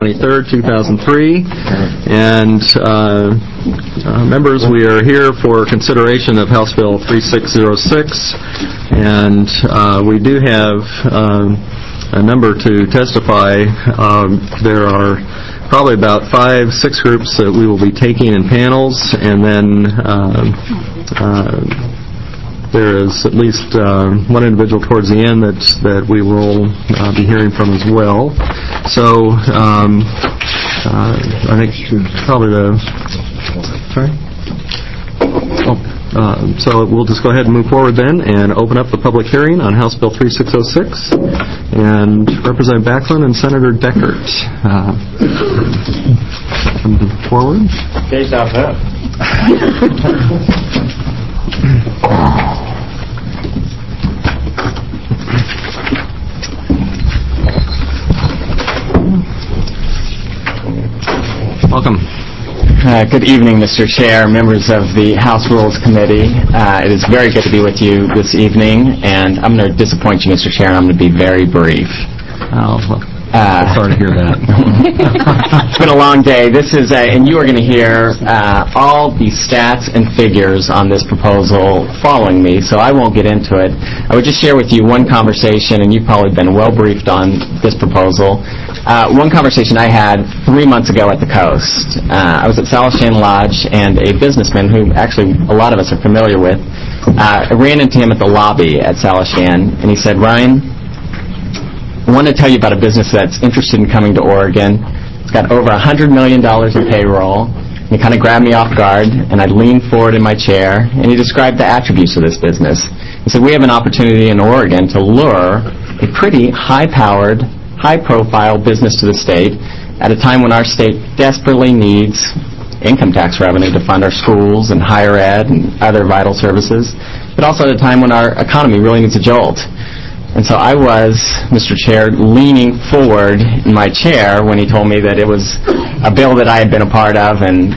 23rd, 2003. And members, we are here for consideration of House Bill 3606, and we do have a number to testify. There are probably about 5-6 groups that we will be taking in panels, and then there is at least one individual towards the end that we will be hearing from as well. So I think probably so we'll just go ahead and move forward then and open up the public hearing on House Bill 3606. And Representative Backlund and Senator Deckert come forward. Days off up. Welcome. Good evening, Mr. Chair, members of the House Rules Committee. It is very good to be with you this evening, and I'm going to disappoint you, Mr. Chair, and I'm going to be very brief. Oh, well, sorry to hear that. It's been a long day. This is, and you are going to hear all the stats and figures on this proposal following me, so I won't get into it. I would just share with you one conversation, and you've probably been well briefed on this proposal. One conversation I had 3 months ago at the Coast. I was at Salishan Lodge, and a businessman who actually a lot of us are familiar with, I ran into him at the lobby at Salishan, and he said, "Ryan, I want to tell you about a business that's interested in coming to Oregon. It's got over $100 million in payroll." And he kind of grabbed me off guard, and I leaned forward in my chair, and he described the attributes of this business. He said, "We have an opportunity in Oregon to lure a pretty high-powered, high-profile business to the state at a time when our state desperately needs income tax revenue to fund our schools and higher ed and other vital services, but also at a time when our economy really needs a jolt." And so I was, Mr. Chair, leaning forward in my chair when he told me that it was a bill that I had been a part of and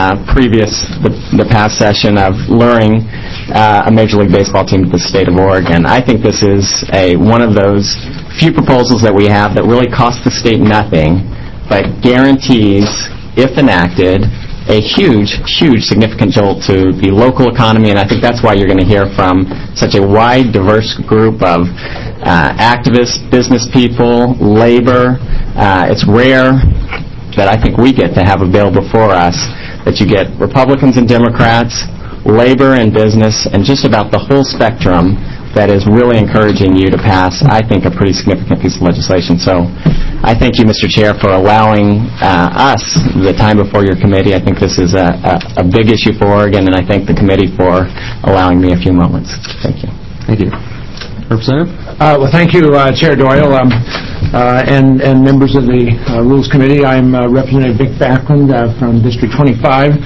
the past session of luring a Major League Baseball team to the state of Oregon. I think this is one of those few proposals that we have that really cost the state nothing, but guarantees, if enacted, a huge, significant jolt to the local economy, and I think that's why you're going to hear from such a wide, diverse group of activists, business people, labor. It's rare that I think we get to have a bill before us that you get Republicans and Democrats, labor and business, and just about the whole spectrum that is really encouraging you to pass, I think, a pretty significant piece of legislation. So I thank you, Mr. Chair, for allowing us the time before your committee. I think this is a big issue for Oregon, and I thank the committee for allowing me a few moments. Thank you. Thank you. Representative? Well, thank you, Chair Doyle, and members of the Rules Committee. I'm Representative Vic Backlund from District 25.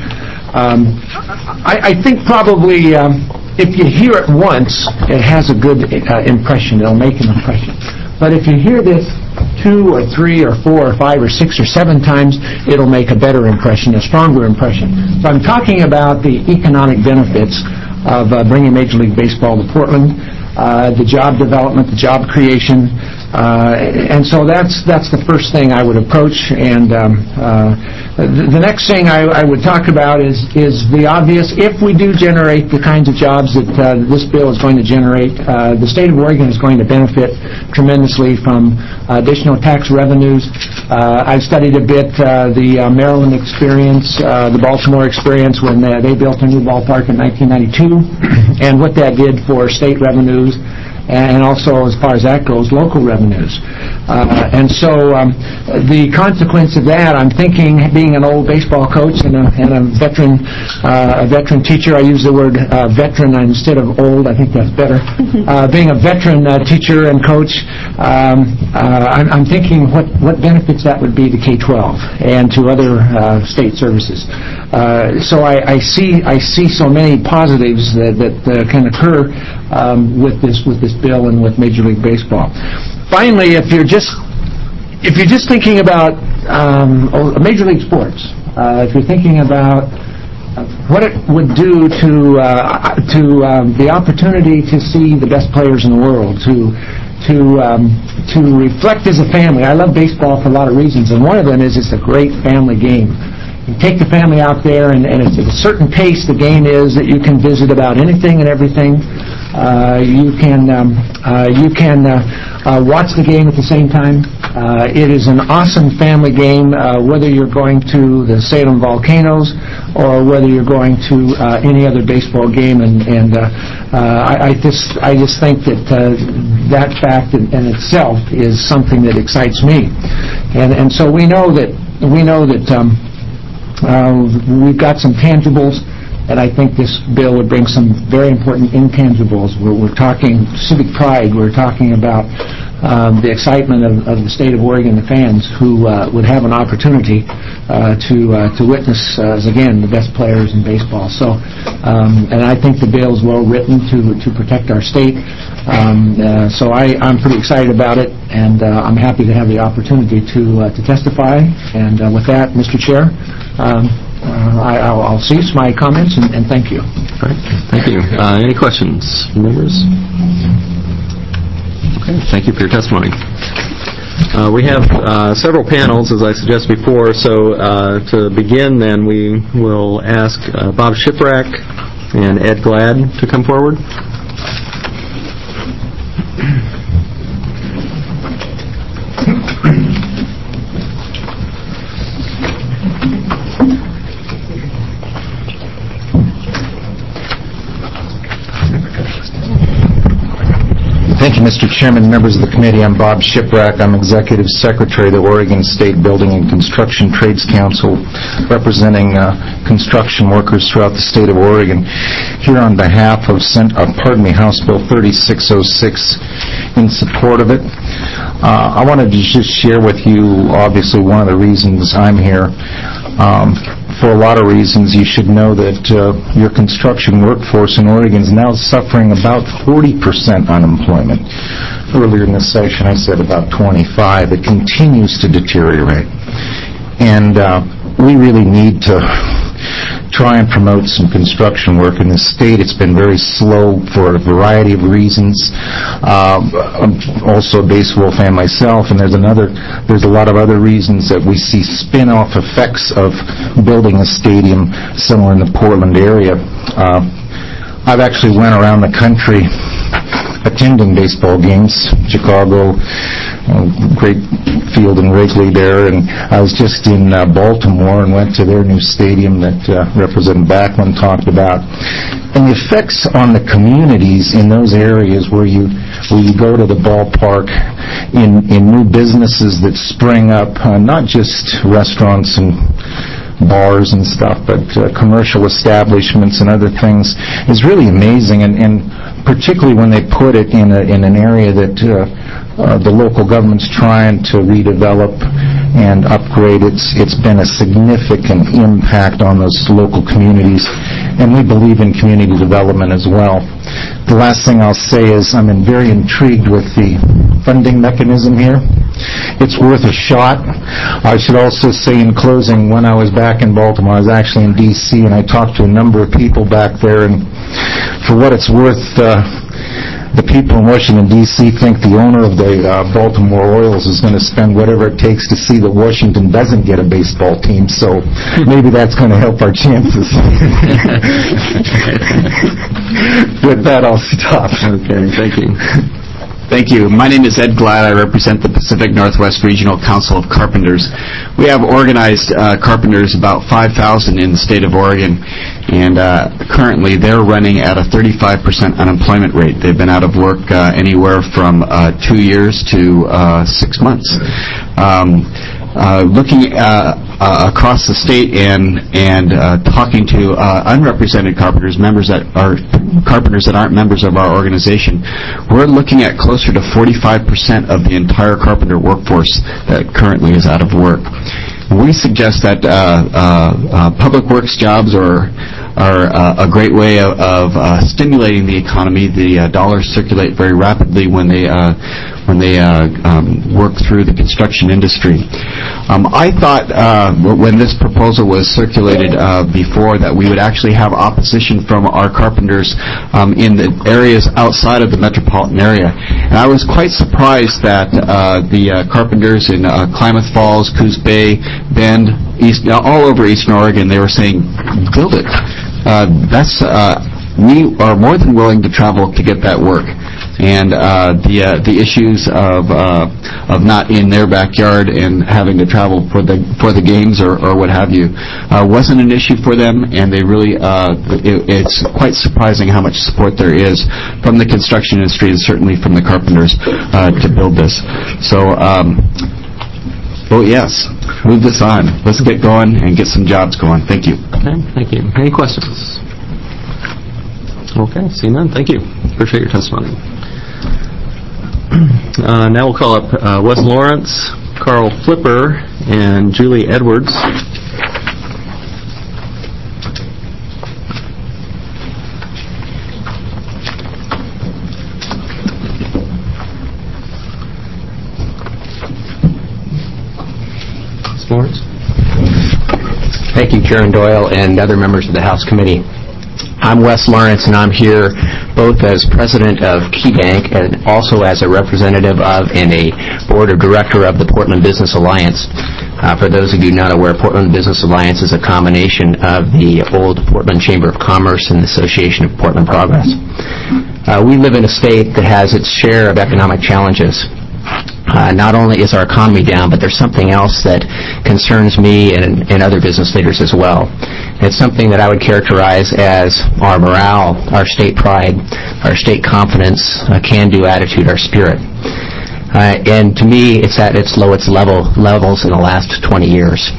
I think probably if you hear it once, it has a good impression. It'll make an impression. But if you hear this 2 or 3 or 4 or 5 or 6 or 7 times, it'll make a better impression, a stronger impression. So I'm talking about the economic benefits of bringing Major League Baseball to Portland, the job development, the job creation, and so that's the first thing I would approach. And the next thing I would talk about is the obvious. If we do generate the kinds of jobs that this bill is going to generate, the state of Oregon is going to benefit tremendously from additional tax revenues. I've studied a bit the Maryland experience, the Baltimore experience when they built a new ballpark in 1992, and what that did for state revenues, and also, as far as that goes, local revenues. And so the consequence of that, I'm thinking, being an old baseball coach and a veteran teacher, I use the word veteran instead of old. I think that's better. Being a veteran teacher and coach, I'm thinking what benefits that would be to K-12 and to other state services. So I see so many positives that can occur with this bill and with Major League Baseball. Finally, if you're just thinking about Major League sports, if you're thinking about what it would do to the opportunity to see the best players in the world, to to reflect as a family. I love baseball for a lot of reasons, and one of them is it's a great family game. You take the family out there, and it's at a certain pace the game is that you can visit about anything and everything. You can watch the game at the same time. It is an awesome family game, whether you're going to the Salem Volcanoes or whether you're going to any other baseball game. And I just think that that fact in itself is something that excites me. And so we know that we've got some tangibles, and I think this bill would bring some very important intangibles. We're talking civic pride. We're talking about the excitement of the state of Oregon, the fans who would have an opportunity to witness, again, the best players in baseball. So, and I think the bill is well written to protect our state. So I'm pretty excited about it, and I'm happy to have the opportunity to testify. And with that, Mr. Chair, I'll cease my comments and thank you. All right. Thank you. Any questions, members? Okay. Thank you for your testimony. We have several panels, as I suggested before. So to begin, then, we will ask Bob Shiprack and Ed Glad to come forward. Thank you, Mr. Chairman, members of the committee. I'm Bob Shiprack. I'm Executive Secretary of the Oregon State Building and Construction Trades Council, representing construction workers throughout the state of Oregon. Here on behalf of House Bill 3606 in support of it. I wanted to just share with you, obviously, one of the reasons I'm here. For a lot of reasons, you should know that your construction workforce in Oregon is now suffering about 40% unemployment. Earlier in this session, I said about 25. It continues to deteriorate. And we really need to try and promote some construction work in the state. It's been very slow for a variety of reasons. I'm also a baseball fan myself, and there's a lot of other reasons that we see spin-off effects of building a stadium somewhere in the Portland area. I've actually went around the country attending baseball games, Chicago, great field in Wrigley there, and I was just in Baltimore and went to their new stadium that Representative Backlund talked about. And the effects on the communities in those areas where you go to the ballpark, in new businesses that spring up, not just restaurants and bars and stuff, but commercial establishments and other things, is really amazing, and particularly when they put it in an area that the local government's trying to redevelop and upgrade. It's been a significant impact on those local communities, and we believe in community development as well. The last thing I'll say is I'm very intrigued with the funding mechanism here. It's worth a shot. I should also say in closing, when I was back in Baltimore, I was actually in D.C., and I talked to a number of people back there, and for what it's worth, the people in Washington, D.C. think the owner of the Baltimore Orioles is going to spend whatever it takes to see that Washington doesn't get a baseball team, so maybe that's going to help our chances. With that, I'll stop. Okay, thank you. Thank you. My name is Ed Glad. I represent the Pacific Northwest Regional Council of Carpenters. We have organized carpenters, about 5,000 in the state of Oregon, and currently they're running at a 35% unemployment rate. They've been out of work anywhere from 2 years to 6 months. Looking across the state and talking to unrepresented carpenters, carpenters that aren't members of our organization, we're looking at closer to 45% of the entire carpenter workforce that currently is out of work. We suggest that public works jobs are a great way of stimulating the economy. The dollars circulate very rapidly when work through the construction industry. I thought when this proposal was circulated before that we would actually have opposition from our carpenters in the areas outside of the metropolitan area. And I was quite surprised that the carpenters in Klamath Falls, Coos Bay, Bend, all over Eastern Oregon, they were saying, build it. We are more than willing to travel to get that work. And the issues of not in their backyard and having to travel for the games or what have you wasn't an issue for them, and they really it's quite surprising how much support there is from the construction industry and certainly from the carpenters to build this. So vote yes. Move this on. Let's get going and get some jobs going. Thank you. Okay, thank you. Any questions? Okay, see none. Thank you. Appreciate your testimony. Now we'll call up Wes Lawrence, Carl Flipper, and Julie Edwards. Ms. Lawrence. Thank you, Chairman Doyle and other members of the House Committee. I'm Wes Lawrence, and I'm here both as president of KeyBank and also as a representative of and a board of director of the Portland Business Alliance. For those of you not aware, Portland Business Alliance is a combination of the old Portland Chamber of Commerce and the Association of Portland Progress. We live in a state that has its share of economic challenges. Not only is our economy down, but there's something else that concerns me and other business leaders as well. It's something that I would characterize as our morale, our state pride, our state confidence, can-do attitude, our spirit. And to me, it's at its lowest levels in the last 20 years.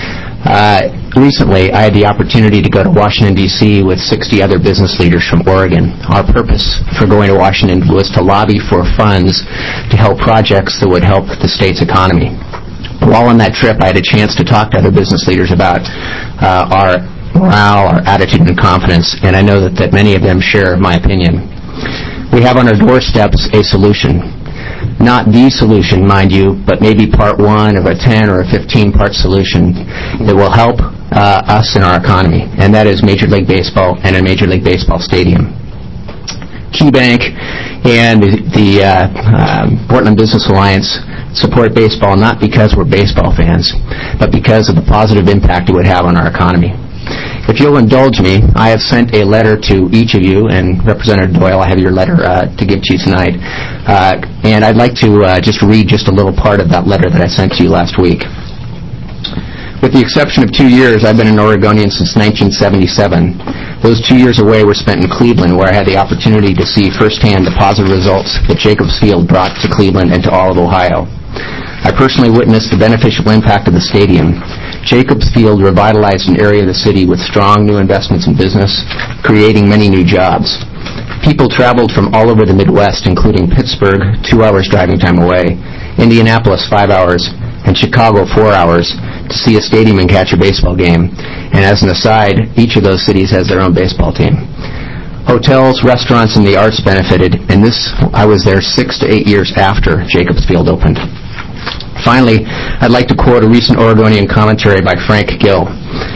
Recently, I had the opportunity to go to Washington, D.C. with 60 other business leaders from Oregon. Our purpose for going to Washington was to lobby for funds to help projects that would help the state's economy. While on that trip, I had a chance to talk to other business leaders about our morale, our attitude, and confidence, and I know that many of them share my opinion. We have on our doorsteps a solution. Not the solution, mind you, but maybe part one of a 10 or a 15-part solution that will help us in our economy, and that is Major League Baseball and a Major League Baseball stadium. KeyBank and the Portland Business Alliance support baseball not because we're baseball fans, but because of the positive impact it would have on our economy. If you'll indulge me, I have sent a letter to each of you, and Representative Doyle, I have your letter to give to you tonight, and I'd like to just read just a little part of that letter that I sent to you last week. With the exception of 2 years, I've been an Oregonian since 1977. Those 2 years away were spent in Cleveland, where I had the opportunity to see firsthand the positive results that Jacobs Field brought to Cleveland and to all of Ohio. I personally witnessed the beneficial impact of the stadium. Jacobs Field revitalized an area of the city with strong new investments in business, creating many new jobs. People traveled from all over the Midwest, including Pittsburgh, 2 hours driving time away, Indianapolis, 5 hours, and Chicago, 4 hours, to see a stadium and catch a baseball game. And as an aside, each of those cities has their own baseball team. Hotels, restaurants, and the arts benefited, and I was there 6 to 8 years after Jacobs Field opened. Finally, I'd like to quote a recent Oregonian commentary by Frank Gill.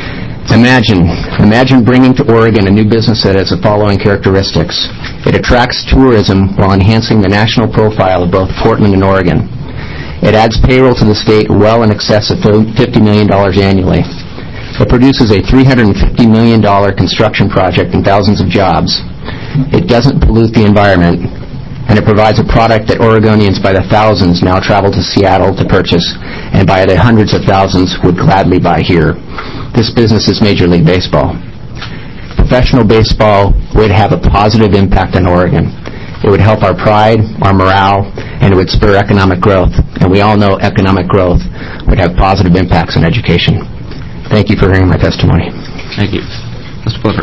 Imagine bringing to Oregon a new business that has the following characteristics. It attracts tourism while enhancing the national profile of both Portland and Oregon. It adds payroll to the state well in excess of $50 million annually. It produces a $350 million construction project and thousands of jobs. It doesn't pollute the environment, and it provides a product that Oregonians by the thousands now travel to Seattle to purchase, and by the hundreds of thousands would gladly buy here. This business is Major League Baseball. Professional baseball would have a positive impact on Oregon. It would help our pride, our morale, and it would spur economic growth. And we all know economic growth would have positive impacts on education. Thank you for hearing my testimony. Thank you. Mr. Flipper.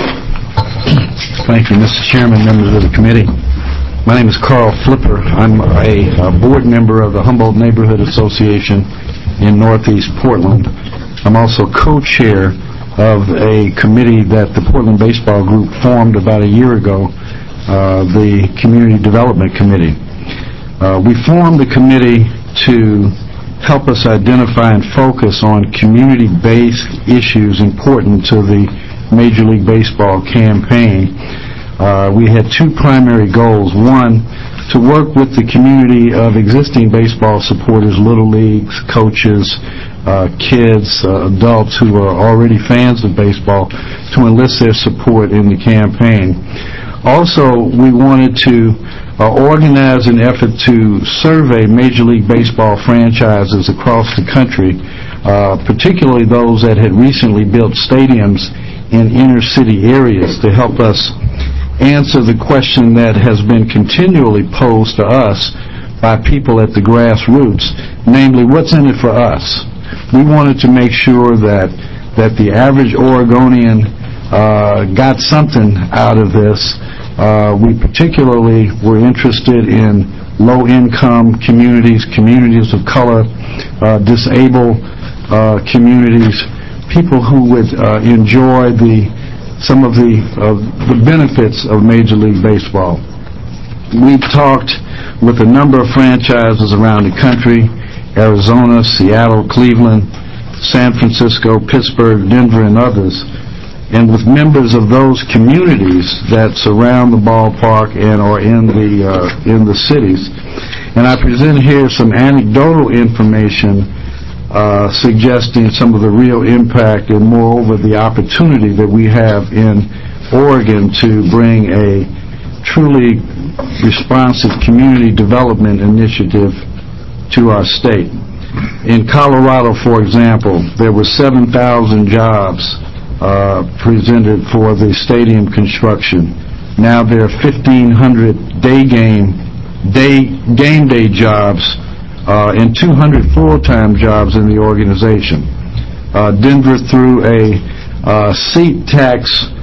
Thank you, Mr. Chairman, members of the committee. My name is Carl Flipper. I'm a board member of the Humboldt Neighborhood Association in Northeast Portland. I'm also co-chair of a committee that the Portland Baseball Group formed about a year ago, the Community Development Committee. We formed the committee to help us identify and focus on community-based issues important to the Major League Baseball campaign. We had two primary goals. One, to work with the community of existing baseball supporters, Little Leagues, coaches, kids, adults who are already fans of baseball, to enlist their support in the campaign. Also, we wanted to organize an effort to survey Major League Baseball franchises across the country, particularly those that had recently built stadiums in inner city areas, to help us answer the question that has been continually posed to us by people at the grassroots, namely, what's in it for us? We wanted to make sure that the average Oregonian got something out of this. We particularly were interested in low-income communities, communities of color, disabled communities, people who would enjoy some of the benefits of Major League Baseball. We've talked with a number of franchises around the country: Arizona, Seattle, Cleveland, San Francisco, Pittsburgh, Denver, and others, and with members of those communities that surround the ballpark and are in the cities. And I present here some anecdotal information suggesting some of the real impact and, moreover, the opportunity that we have in Oregon to bring a truly responsive community development initiative to our state. In Colorado, for example, there were 7,000 jobs presented for the stadium construction. Now there are 1,500 game day jobs and 200 full-time jobs in the organization. Denver, through a seat tax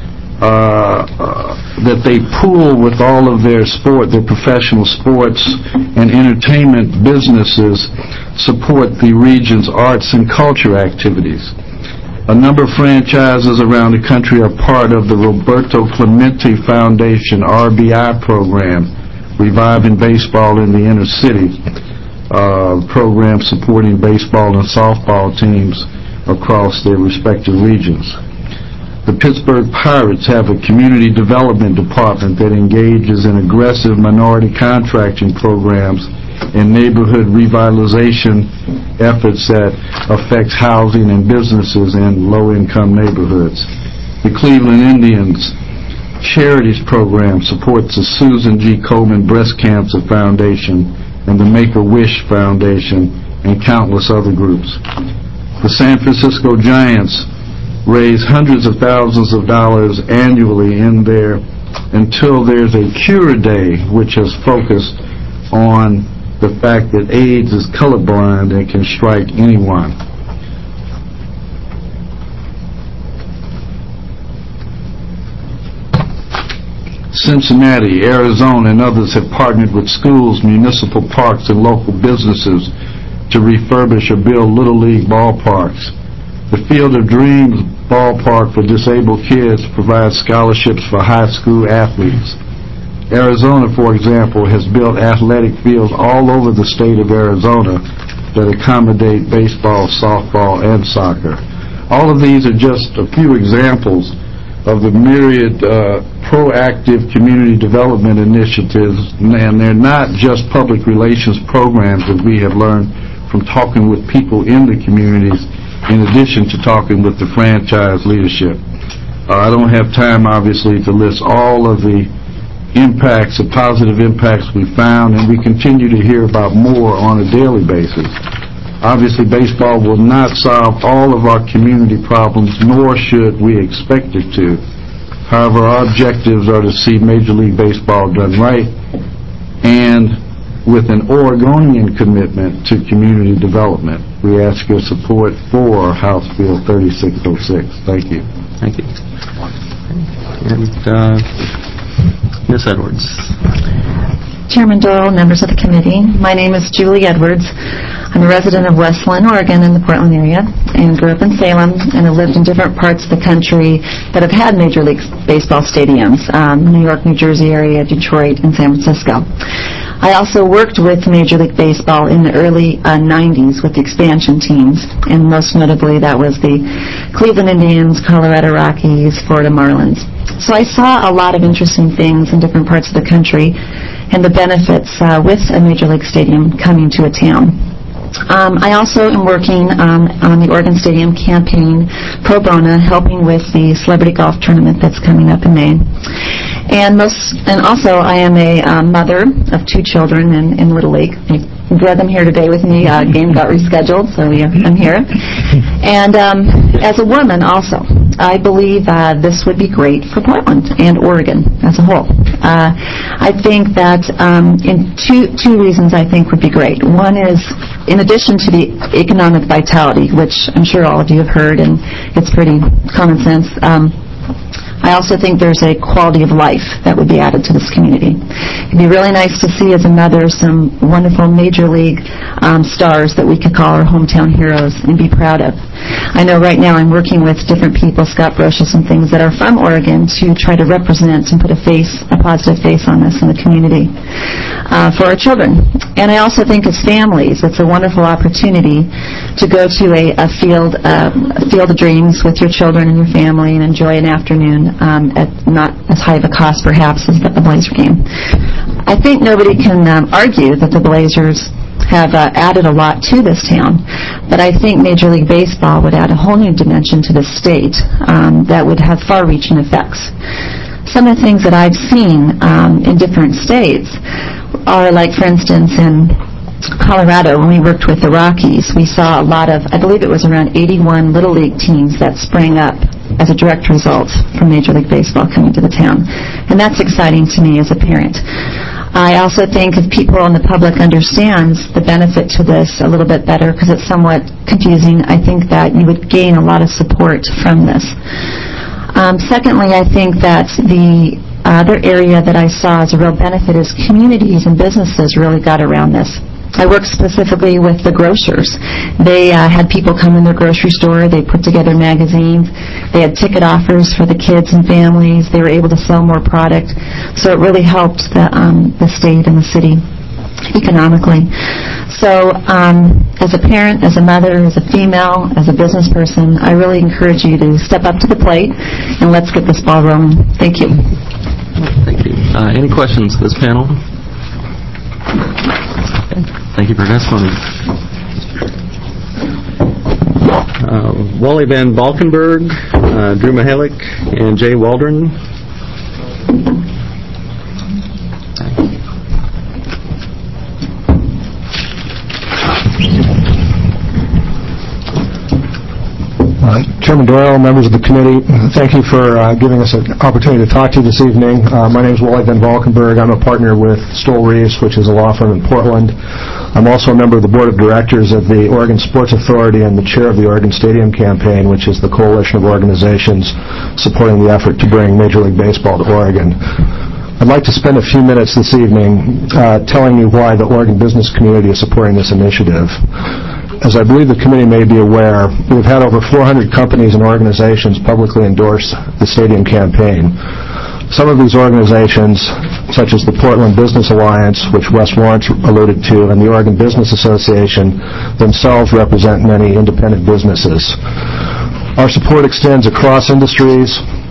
that they pool with all of their professional sports and entertainment businesses, support the region's arts and culture activities. A number of franchises around the country are part of the Roberto Clemente Foundation RBI program, Reviving Baseball in the Inner City, program supporting baseball and softball teams across their respective regions. The Pittsburgh Pirates have a community development department that engages in aggressive minority contracting programs and neighborhood revitalization efforts that affect housing and businesses in low-income neighborhoods. The Cleveland Indians Charities Program supports the Susan G. Komen Breast Cancer Foundation and the Make-A-Wish Foundation and countless other groups. The San Francisco Giants raise hundreds of thousands of dollars annually in there until there's a Cure Day, which has focused on the fact that AIDS is colorblind and can strike anyone. Cincinnati, Arizona, and others have partnered with schools, municipal parks, and local businesses to refurbish or build Little League ballparks. The Field of Dreams ballpark for disabled kids provides scholarships for high school athletes. Arizona, for example, has built athletic fields all over the state of Arizona that accommodate baseball, softball, and soccer. All of these are just a few examples of the myriad proactive community development initiatives, and they're not just public relations programs, as we have learned from talking with people in the communities, in addition to talking with the franchise leadership. I don't have time, obviously, to list all of the impacts, the positive impacts we found, and we continue to hear about more on a daily basis. Obviously, baseball will not solve all of our community problems, nor should we expect it to. However, our objectives are to see Major League Baseball done right and with an Oregonian commitment to community development. We ask your support for House Bill 3606. Thank you. Thank you. And Ms. Edwards. Chairman Doyle, members of the committee, my name is Julie Edwards. I'm a resident of Westland, Oregon in the Portland area, and grew up in Salem and have lived in different parts of the country that have had Major League Baseball stadiums, New York, New Jersey area, Detroit, and San Francisco. I also worked with Major League Baseball in the early 90s with the expansion teams, and most notably that was the Cleveland Indians, Colorado Rockies, Florida Marlins. So I saw a lot of interesting things in different parts of the country and the benefits with a Major League Stadium coming to a town. I also am working on the Oregon Stadium campaign pro bono, helping with the celebrity golf tournament that's coming up in May. And also I am a mother of 2 children in Little League. I brought them here today with me. Game got rescheduled, so I'm here. And as a woman also, I believe this would be great for Portland and Oregon as a whole. I think that in two reasons I think would be great. One is, in addition to the economic vitality, which I'm sure all of you have heard, and it's pretty common sense, I also think there's a quality of life that would be added to this community. It'd be really nice to see as a mother some wonderful Major League stars that we could call our hometown heroes and be proud of. I know right now I'm working with different people, Scott Brocious and things, that are from Oregon to try to represent and put a positive face on this in the community for our children. And I also think as families, it's a wonderful opportunity to go to a field of dreams with your children and your family and enjoy an afternoon at not as high of a cost perhaps as the Blazer game. I think nobody can argue that the Blazers have added a lot to this town, but I think Major League Baseball would add a whole new dimension to the state that would have far-reaching effects. Some of the things that I've seen in different states are like, for instance, in Colorado, when we worked with the Rockies, we saw a lot of, I believe it was around 81 Little League teams that sprang up as a direct result from Major League Baseball coming to the town. And that's exciting to me as a parent. I also think if people in the public understands the benefit to this a little bit better, because it's somewhat confusing, I think that you would gain a lot of support from this. Secondly, I think that the other area that I saw as a real benefit is communities and businesses really got around this. I worked specifically with the grocers. They had people come in their grocery store. They put together magazines. They had ticket offers for the kids and families. They were able to sell more product. So it really helped the state and the city economically. So as a parent, as a mother, as a female, as a business person, I really encourage you to step up to the plate and let's get this ball rolling. Thank you. Thank you. Any questions to this panel? Thank you for your testimony. Wally Van Valkenburg, Drew Mihalik, and Jay Waldron. Chairman Doyle, members of the committee, thank you for giving us an opportunity to talk to you this evening. My name is Wally Van Valkenburg. I'm a partner with Stoll Reeves, which is a law firm in Portland. I'm also a member of the board of directors of the Oregon Sports Authority and the chair of the Oregon Stadium Campaign, which is the coalition of organizations supporting the effort to bring Major League Baseball to Oregon. I'd like to spend a few minutes this evening telling you why the Oregon business community is supporting this initiative. As I believe the committee may be aware, we've had over 400 companies and organizations publicly endorse the stadium campaign. Some of these organizations, such as the Portland Business Alliance, which Wes Lawrence alluded to, and the Oregon Business Association, themselves represent many independent businesses. Our support extends across industries,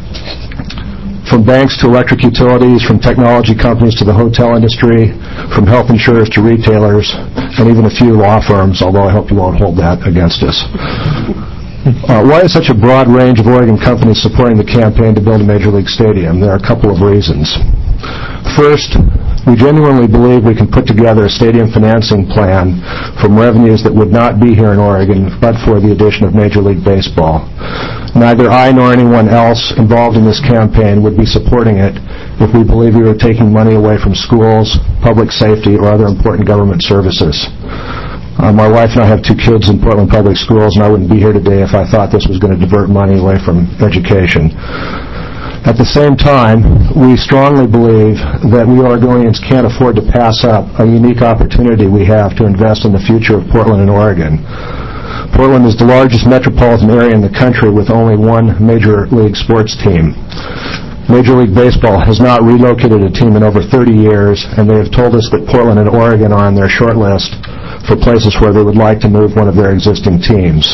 from banks to electric utilities, from technology companies to the hotel industry, from health insurers to retailers, and even a few law firms, although I hope you won't hold that against us. Why is such a broad range of Oregon companies supporting the campaign to build a Major League Stadium? There are a couple of reasons. First, we genuinely believe we can put together a stadium financing plan from revenues that would not be here in Oregon but for the addition of Major League Baseball. Neither I nor anyone else involved in this campaign would be supporting it if we believe we were taking money away from schools, public safety, or other important government services. My wife and I have 2 kids in Portland Public Schools, and I wouldn't be here today if I thought this was going to divert money away from education. At the same time, we strongly believe that we Oregonians can't afford to pass up a unique opportunity we have to invest in the future of Portland and Oregon. Portland is the largest metropolitan area in the country with only one Major League sports team. Major League Baseball has not relocated a team in over 30 years, and they have told us that Portland and Oregon are on their short list for places where they would like to move one of their existing teams.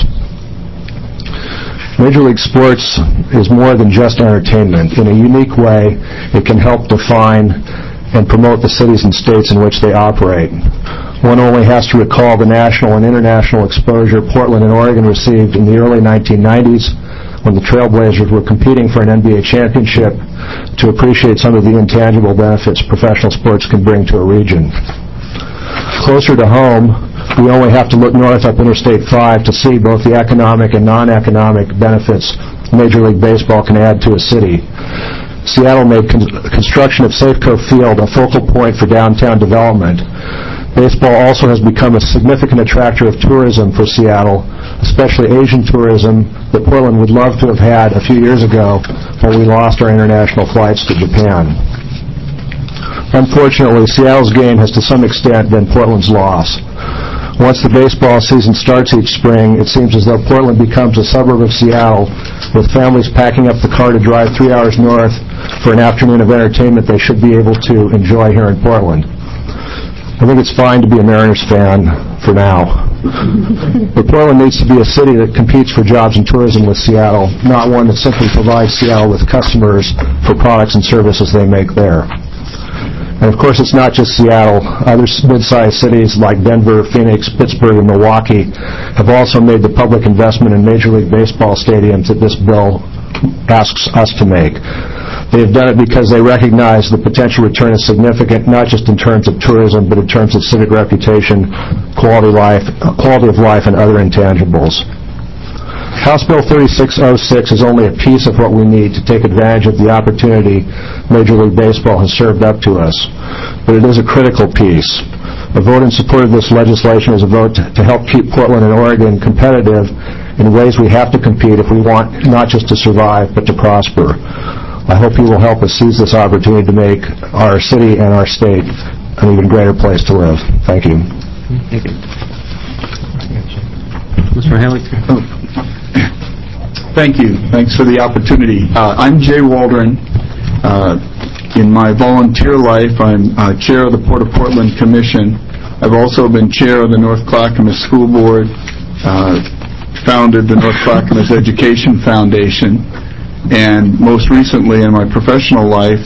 Major League Sports is more than just entertainment. In a unique way, it can help define and promote the cities and states in which they operate. One only has to recall the national and international exposure Portland and Oregon received in the early 1990s when the Trailblazers were competing for an NBA championship to appreciate some of the intangible benefits professional sports can bring to a region. Closer to home, we only have to look north up Interstate 5 to see both the economic and non-economic benefits Major League Baseball can add to a city. Seattle made construction of Safeco Field a focal point for downtown development. Baseball also has become a significant attractor of tourism for Seattle, especially Asian tourism that Portland would love to have had a few years ago when we lost our international flights to Japan. Unfortunately, Seattle's gain has to some extent been Portland's loss. Once the baseball season starts each spring, it seems as though Portland becomes a suburb of Seattle, with families packing up the car to drive 3 hours north for an afternoon of entertainment they should be able to enjoy here in Portland. I think it's fine to be a Mariners fan for now. But Portland needs to be a city that competes for jobs and tourism with Seattle, not one that simply provides Seattle with customers for products and services they make there. And of course, it's not just Seattle. Other mid-sized cities like Denver, Phoenix, Pittsburgh, and Milwaukee have also made the public investment in Major League Baseball stadiums that this bill asks us to make. They have done it because they recognize the potential return is significant, not just in terms of tourism, but in terms of civic reputation, quality of life, and other intangibles. House Bill 3606 is only a piece of what we need to take advantage of the opportunity Major League Baseball has served up to us, but it is a critical piece. A vote in support of this legislation is a vote to help keep Portland and Oregon competitive in ways we have to compete if we want not just to survive, but to prosper. I hope you will help us seize this opportunity to make our city and our state an even greater place to live. Thank you. Thank you. Mr. Haley? Thank you. Thanks for the opportunity. I'm Jay Waldron. In my volunteer life, I'm chair of the Port of Portland Commission. I've also been chair of the North Clackamas School Board, founded the North Clackamas Education Foundation, and most recently in my professional life,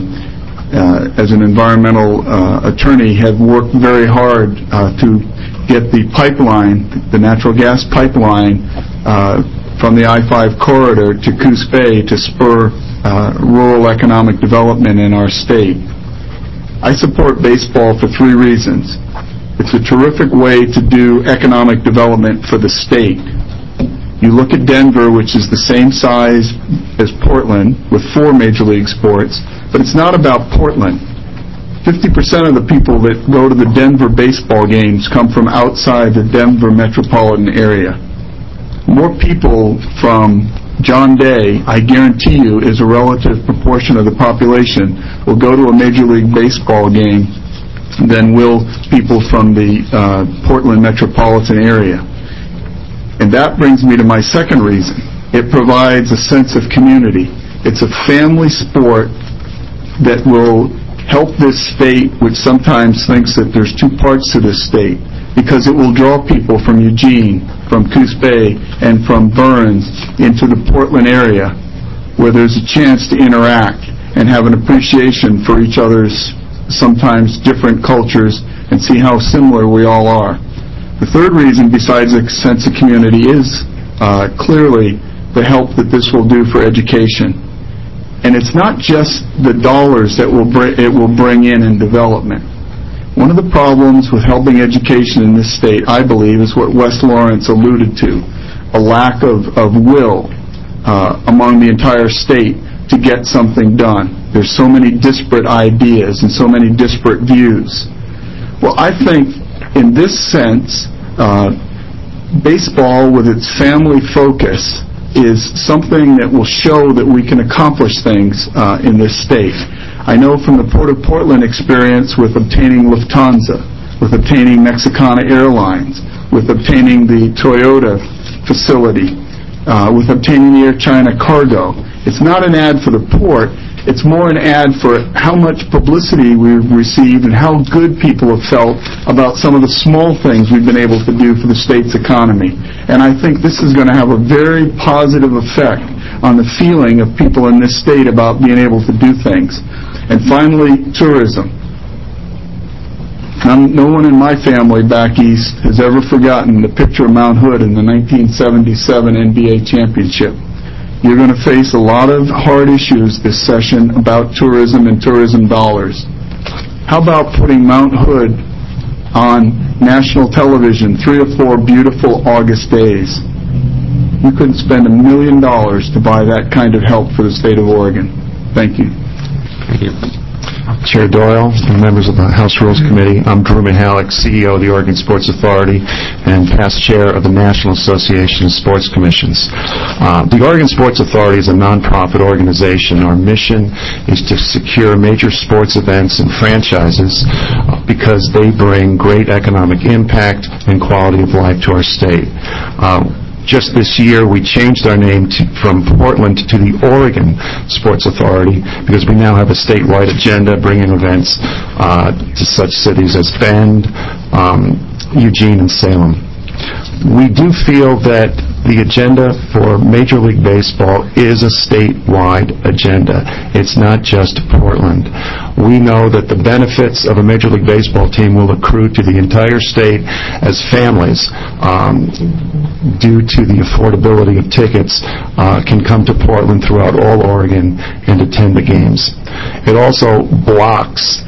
as an environmental attorney, have worked very hard to get the pipeline, the natural gas pipeline, from the I-5 corridor to Coos Bay to spur rural economic development in our state. I support baseball for 3 reasons. It's a terrific way to do economic development for the state. You look at Denver, which is the same size as Portland, with 4 major league sports, but it's not about Portland. 50% of the people that go to the Denver baseball games come from outside the Denver metropolitan area. More people from John Day, I guarantee you, is a relative proportion of the population, will go to a Major League Baseball game than will people from the Portland metropolitan area. And that brings me to my second reason. It provides a sense of community. It's a family sport that will help this state, which sometimes thinks that there's 2 parts to this state, because it will draw people from Eugene, from Coos Bay, and from Burns into the Portland area, where there's a chance to interact and have an appreciation for each other's sometimes different cultures and see how similar we all are. The third reason, besides a sense of community, is clearly the help that this will do for education. And it's not just the dollars that it will bring in development. One of the problems with helping education in this state, I believe, is what Wes Lawrence alluded to, a lack of will among the entire state to get something done. There's so many disparate ideas and so many disparate views. Well, I think in this sense, baseball, with its family focus, is something that will show that we can accomplish things in this state. I know from the Port of Portland experience with obtaining Lufthansa, with obtaining Mexicana Airlines, with obtaining the Toyota facility, with obtaining Air China cargo. It's not an ad for the port. It's more an ad for how much publicity we've received and how good people have felt about some of the small things we've been able to do for the state's economy. And I think this is going to have a very positive effect on the feeling of people in this state about being able to do things. And finally, tourism. No one in my family back east has ever forgotten the picture of Mount Hood in the 1977 NBA championship. You're going to face a lot of hard issues this session about tourism and tourism dollars. How about putting Mount Hood on national television 3 or 4 beautiful August days? You couldn't spend $1 million to buy that kind of help for the state of Oregon. Thank you. Thank you. Chair Doyle and members of the House Rules Committee, I'm Drew Mihalik, CEO of the Oregon Sports Authority and past chair of the National Association of Sports Commissions. The Oregon Sports Authority is a nonprofit organization. Our mission is to secure major sports events and franchises because they bring great economic impact and quality of life to our state. Just this year, we changed our name from Portland to the Oregon Sports Authority because we now have a statewide agenda bringing events to such cities as Bend, Eugene, and Salem. We do feel that the agenda for Major League Baseball is a statewide agenda. It's not just Portland. We know that the benefits of a Major League Baseball team will accrue to the entire state as families, due to the affordability of tickets, can come to Portland throughout all Oregon and attend the games. It also blocks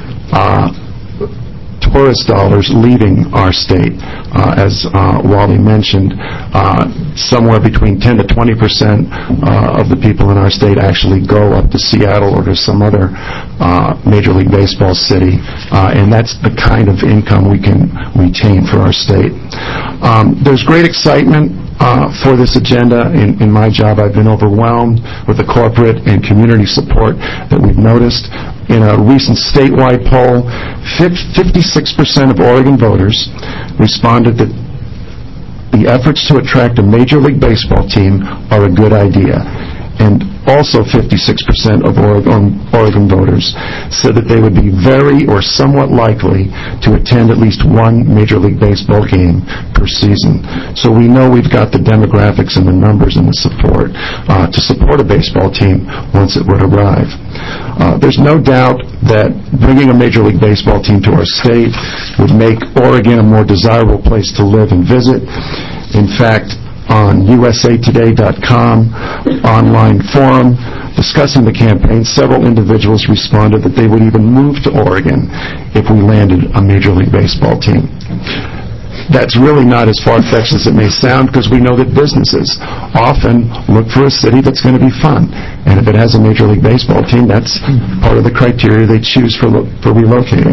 tourist dollars leaving our state. As Wally mentioned, somewhere between 10 to 20% of the people in our state actually go up to Seattle or to some other Major League Baseball city, and that's the kind of income we can retain for our state. There's great excitement for this agenda. In my job, I've been overwhelmed with the corporate and community support that we've noticed. In a recent statewide poll, 56% of Oregon voters responded that the efforts to attract a Major League Baseball team are a good idea. And also 56% of Oregon voters said that they would be very or somewhat likely to attend at least one Major League Baseball game per season. So we know we've got the demographics and the numbers and the support to support a baseball team once it would arrive. There's no doubt that bringing a Major League Baseball team to our state would make Oregon a more desirable place to live and visit. In fact, on usatoday.com online forum discussing the campaign, several individuals responded that they would even move to Oregon if we landed a Major League Baseball team. That's really not as far-fetched as it may sound because we know that businesses often look for a city that's going to be fun. And if it has a Major League Baseball team, that's part of the criteria they choose for relocating.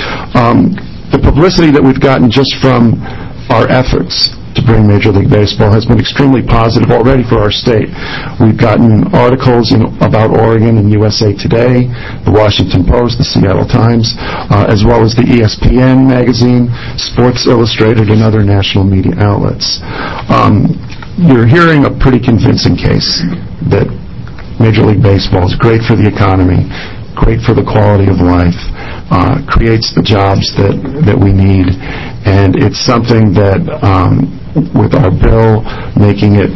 The publicity that we've gotten just from our efforts to bring Major League Baseball has been extremely positive already for our state. We've gotten articles about Oregon in USA Today, the Washington Post, the Seattle Times, as well as the ESPN magazine, Sports Illustrated, and other national media outlets. You're hearing a pretty convincing case that Major League Baseball is great for the economy, great for the quality of life, creates the jobs that we need, and it's something that with our bill making it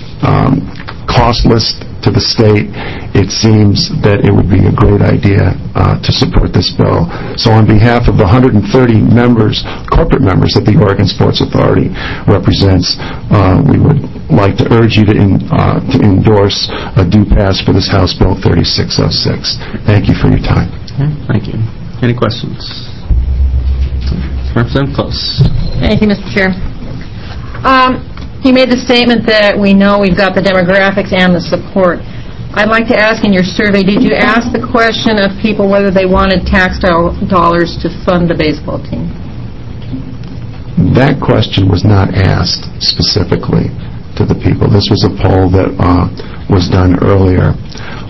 costless to the state, it seems that it would be a great idea to support this bill. So on behalf of the 130 members, corporate members that the Oregon Sports Authority represents, we would like to urge you to endorse a due pass for this House Bill 3606. Thank you for your time. Thank you. Any questions? Representative Close. Thank you, Mr. Chair. You made the statement that we know we've got the demographics and the support. I'd like to ask, in your survey, did you ask the question of people whether they wanted tax dollars to fund the baseball team? That question was not asked specifically to the people. This was a poll that was done earlier.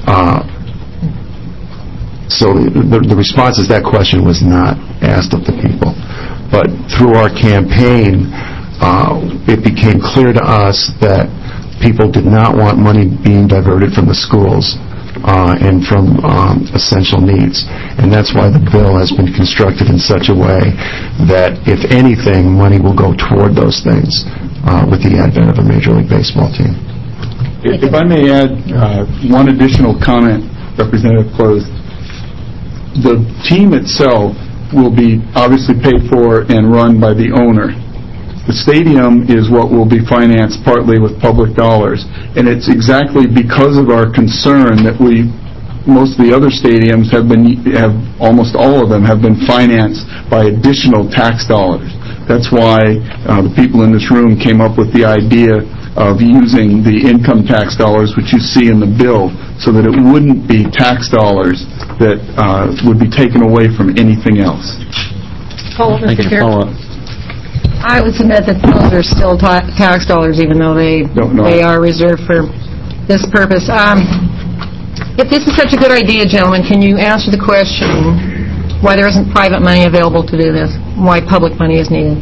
So the response is that question was not asked of the people. But through our campaign, it became clear to us that people did not want money being diverted from the schools and from essential needs. And that's why the bill has been constructed in such a way that, if anything, money will go toward those things with the advent of a Major League Baseball team. If I may add one additional comment, Representative Close, the team itself will be obviously paid for and run by the owner. The stadium is what will be financed partly with public dollars, and it's exactly because of our concern that most of the other stadiums almost all of them have been financed by additional tax dollars. That's why the people in this room came up with the idea of using the income tax dollars, which you see in the bill, so that it wouldn't be tax dollars that would be taken away from anything else. Thank you. Follow-up. I would submit that those are still tax dollars, even though they are reserved for this purpose. If this is such a good idea, gentlemen, can you answer the question why there isn't private money available to do this? Why public money is needed?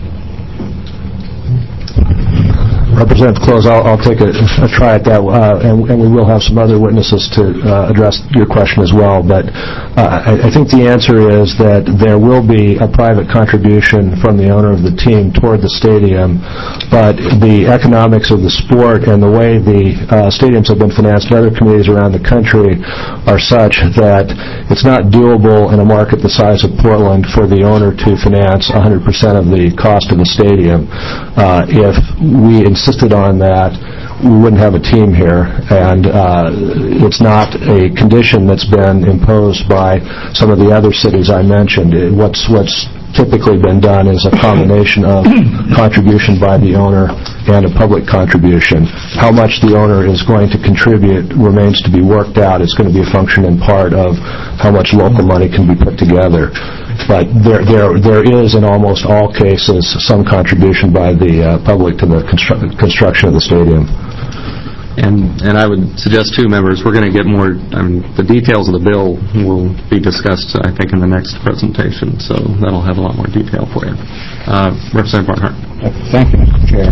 Representative Close, I'll take a try at that, and we will have some other witnesses to address your question as well. But I think the answer is that there will be a private contribution from the owner of the team toward the stadium, but the economics of the sport and the way the stadiums have been financed in other communities around the country are such that it's not doable in a market the size of Portland for the owner to finance 100% of the cost of the stadium. If we insisted on that, we wouldn't have a team here, and it's not a condition that's been imposed by some of the other cities I mentioned. What's typically been done is a combination of contribution by the owner and a public contribution. How much the owner is going to contribute remains to be worked out. It's going to be a function in part of how much local money can be put together. But there is, in almost all cases, some contribution by the public to the construction of the stadium. And I would suggest, too, members, we're going to get more, the details of the bill will be discussed, I think, in the next presentation, so that'll have a lot more detail for you. Representative Barnhart. Thank you, Mr. Chair.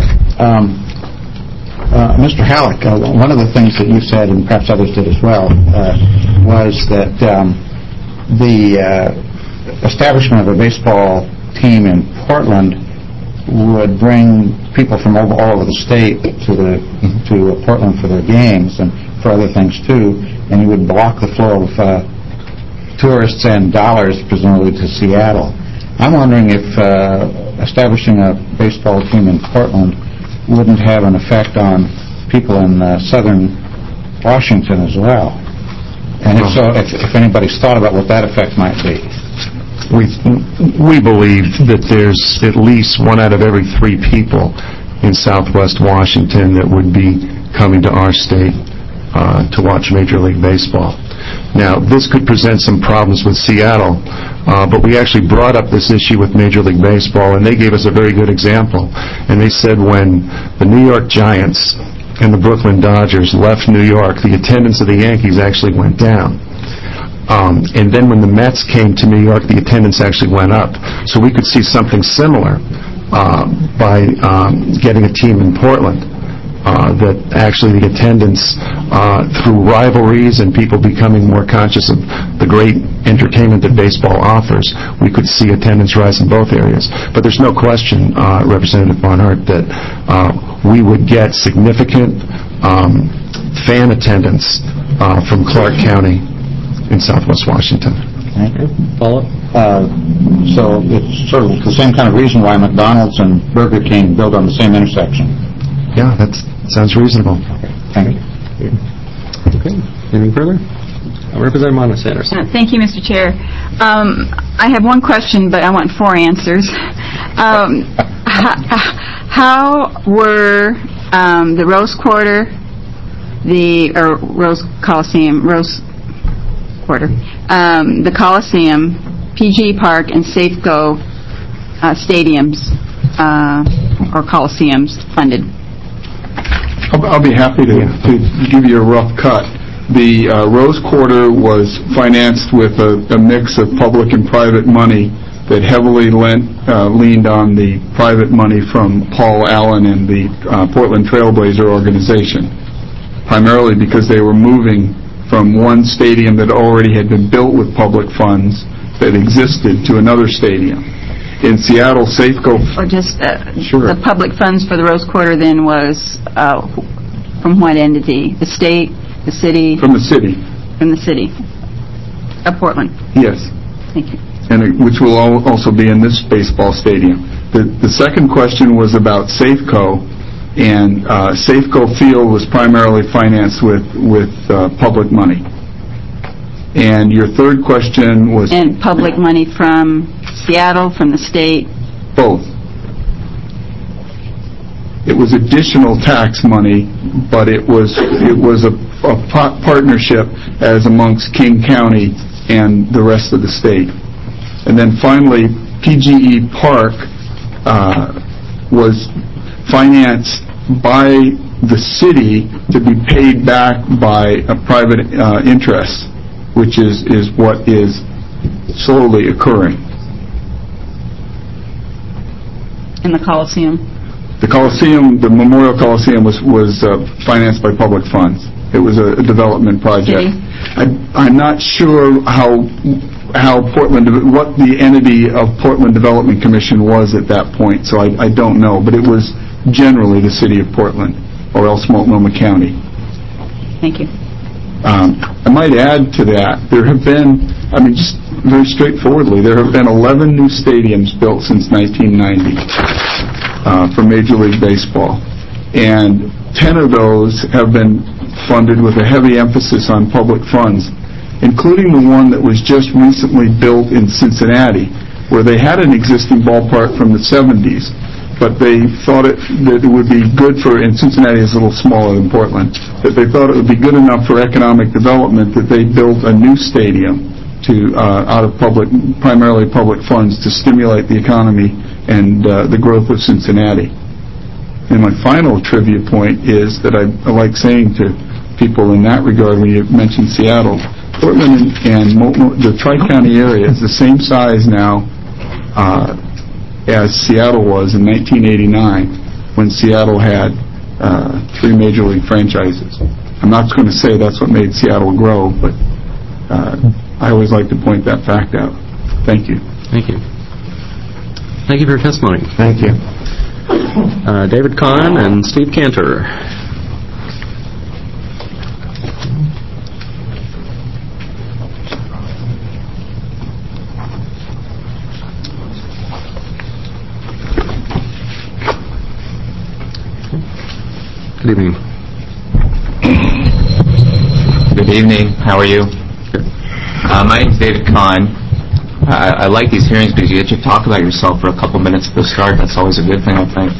Mr. Halleck, one of the things that you said, and perhaps others did as well, was that the establishment of a baseball team in Portland would bring people from all over the state to Portland for their games and for other things too, and you would block the flow of tourists and dollars, presumably, to Seattle. I'm wondering if establishing a baseball team in Portland wouldn't have an effect on people in southern Washington as well, and if so, if anybody's thought about what that effect might be. We believe that there's at least 1 out of every 3 people in Southwest Washington that would be coming to our state to watch Major League Baseball. Now, this could present some problems with Seattle, but we actually brought up this issue with Major League Baseball, and they gave us a very good example. And they said when the New York Giants and the Brooklyn Dodgers left New York, the attendance of the Yankees actually went down. And then when the Mets came to New York, the attendance actually went up. So we could see something similar by getting a team in Portland, that actually the attendance, through rivalries and people becoming more conscious of the great entertainment that baseball offers, we could see attendance rise in both areas. But there's no question, Representative Barnhart, that we would get significant fan attendance from Clark County in Southwest Washington. Follow-up? So it's sort of the same kind of reason why McDonald's and Burger King build on the same intersection. Yeah, that sounds reasonable. Okay. Thank you. Okay. Anything further? Representative Monasteros. Thank you, Mr. Chair. I have one question, but I want 4 answers. How were the Rose Quarter, Rose Coliseum, the Coliseum, PG Park, and Safeco stadiums or Coliseums funded? I'll be happy to give you a rough cut. The Rose Quarter was financed with a mix of public and private money that heavily leaned on the private money from Paul Allen and the Portland Trailblazer organization, primarily because they were moving from one stadium that already had been built with public funds that existed to another stadium. In Seattle, Safeco... Or just Sure. the public funds for the Rose Quarter then was from what entity? The state, the city? From the city. From the city of Portland. Yes. Thank you. And which will also be in this baseball stadium. The second question was about Safeco, and Safeco Field was primarily financed with public money. And your third question was... And public money from Seattle, from the state? Both. It was additional tax money, but it was a partnership as amongst King County and the rest of the state. And then finally, PGE Park was financed by the city to be paid back by a private interest, which is what is slowly occurring. In the Coliseum? The Coliseum, the Memorial Coliseum was financed by public funds. It was a development project. I'm not sure how Portland, what the entity of Portland Development Commission was at that point, so I don't know, but it was generally the city of Portland, or else Multnomah County. Thank you. I might add to that, there have been, just very straightforwardly, there have been 11 new stadiums built since 1990 for Major League Baseball, and 10 of those have been funded with a heavy emphasis on public funds, including the one that was just recently built in Cincinnati, where they had an existing ballpark from the 70s, but they thought that it would be good for, and Cincinnati is a little smaller than Portland, that they thought it would be good enough for economic development that they built a new stadium out of primarily public funds to stimulate the economy and the growth of Cincinnati. And my final trivia point is that I like saying to people in that regard when you mentioned Seattle, Portland and the Tri-County area is the same size now as Seattle was in 1989 when Seattle had 3 Major League franchises. I'm not going to say that's what made Seattle grow, but I always like to point that fact out. Thank you. Thank you. Thank you for your testimony. Thank you. David Kahn and Steve Cantor. Good evening. Good evening. How are you? Good. My name is David Kahn. I like these hearings because you get to talk about yourself for a couple minutes at the start. That's always a good thing, I think.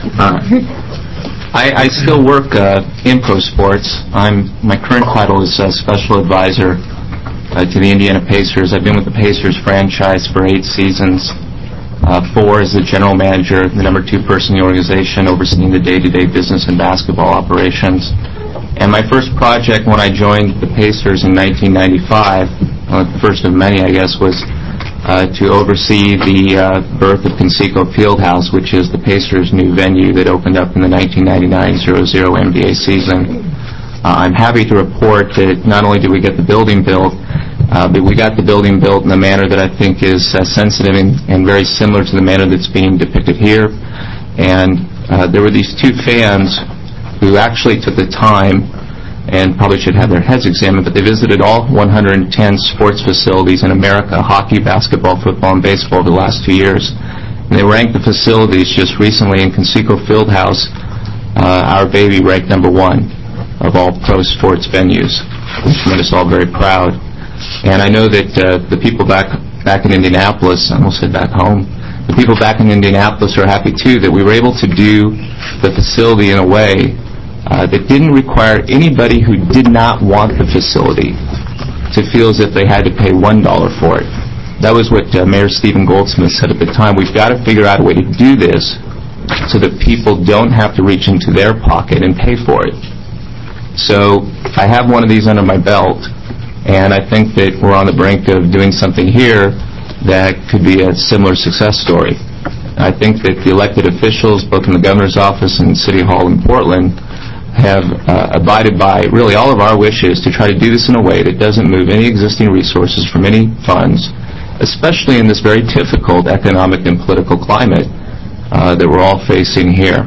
I still work in pro sports. My current title is Special Advisor to the Indiana Pacers. I've been with the Pacers franchise for 8 seasons. 4 as the general manager, the number 2 person in the organization, overseeing the day-to-day business and basketball operations. And my first project when I joined the Pacers in 1995, the first of many, I guess, was to oversee the birth of Conseco Fieldhouse, which is the Pacers' new venue that opened up in the 1999-00 NBA season. I'm happy to report that not only did we get the building built, but we got the building built in a manner that I think is sensitive and very similar to the manner that's being depicted here. And there were these 2 fans who actually took the time and probably should have their heads examined, but they visited all 110 sports facilities in America, hockey, basketball, football, and baseball over the last 2 years. And they ranked the facilities just recently in Conseco Fieldhouse, our baby ranked number 1 of all pro sports venues, which made us all very proud. And I know that the people back in Indianapolis, I almost said back home, the people back in Indianapolis are happy too that we were able to do the facility in a way that didn't require anybody who did not want the facility to feel as if they had to pay $1 for it. That was what Mayor Stephen Goldsmith said at the time. We've got to figure out a way to do this so that people don't have to reach into their pocket and pay for it. So I have one of these under my belt, and I think that we're on the brink of doing something here that could be a similar success story. I think that the elected officials, both in the governor's office and City Hall in Portland, have abided by really all of our wishes to try to do this in a way that doesn't move any existing resources from any funds, especially in this very difficult economic and political climate that we're all facing here.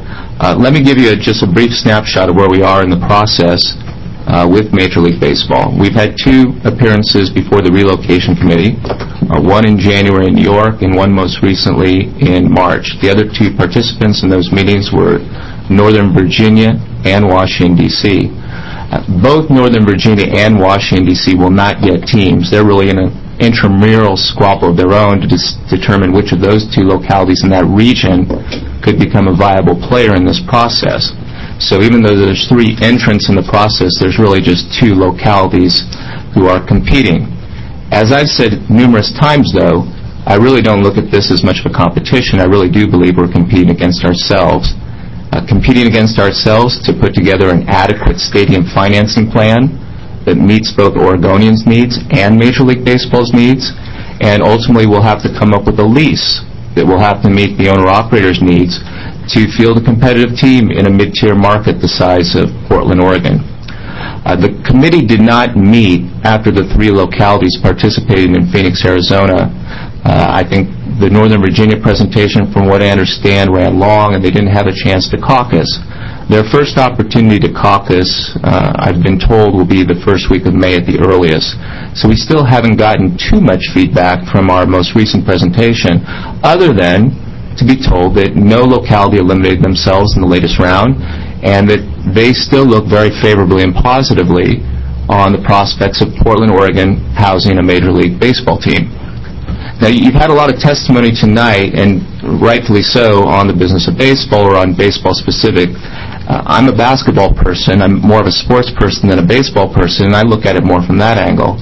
Let me give you just a brief snapshot of where we are in the process with Major League Baseball. We've had 2 appearances before the Relocation Committee, one in January in New York and one most recently in March. The other 2 participants in those meetings were Northern Virginia and Washington, D.C. Both Northern Virginia and Washington, D.C. will not get teams. They're really in an intramural squabble of their own to determine which of those 2 localities in that region could become a viable player in this process. So even though there's 3 entrants in the process, there's really just 2 localities who are competing. As I've said numerous times, though, I really don't look at this as much of a competition. I really do believe we're competing against ourselves. Competing against ourselves to put together an adequate stadium financing plan that meets both Oregonians' needs and Major League Baseball's needs, and ultimately we'll have to come up with a lease that will have to meet the owner-operator's needs to field a competitive team in a mid-tier market the size of Portland, Oregon. The committee did not meet after the 3 localities participated in Phoenix, Arizona. I think the Northern Virginia presentation, from what I understand, ran long, and they didn't have a chance to caucus. Their first opportunity to caucus, I've been told, will be the first week of May at the earliest. So we still haven't gotten too much feedback from our most recent presentation, other than to be told that no locality eliminated themselves in the latest round, and that they still look very favorably and positively on the prospects of Portland, Oregon housing a Major League Baseball team. Now, you've had a lot of testimony tonight, and rightfully so, on the business of baseball or on baseball specific. I'm a basketball person. I'm more of a sports person than a baseball person, and I look at it more from that angle.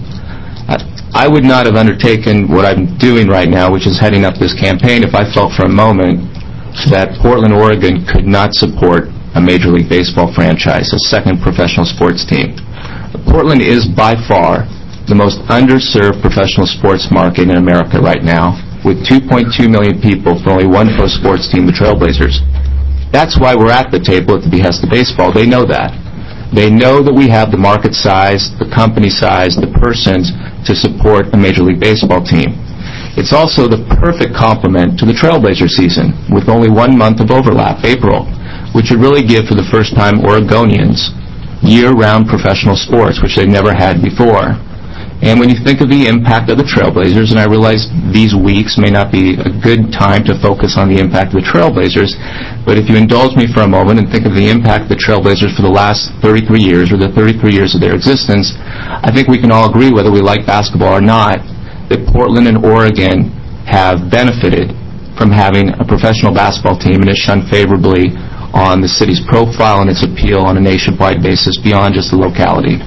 I would not have undertaken what I'm doing right now, which is heading up this campaign, if I felt for a moment that Portland, Oregon could not support a Major League Baseball franchise, a second professional sports team. Portland is by far the most underserved professional sports market in America right now, with 2.2 million people for only one pro sports team, the Trailblazers. That's why we're at the table at the behest of baseball. They know that. They know that we have the market size, the company size, the persons to support a Major League Baseball team. It's also the perfect complement to the Trailblazer season, with only 1 month of overlap, April, which would really give, for the first time, Oregonians year-round professional sports, which they've never had before. And when you think of the impact of the Trailblazers, and I realize these weeks may not be a good time to focus on the impact of the Trailblazers, but if you indulge me for a moment and think of the impact of the Trailblazers for the last 33 years, or the 33 years of their existence, I think we can all agree, whether we like basketball or not, that Portland and Oregon have benefited from having a professional basketball team and is shunned favorably on the city's profile and its appeal on a nationwide basis beyond just the locality.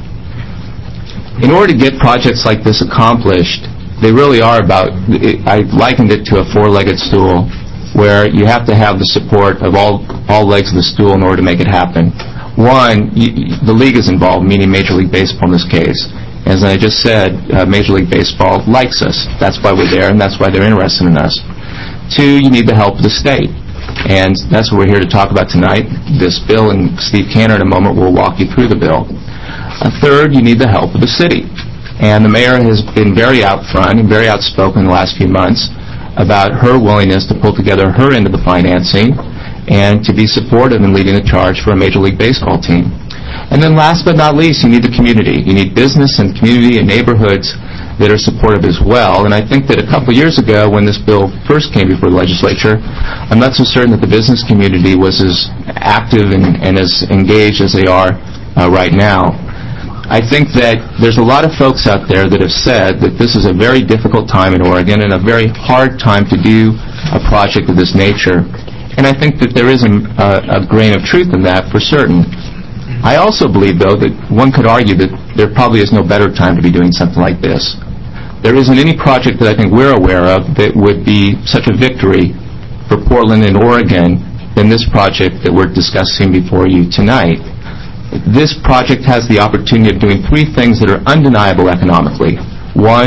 In order to get projects like this accomplished, they really are about, I likened it to a 4-legged stool, where you have to have the support of all legs of the stool in order to make it happen. One, the league is involved, meaning Major League Baseball in this case. As I just said, Major League Baseball likes us. That's why we're there, and that's why they're interested in us. 2, you need the help of the state. And that's what we're here to talk about tonight, this bill, and Steve Cantor in a moment will walk you through the bill. 3rd, you need the help of the city. And the mayor has been very out front and very outspoken in the last few months about her willingness to pull together her end of the financing and to be supportive in leading the charge for a Major League Baseball team. And then last but not least, you need the community. You need business and community and neighborhoods that are supportive as well. And I think that a couple years ago, when this bill first came before the legislature, I'm not so certain that the business community was as active and as engaged as they are right now. I think that there's a lot of folks out there that have said that this is a very difficult time in Oregon and a very hard time to do a project of this nature. And I think that there is a grain of truth in that for certain. I also believe, though, that one could argue that there probably is no better time to be doing something like this. There isn't any project that I think we're aware of that would be such a victory for Portland and Oregon than this project that we're discussing before you tonight. This project has the opportunity of doing 3 things that are undeniable economically. 1,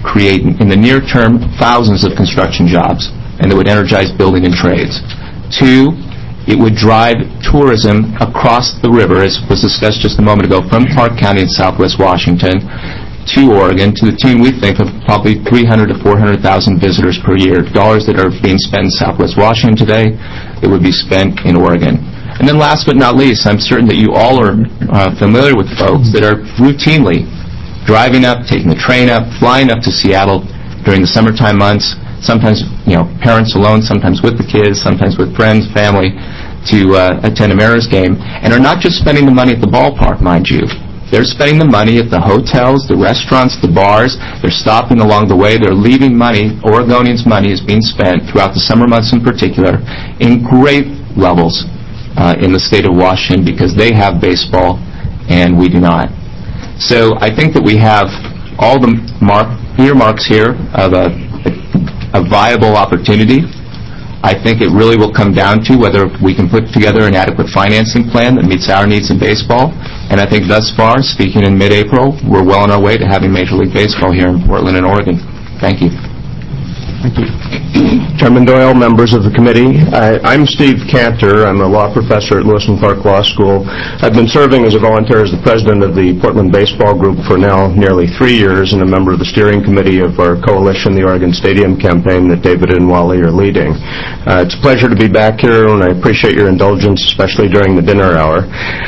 create, in the near term, thousands of construction jobs, and that would energize building and trades. 2, it would drive tourism across the river, as was discussed just a moment ago, from Clark County in southwest Washington to Oregon, to the tune, we think, of probably 300,000 to 400,000 visitors per year. Dollars that are being spent in southwest Washington today, it would be spent in Oregon. And then last but not least, I'm certain that you all are familiar with folks that are routinely driving up, taking the train up, flying up to Seattle during the summertime months, sometimes, parents alone, sometimes with the kids, sometimes with friends, family, to attend a Mariners game, and are not just spending the money at the ballpark, mind you. They're spending the money at the hotels, the restaurants, the bars. They're stopping along the way. They're leaving money. Oregonians' money is being spent throughout the summer months in particular in great levels in the state of Washington because they have baseball and we do not. So I think that we have all the earmarks here of a viable opportunity. I think it really will come down to whether we can put together an adequate financing plan that meets our needs in baseball. And I think thus far, speaking in mid-April, we're well on our way to having Major League Baseball here in Portland and Oregon. Thank you. Thank you. Chairman Doyle, members of the committee, I'm Steve Cantor. I'm a law professor at Lewis and Clark Law School. I've been serving as a volunteer as the president of the Portland Baseball Group for now nearly 3 years and a member of the steering committee of our coalition, the Oregon Stadium campaign that David and Wally are leading. It's a pleasure to be back here, and I appreciate your indulgence, especially during the dinner hour.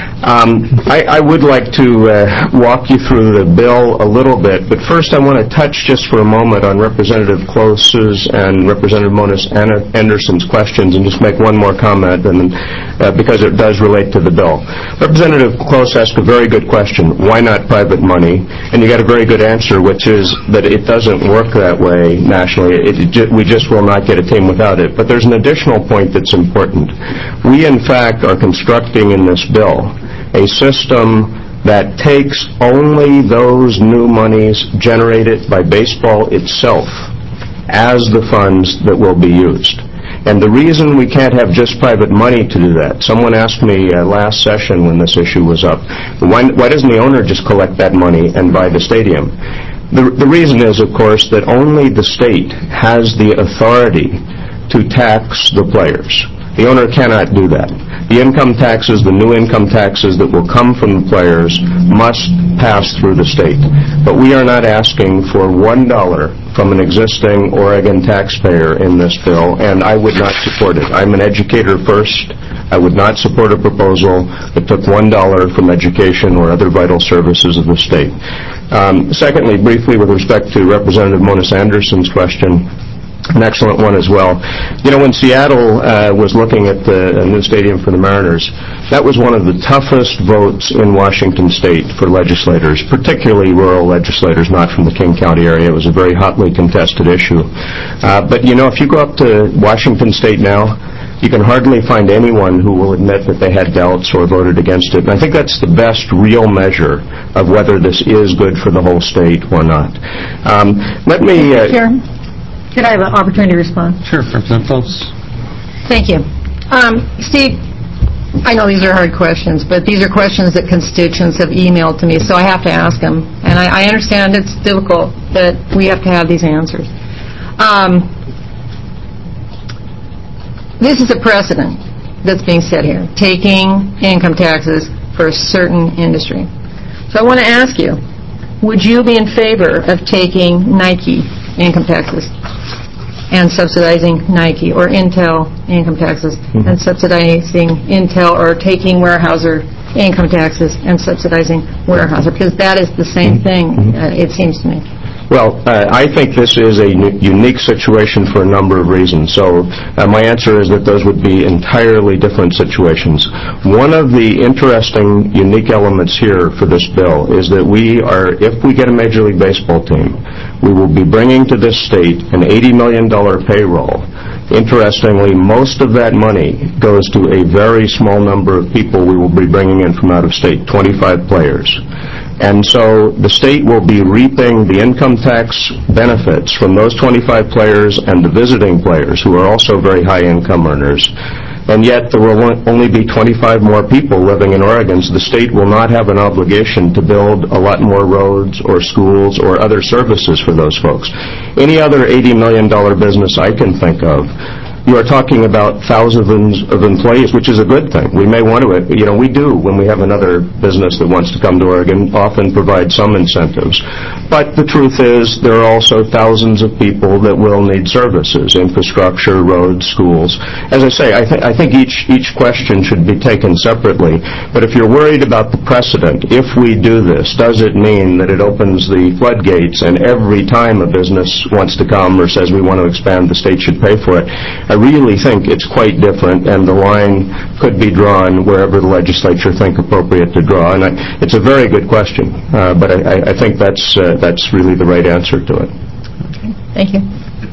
I would like to walk you through the bill a little bit, but first I want to touch just for a moment on Representative Close's and Representative Moniz Anderson's questions and just make one more comment because it does relate to the bill. Representative Close asked a very good question, why not private money? And you got a very good answer, which is that it doesn't work that way nationally. We just will not get a team without it. But there's an additional point that's important. We, in fact, are constructing in this bill a system that takes only those new monies generated by baseball itself as the funds that will be used. And the reason we can't have just private money to do that, someone asked me last session when this issue was up, why doesn't the owner just collect that money and buy the stadium? The reason is, of course, that only the state has the authority to tax the players. The owner cannot do that. The income taxes, the new income taxes that will come from the players must pass through the state. But we are not asking for $1 from an existing Oregon taxpayer in this bill, and I would not support it. I'm an educator first. I would not support a proposal that took $1 from education or other vital services of the state. Secondly, briefly with respect to Representative Moniz Anderson's question, an excellent one as well. When Seattle was looking at the new stadium for the Mariners, that was one of the toughest votes in Washington State for legislators, particularly rural legislators, not from the King County area. It was a very hotly contested issue. But if you go up to Washington State now, you can hardly find anyone who will admit that they had doubts or voted against it. And I think that's the best real measure of whether this is good for the whole state or not. Let me... Could I have an opportunity to respond? Sure, Representative Close. Thank you. Steve, I know these are hard questions, but these are questions that constituents have emailed to me, so I have to ask them. And I understand it's difficult that we have to have these answers. This is a precedent that's being set here, taking income taxes for a certain industry. So I want to ask you, would you be in favor of taking Nike income taxes and subsidizing Nike, or Intel income taxes and subsidizing Intel, or taking Weyerhaeuser income taxes and subsidizing Weyerhaeuser? Because that is the same thing, it seems to me. Well, I think this is a unique situation for a number of reasons. So my answer is that those would be entirely different situations. One of the interesting, unique elements here for this bill is that if we get a Major League Baseball team, we will be bringing to this state an $80 million payroll. Interestingly, most of that money goes to a very small number of people we will be bringing in from out of state, 25 players. And so the state will be reaping the income tax benefits from those 25 players and the visiting players, who are also very high income earners, and yet there will only be 25 more people living in Oregon, so the state will not have an obligation to build a lot more roads or schools or other services for those folks. Any other $80 million business I can think of, you are talking about thousands of employees, which is a good thing. We may want to, we do, when we have another business that wants to come to Oregon, often provide some incentives. But the truth is, there are also thousands of people that will need services, infrastructure, roads, schools. As I say, I think each question should be taken separately. But if you're worried about the precedent, if we do this, does it mean that it opens the floodgates and every time a business wants to come or says we want to expand, the state should pay for it? I really think it's quite different, and the line could be drawn wherever the legislature think appropriate to draw. And it's a very good question, but I think that's really the right answer to it. Thank you.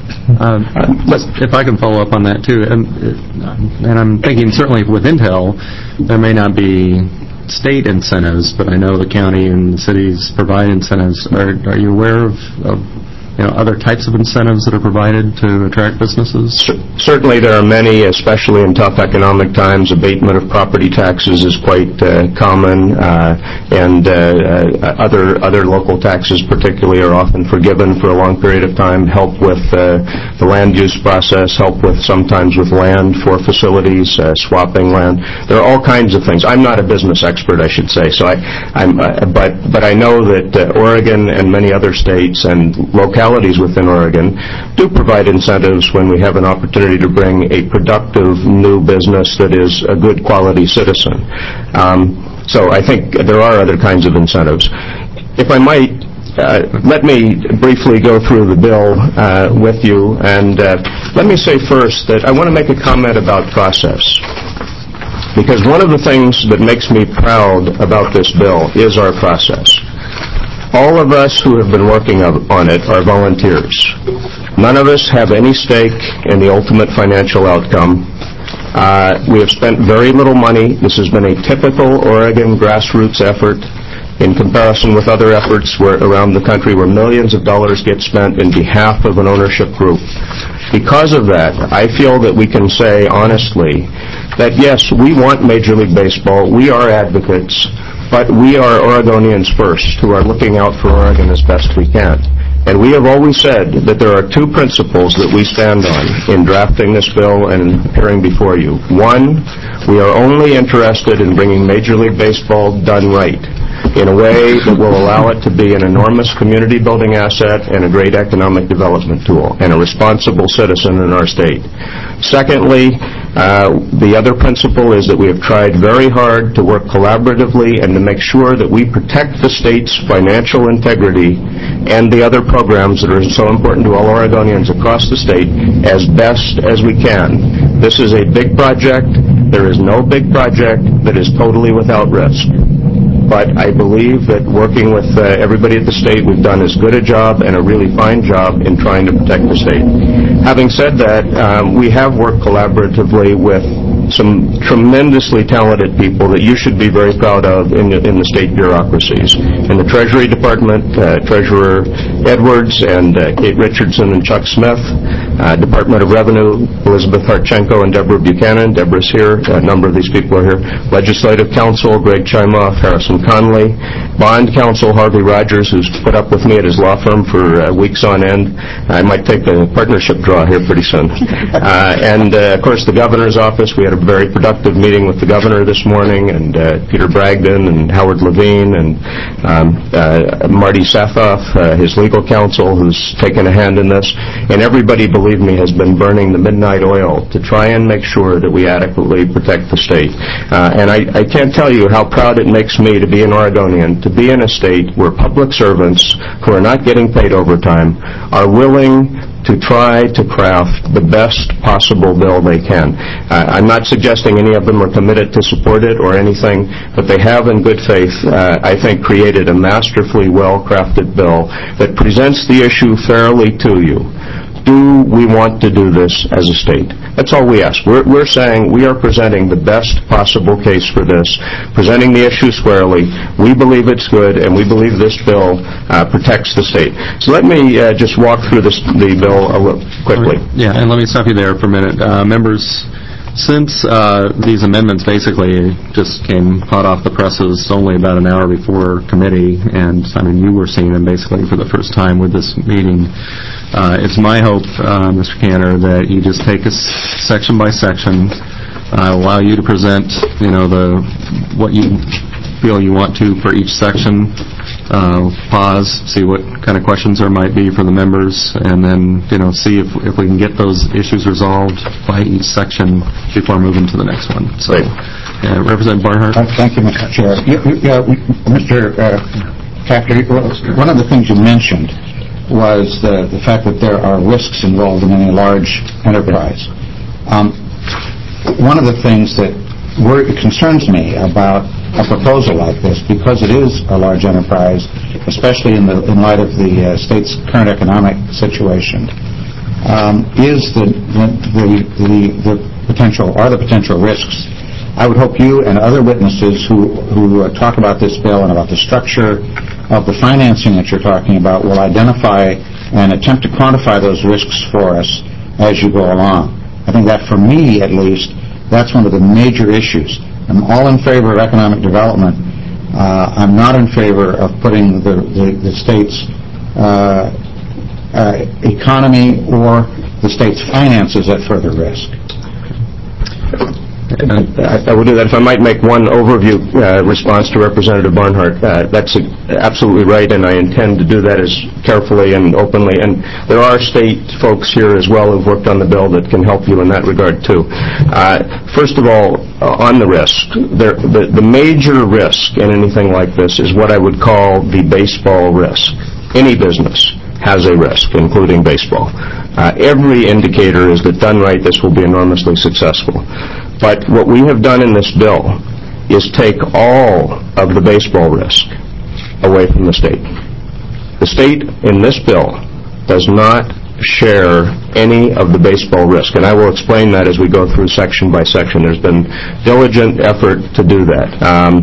If I can follow up on that too, and I'm thinking certainly with Intel, there may not be state incentives, but I know the county and the cities provide incentives. Are you aware of other types of incentives that are provided to attract businesses? Certainly there are many, especially in tough economic times. Abatement of property taxes is quite common, and other local taxes particularly are often forgiven for a long period of time. Help with the land use process, help with sometimes with land for facilities, swapping land. There are all kinds of things. I'm not a business expert, I should say, so but I know that Oregon and many other states and localities within Oregon do provide incentives when we have an opportunity to bring a productive new business that is a good quality citizen. So I think there are other kinds of incentives. If I might, let me briefly go through the bill with you, and let me say first that I want to make a comment about process. Because one of the things that makes me proud about this bill is our process. All of us who have been working on it are volunteers. None of us have any stake in the ultimate financial outcome. We have spent very little money. This has been a typical Oregon grassroots effort in comparison with other efforts around the country where millions of dollars get spent in behalf of an ownership group. Because of that, I feel that we can say honestly that yes, we want Major League Baseball. We are advocates. But we are Oregonians first, who are looking out for Oregon as best we can. And we have always said that there are two principles that we stand on in drafting this bill and appearing before you. One, we are only interested in bringing Major League Baseball done right, in a way that will allow it to be an enormous community-building asset and a great economic development tool, and a responsible citizen in our state. Secondly, the other principle is that we have tried very hard to work collaboratively and to make sure that we protect the state's financial integrity and the other programs that are so important to all Oregonians across the state as best as we can. This is a big project. There is no big project that is totally without risk. But I believe that working with everybody at the state, we've done as good a job and a really fine job in trying to protect the state. Having said that, we have worked collaboratively with some tremendously talented people that you should be very proud of in the state bureaucracies. In the Treasury Department, Treasurer Edwards and Kate Richardson and Chuck Smith. Department of Revenue, Elizabeth Hartchenko and Deborah Buchanan. Deborah's here. A number of these people are here. Legislative Counsel, Greg Chimoff, Harrison Conley. Bond Counsel, Harvey Rogers, who's put up with me at his law firm for weeks on end. I might take the partnership draw here pretty soon. And, of course, the Governor's Office. We had a very productive meeting with the Governor this morning, and Peter Bragdon and Howard Levine and Marty Sathoff, his legal counsel, who's taken a hand in this. And everybody, believe me, has been burning the midnight oil to try and make sure that we adequately protect the state. And I can't tell you how proud it makes me to be an Oregonian, to be in a state where public servants who are not getting paid overtime are willing to try to craft the best possible bill they can. I'm not suggesting any of them are committed to support it or anything, but they have in good faith, I think, created a masterfully well-crafted bill that presents the issue fairly to you. Do we want to do this as a state? That's all we ask. We're saying we are presenting the best possible case for this, presenting the issue squarely. We believe it's good, and we believe this bill protects the state. So let me just walk through the bill quickly. Yeah, and let me stop you there for a minute. Members Since these amendments basically just came hot off the presses only about an hour before committee, and I mean you were seeing them basically for the first time with this meeting, it's my hope, Mr. Cantor, that you just take us section by section, allow you to present, what you feel you want to for each section. Pause, see what kind of questions there might be for the members, and then see if we can get those issues resolved by each section before moving to the next one. So, Representative Barnhart. Thank you, Mr. Chair. Mr. Captor, one of the things you mentioned was the fact that there are risks involved in any large enterprise. One of the things that concerns me about a proposal like this, because it is a large enterprise, especially in light of the state's current economic situation, is the potential risks. I would hope you and other witnesses who talk about this bill and about the structure of the financing that you're talking about will identify and attempt to quantify those risks for us as you go along. I think that, for me at least, that's one of the major issues. I'm all in favor of economic development. I'm not in favor of putting the state's economy or the state's finances at further risk. I will do that. If I might make one overview response to Representative Barnhart, that's absolutely right, and I intend to do that as carefully and openly. And there are state folks here as well who've worked on the bill that can help you in that regard, too. First of all, on the risk, the major risk in anything like this is what I would call the baseball risk. Any business has a risk, including baseball. Every indicator is that done right, this will be enormously successful. But what we have done in this bill is take all of the baseball risk away from the state. The state in this bill does not share any of the baseball risk, and I will explain that as we go through section by section. There's been diligent effort to do that.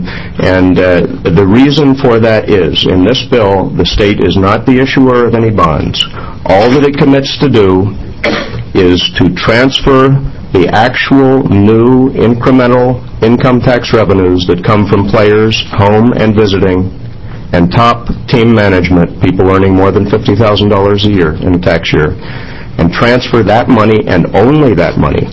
The reason for that is, in this bill, the state is not the issuer of any bonds. All that it commits to do is to transfer the actual new incremental income tax revenues that come from players home and visiting and top team management, people earning more than $50,000 a year in a tax year, and transfer that money and only that money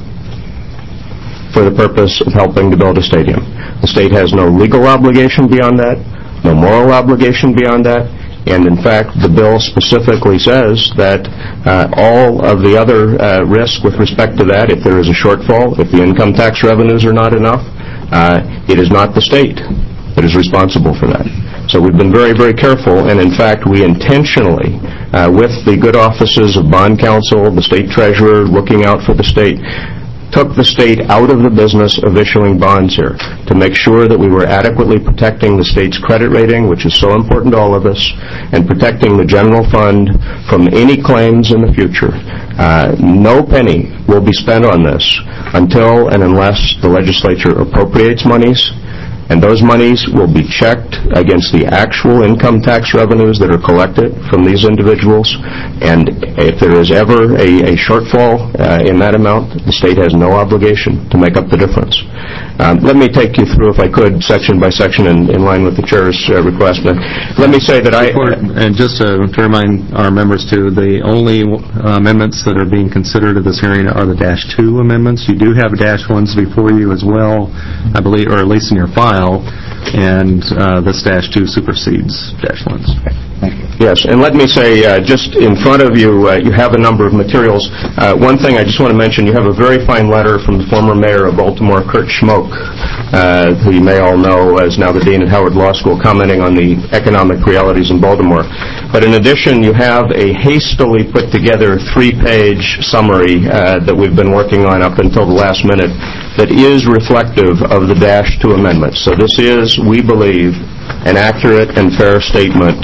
for the purpose of helping to build a stadium. The state has no legal obligation beyond that, no moral obligation beyond that, and in fact, the bill specifically says that all of the other risk with respect to that, if there is a shortfall, if the income tax revenues are not enough, it is not the state that is responsible for that. So we've been very, very careful, and in fact, we intentionally, with the good offices of bond counsel, the state treasurer, looking out for the state, took the state out of the business of issuing bonds here to make sure that we were adequately protecting the state's credit rating, which is so important to all of us, and protecting the general fund from any claims in the future. No penny will be spent on this until and unless the legislature appropriates monies, and those monies will be checked against the actual income tax revenues that are collected from these individuals, and if there is ever a shortfall in that amount, the state has no obligation to make up the difference. Let me take you through, if I could, section by section in line with the Chair's request. Let me say that And just to remind our members, too, the only amendments that are being considered at this hearing are the Dash 2 amendments. You do have Dash 1s before you as well, I believe, or at least in your file. And this Dash 2 supersedes Dash 1s. Thank you. Yes, and let me say, just in front of you, you have a number of materials. One thing I just want to mention, you have a very fine letter from the former mayor of Baltimore, Kurt Schmoke, who you may all know is now the dean at Howard Law School, commenting on the economic realities in Baltimore. But in addition, you have a hastily put together 3-page summary that we've been working on up until the last minute that is reflective of the Dash 2 amendments. So this is, we believe, an accurate and fair statement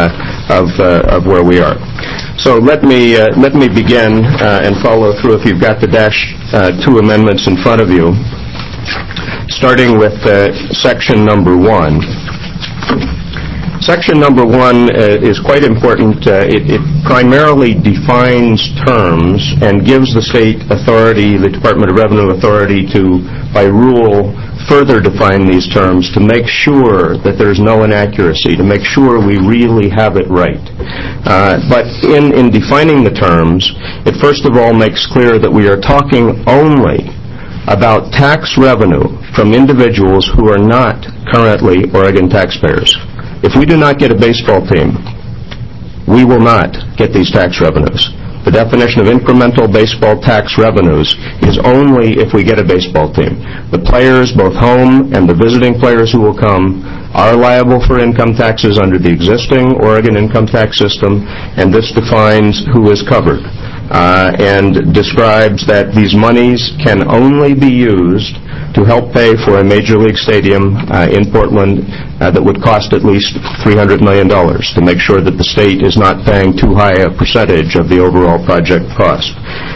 of where we are. So let me begin and follow through, if you've got the Dash 2 amendments in front of you, starting with section number 1. Section number 1 is quite important. It primarily defines terms and gives the state authority, the Department of Revenue authority, to, by rule, further define these terms to make sure that there's no inaccuracy, to make sure we really have it right. But in defining the terms, it first of all makes clear that we are talking only about tax revenue from individuals who are not currently Oregon taxpayers. If we do not get a baseball team, we will not get these tax revenues. The definition of incremental baseball tax revenues is only if we get a baseball team. The players, both home and the visiting players who will come, are liable for income taxes under the existing Oregon income tax system, and this defines who is covered and describes that these monies can only be used to help pay for a Major League Stadium in Portland that would cost at least $300 million to make sure that the state is not paying too high a percentage of the overall project cost.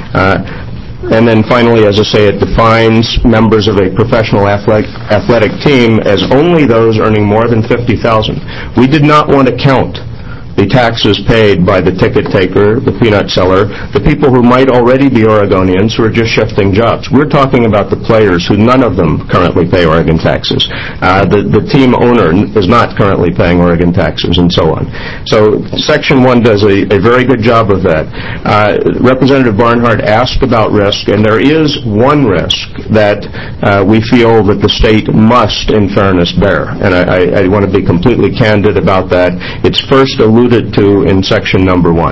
And then finally, as I say, it defines members of a professional athletic team as only those earning more than $50,000. We did not want to count the taxes paid by the ticket taker, the peanut seller, the people who might already be Oregonians who are just shifting jobs. We're talking about the players who none of them currently pay Oregon taxes. The team owner is not currently paying Oregon taxes, and so on. So Section 1 does a very good job of that. Representative Barnhart asked about risk, and there is one risk that we feel that the state must, in fairness, bear. And I want to be completely candid about that. It's first alluded to in Section number 1.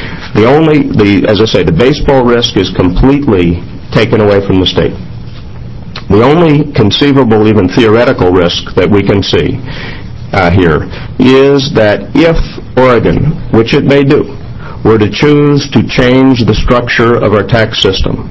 As I say, the baseball risk is completely taken away from the state. The only conceivable, even theoretical risk that we can see here is that if Oregon, which it may do, were to choose to change the structure of our tax system,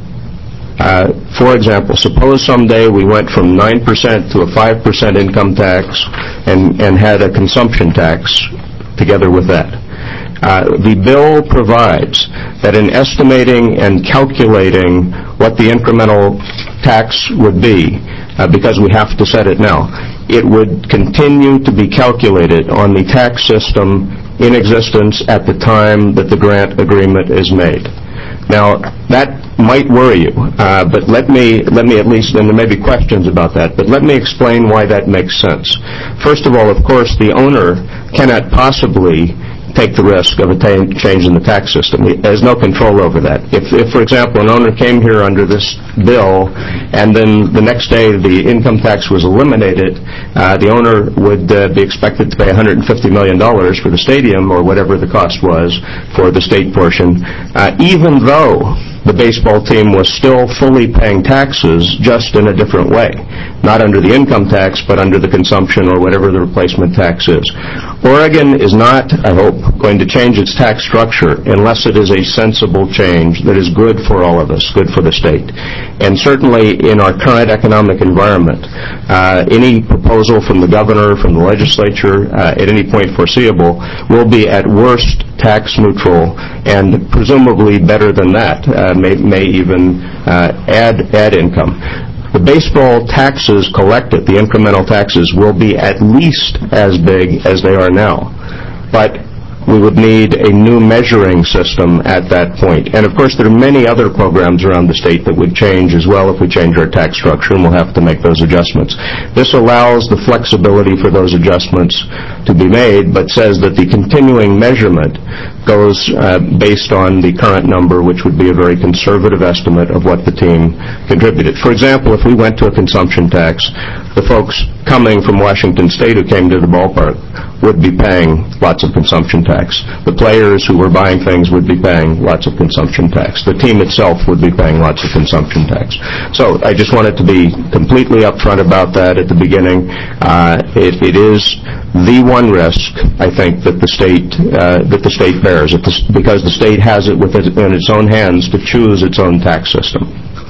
for example, suppose someday we went from 9% to a 5% income tax and had a consumption tax together with that. The bill provides that in estimating and calculating what the incremental tax would be, because we have to set it now, it would continue to be calculated on the tax system in existence at the time that the grant agreement is made. Now, that might worry you, but let me at least, and there may be questions about that, but let me explain why that makes sense. First of all, of course, the owner cannot possibly take the risk of a change in the tax system. He has no control over that. If, for example, an owner came here under this bill and then the next day the income tax was eliminated, the owner would be expected to pay $150 million for the stadium or whatever the cost was for the state portion, even though the baseball team was still fully paying taxes, just in a different way. Not under the income tax, but under the consumption or whatever the replacement tax is. Oregon is not, I hope, going to change its tax structure unless it is a sensible change that is good for all of us, good for the state. And certainly in our current economic environment, any proposal from the governor, from the legislature, at any point foreseeable, will be at worst tax neutral and presumably better than that, may even add income. The baseball taxes collected, the incremental taxes, will be at least as big as they are now. But we would need a new measuring system at that point. And of course, there are many other programs around the state that would change as well if we change our tax structure, and we'll have to make those adjustments. This allows the flexibility for those adjustments to be made, but says that the continuing measurement goes based on the current number, which would be a very conservative estimate of what the team contributed. For example, if we went to a consumption tax, the folks coming from Washington State who came to the ballpark would be paying lots of consumption tax. The players who were buying things would be paying lots of consumption tax. The team itself would be paying lots of consumption tax. So I just wanted to be completely upfront about that at the beginning. It is the one risk, I think, that the state bears, because the state has it in its own hands to choose its own tax system.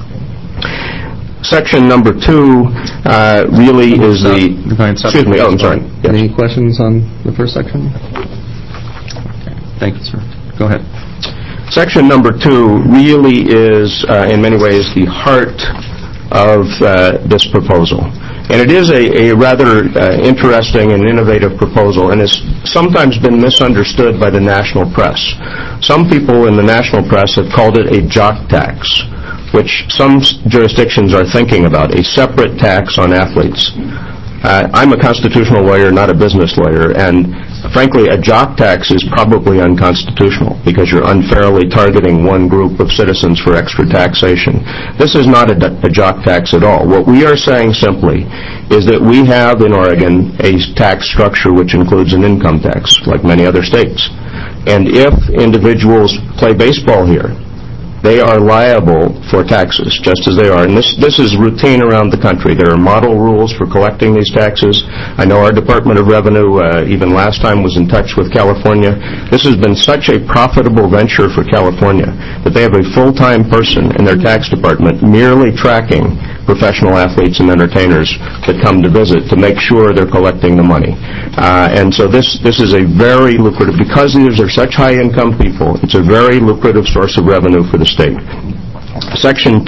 Section number 2 really is the... Excuse me. Oh, I'm sorry. Yes. Any questions on the first section? Okay. Thank you, sir. Go ahead. Section number 2 really is, in many ways, the heart of this proposal. And it is a rather interesting and innovative proposal, and has sometimes been misunderstood by the national press. Some people in the national press have called it a jock tax, which some jurisdictions are thinking about, a separate tax on athletes. I'm a constitutional lawyer, not a business lawyer, and frankly, a jock tax is probably unconstitutional because you're unfairly targeting one group of citizens for extra taxation. This is not a jock tax at all. What we are saying simply is that we have in Oregon a tax structure which includes an income tax, like many other states. And if individuals play baseball here, they are liable for taxes, just as they are. And this is routine around the country. There are model rules for collecting these taxes. I know our Department of Revenue, even last time, was in touch with California. This has been such a profitable venture for California that they have a full-time person in their tax department merely tracking professional athletes and entertainers that come to visit to make sure they're collecting the money. And so this is a very lucrative, because these are such high-income people, it's a very lucrative source of revenue for the state. Section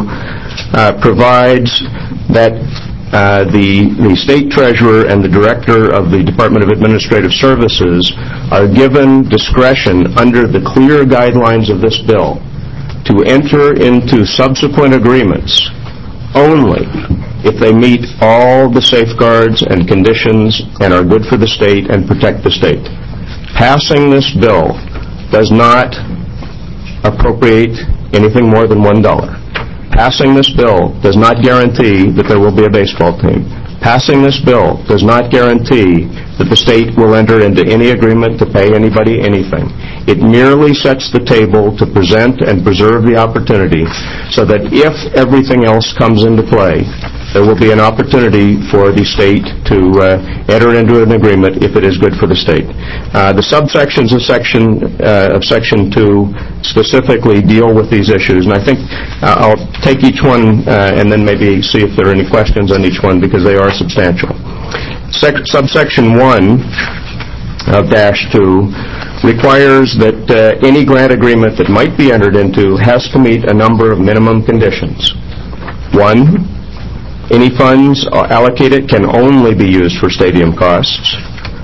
2 provides that the state treasurer and the director of the Department of Administrative Services are given discretion under the clear guidelines of this bill to enter into subsequent agreements only if they meet all the safeguards and conditions and are good for the state and protect the state. Passing this bill does not appropriate anything more than $1. Passing this bill does not guarantee that there will be a baseball team. Passing this bill does not guarantee that the state will enter into any agreement to pay anybody anything. It merely sets the table to present and preserve the opportunity so that if everything else comes into play, there will be an opportunity for the state to enter into an agreement if it is good for the state. The subsections of Section 2 specifically deal with these issues, and I think I'll take each one and then maybe see if there are any questions on each one because they are substantial. Subsection 1 of Dash 2 requires that any grant agreement that might be entered into has to meet a number of minimum conditions. 1, any funds allocated can only be used for stadium costs.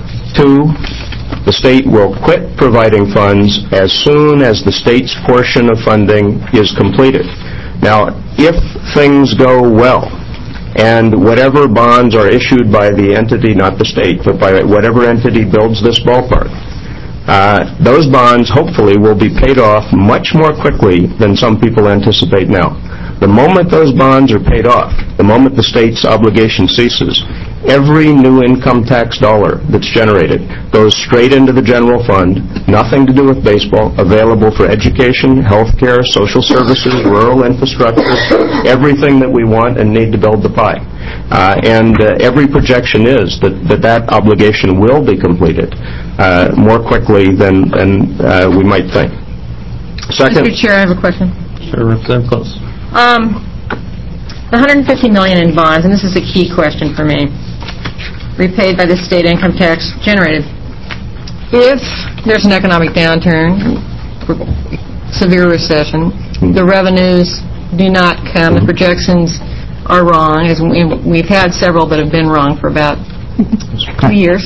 2, the state will quit providing funds as soon as the state's portion of funding is completed. Now, if things go well, and whatever bonds are issued by the entity, not the state, but by whatever entity builds this ballpark, those bonds hopefully will be paid off much more quickly than some people anticipate now. The moment those bonds are paid off, the moment the state's obligation ceases, every new income tax dollar that's generated goes straight into the general fund, nothing to do with baseball, available for education, health care, social services, rural infrastructure, everything that we want and need to build the pie. And every projection is that obligation will be completed more quickly than we might think. Second, Mr. Chair, I have a question. Sure, Representative Close. The $150 million in bonds, and this is a key question for me, repaid by the state income tax generated. If there's an economic downturn, severe recession, the revenues do not come, the projections are wrong, as we've had several that have been wrong for about 2 years.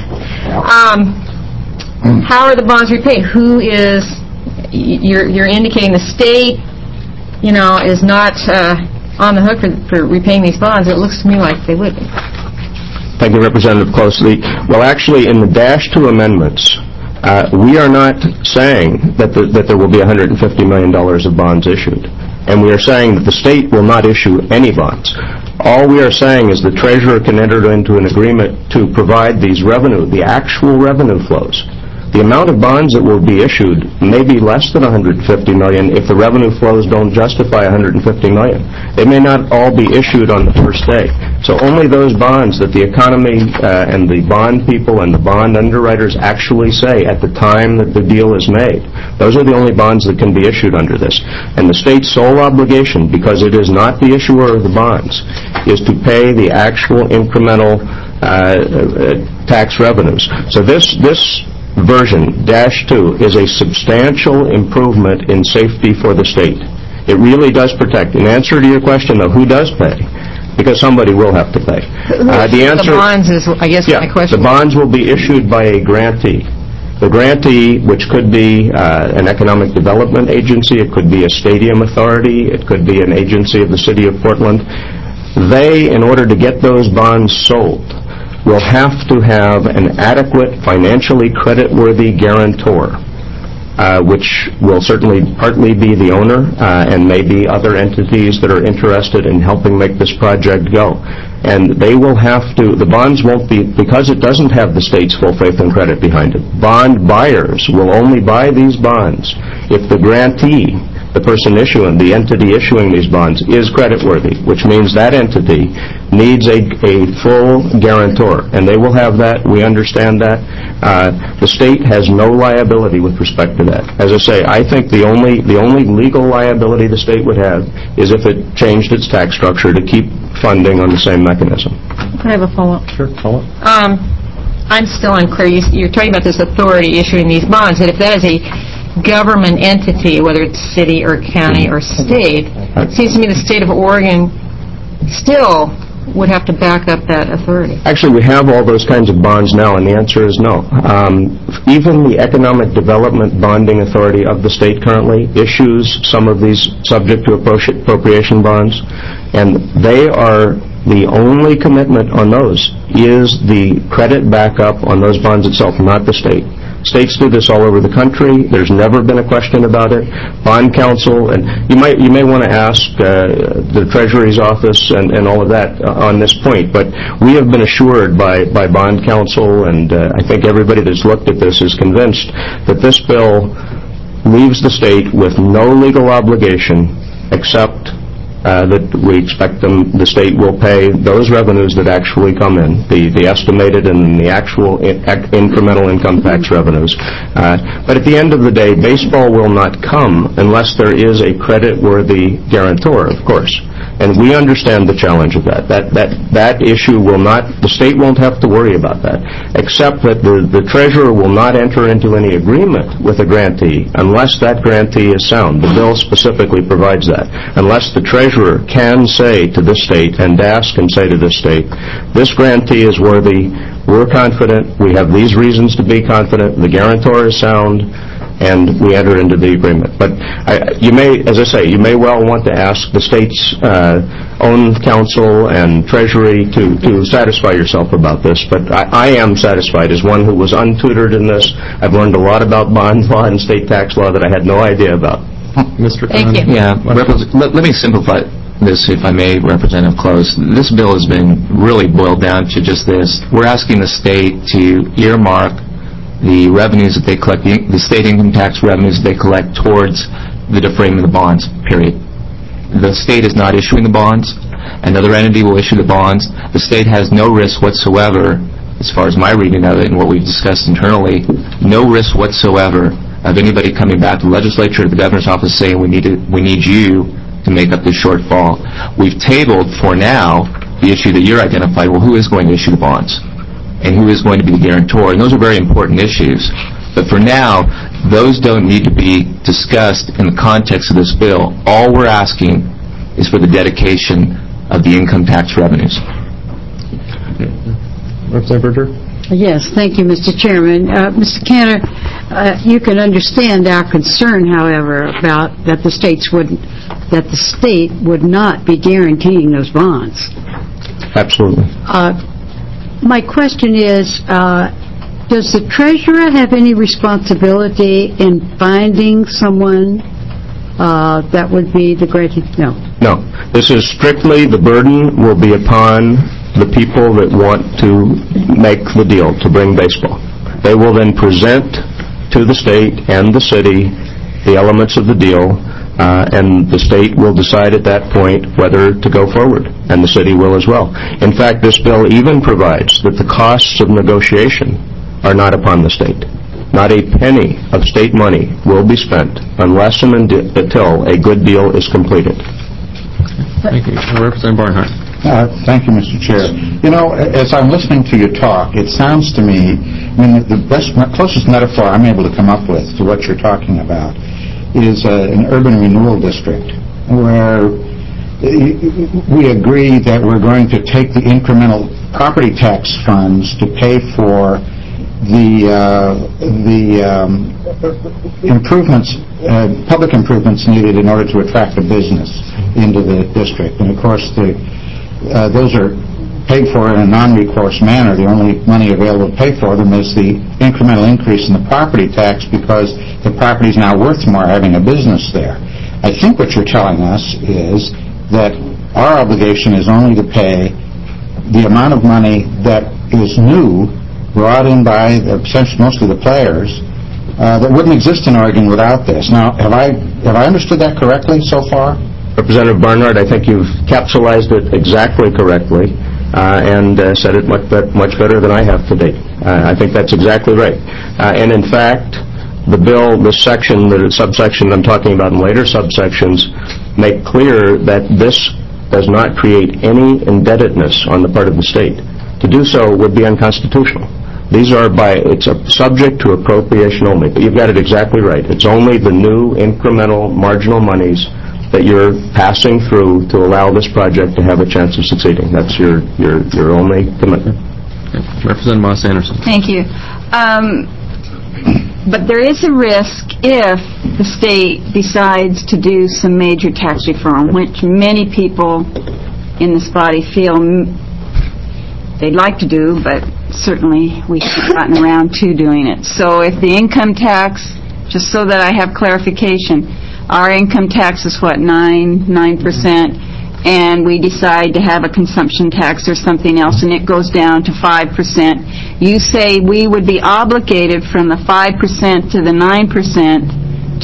How are the bonds repaid? Who is, you're indicating the state, is not on the hook for repaying these bonds. It looks to me like they would be. Thank you, Representative Close. Well, actually, in the Dash 2 amendments, we are not saying that there will be $150 million of bonds issued. And we are saying that the state will not issue any bonds. All we are saying is the treasurer can enter into an agreement to provide these the actual revenue flows. The amount of bonds that will be issued may be less than $150 million if the revenue flows don't justify $150 million. They may not all be issued on the first day. So only those bonds that the economy and the bond people and the bond underwriters actually say at the time that the deal is made, those are the only bonds that can be issued under this. And the state's sole obligation, because it is not the issuer of the bonds, is to pay the actual incremental tax revenues. So this version, Dash 2, is a substantial improvement in safety for the state. It really does protect. In answer to your question of who does pay, because somebody will have to pay. The answer, the bonds is, I guess, my question. The bonds will be issued by a grantee. The grantee, which could be an economic development agency, it could be a stadium authority, it could be an agency of the City of Portland, they, in order to get those bonds sold, will have to have an adequate, financially creditworthy guarantor, which will certainly partly be the owner and maybe other entities that are interested in helping make this project go. And they will have to, the bonds won't be, because it doesn't have the state's full faith and credit behind it, bond buyers will only buy these bonds if the grantee, the person issuing, the entity issuing these bonds, is creditworthy, which means that entity needs a full guarantor, and they will have that. We understand that. The state has no liability with respect to that. As I say, I think the only legal liability the state would have is if it changed its tax structure to keep funding on the same mechanism. Can I have a follow-up? Sure, follow-up. I'm still unclear. You're talking about this authority issuing these bonds, and if that is a government entity, whether it's city or county or state, it seems to me the state of Oregon still would have to back up that authority. Actually, we have all those kinds of bonds now, and the answer is no. Even the Economic Development Bonding Authority of the state currently issues some of these subject to appropriation bonds, and they are the only commitment on those is the credit backup on those bonds itself, not the state. States do this all over the country. There's never been a question about it. Bond counsel, and you may want to ask the Treasury's office and all of that on this point, but we have been assured by bond counsel, and I think everybody that's looked at this is convinced that this bill leaves the state with no legal obligation except that we expect the state will pay those revenues that actually come in, the estimated and the actual incremental income tax revenues. But at the end of the day, baseball will not come unless there is a credit-worthy guarantor, of course. And we understand the challenge of that. That issue will not, the state won't have to worry about that, except that the treasurer will not enter into any agreement with a grantee unless that grantee is sound. The bill specifically provides that. Unless the treasurer can say to the state and ask and say to the state, this grantee is worthy, we're confident, we have these reasons to be confident, the guarantor is sound, and we enter into the agreement. But you may, as I say, you may well want to ask the state's own counsel and treasury to satisfy yourself about this. But I am satisfied as one who was untutored in this. I've learned a lot about bond law and state tax law that I had no idea about. Mr. Thank you. Yeah, let me simplify this, if I may, Representative Close. This bill has been really boiled down to just this. We're asking the state to earmark the revenues that they collect, the state income tax revenues that they collect towards the defrayment of the bonds, period. The state is not issuing the bonds. Another entity will issue the bonds. The state has no risk whatsoever, as far as my reading of it and what we've discussed internally, no risk whatsoever of anybody coming back to the legislature or the governor's office saying we need you to make up this shortfall. We've tabled for now the issue that you're identified, well, who is going to issue the bonds? And who is going to be the guarantor? And those are very important issues. But for now, those don't need to be discussed in the context of this bill. All we're asking is for the dedication of the income tax revenues. Representative Berger? Yes, thank you, Mr. Chairman. Mr. Cantor, you can understand our concern, however, about that the state would not be guaranteeing those bonds. Absolutely. My question is, does the treasurer have any responsibility in finding someone that would be the grantee? No. No. This is strictly, the burden will be upon the people that want to make the deal, to bring baseball. They will then present to the state and the city the elements of the deal, and the state will decide at that point whether to go forward, and the city will as well. In fact, this bill even provides that the costs of negotiation are not upon the state. Not a penny of state money will be spent unless and until a good deal is completed. Thank you. Representative Barnhart. Thank you, Mr. Chair. You know, as I'm listening to you talk, it sounds to me, the closest metaphor I'm able to come up with to what you're talking about is an urban renewal district where we agree that we're going to take the incremental property tax funds to pay for the improvements, public improvements needed in order to attract a business into the district. And of course, those are paid for in a non-recourse manner. The only money available to pay for them is the incremental increase in the property tax because the property is now worth more having a business there. I think what you're telling us is that our obligation is only to pay the amount of money that is new, brought in by mostly the players, that wouldn't exist in Oregon without this. Now, have I understood that correctly so far? Representative Barnard, I think you've capsulized it exactly correctly and said it much better than I have to date. I think that's exactly right. And in fact, the bill, the subsection I'm talking about in later subsections, make clear that this does not create any indebtedness on the part of the state. To do so would be unconstitutional. It's subject to appropriation only, but you've got it exactly right. It's only the new incremental marginal monies that you're passing through to allow this project to have a chance of succeeding. That's your only commitment. Representative Moss Anderson. Thank you. But there is a risk if the state decides to do some major tax reform, which many people in this body feel they'd like to do, but certainly we haven't gotten around to doing it. So if the income tax, just so that I have clarification, our income tax is what, 9%, and we decide to have a consumption tax or something else, and it goes down to 5%. You say we would be obligated from the 5% to the 9%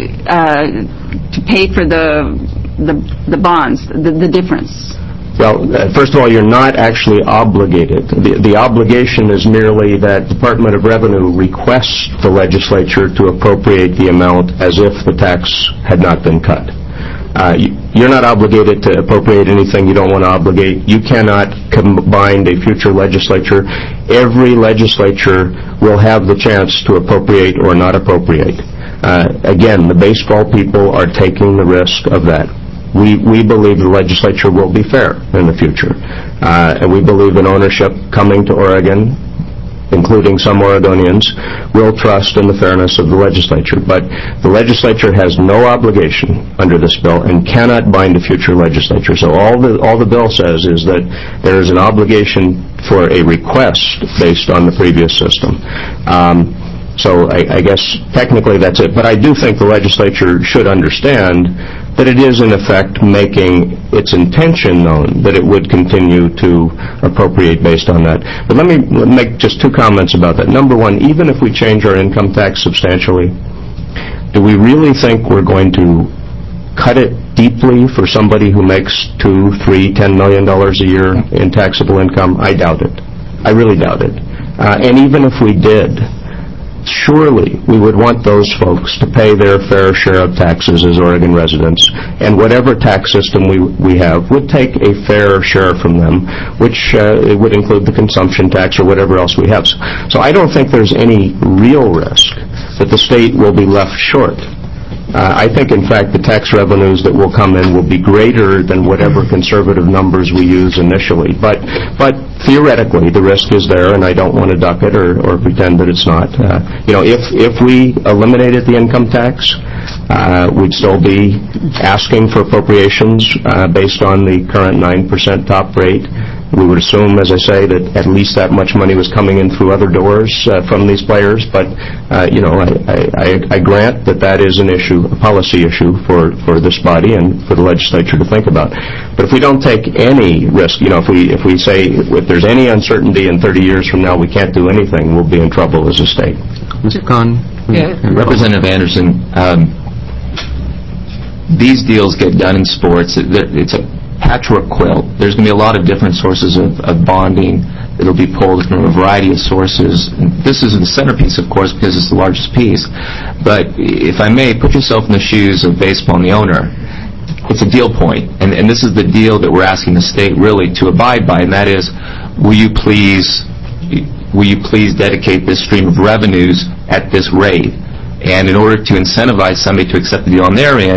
to pay for the bonds, the difference. Well, first of all, you're not actually obligated. The obligation is merely that Department of Revenue requests the legislature to appropriate the amount as if the tax had not been cut. You're not obligated to appropriate anything you don't want to obligate. You cannot combine a future legislature. Every legislature will have the chance to appropriate or not appropriate. Again, the baseball people are taking the risk of that. We believe the legislature will be fair in the future. And we believe in ownership coming to Oregon, including some Oregonians, will trust in the fairness of the legislature. But the legislature has no obligation under this bill and cannot bind a future legislature. So all the bill says is that there is an obligation for a request based on the previous system. So I guess technically that's it. But I do think the legislature should understand that it is in effect making its intention known that it would continue to appropriate based on that. But let me make just two comments about that. Number one, even if we change our income tax substantially, do we really think we're going to cut it deeply for somebody who makes $2, $3, $10 million a year in taxable income? I doubt it. I really doubt it. And even if we did, surely we would want those folks to pay their fair share of taxes as Oregon residents, and whatever tax system we have would take a fair share from them, which would include the consumption tax or whatever else we have. So I don't think there's any real risk that the state will be left short. I think, in fact, the tax revenues that will come in will be greater than whatever conservative numbers we use initially. But theoretically, the risk is there, and I don't want to duck it or pretend that it's not. If we eliminated the income tax, we'd still be asking for appropriations based on the current 9% top rate. We would assume, as I say, that at least that much money was coming in through other doors from these players. But, I grant that is an issue, a policy issue for this body and for the legislature to think about. But if we don't take any risk, if we say if there's any uncertainty in 30 years from now we can't do anything, we'll be in trouble as a state. Mr. Kahn? Yeah. Representative Anderson, these deals get done in sports. It's a patchwork quilt. There's going to be a lot of different sources of bonding that'll be pulled from a variety of sources. And this is the centerpiece, of course, because it's the largest piece. But if I may, put yourself in the shoes of baseball and the owner. It's a deal point, and this is the deal that we're asking the state really to abide by, and that is, will you please dedicate this stream of revenues at this rate? And in order to incentivize somebody to accept the deal on their end,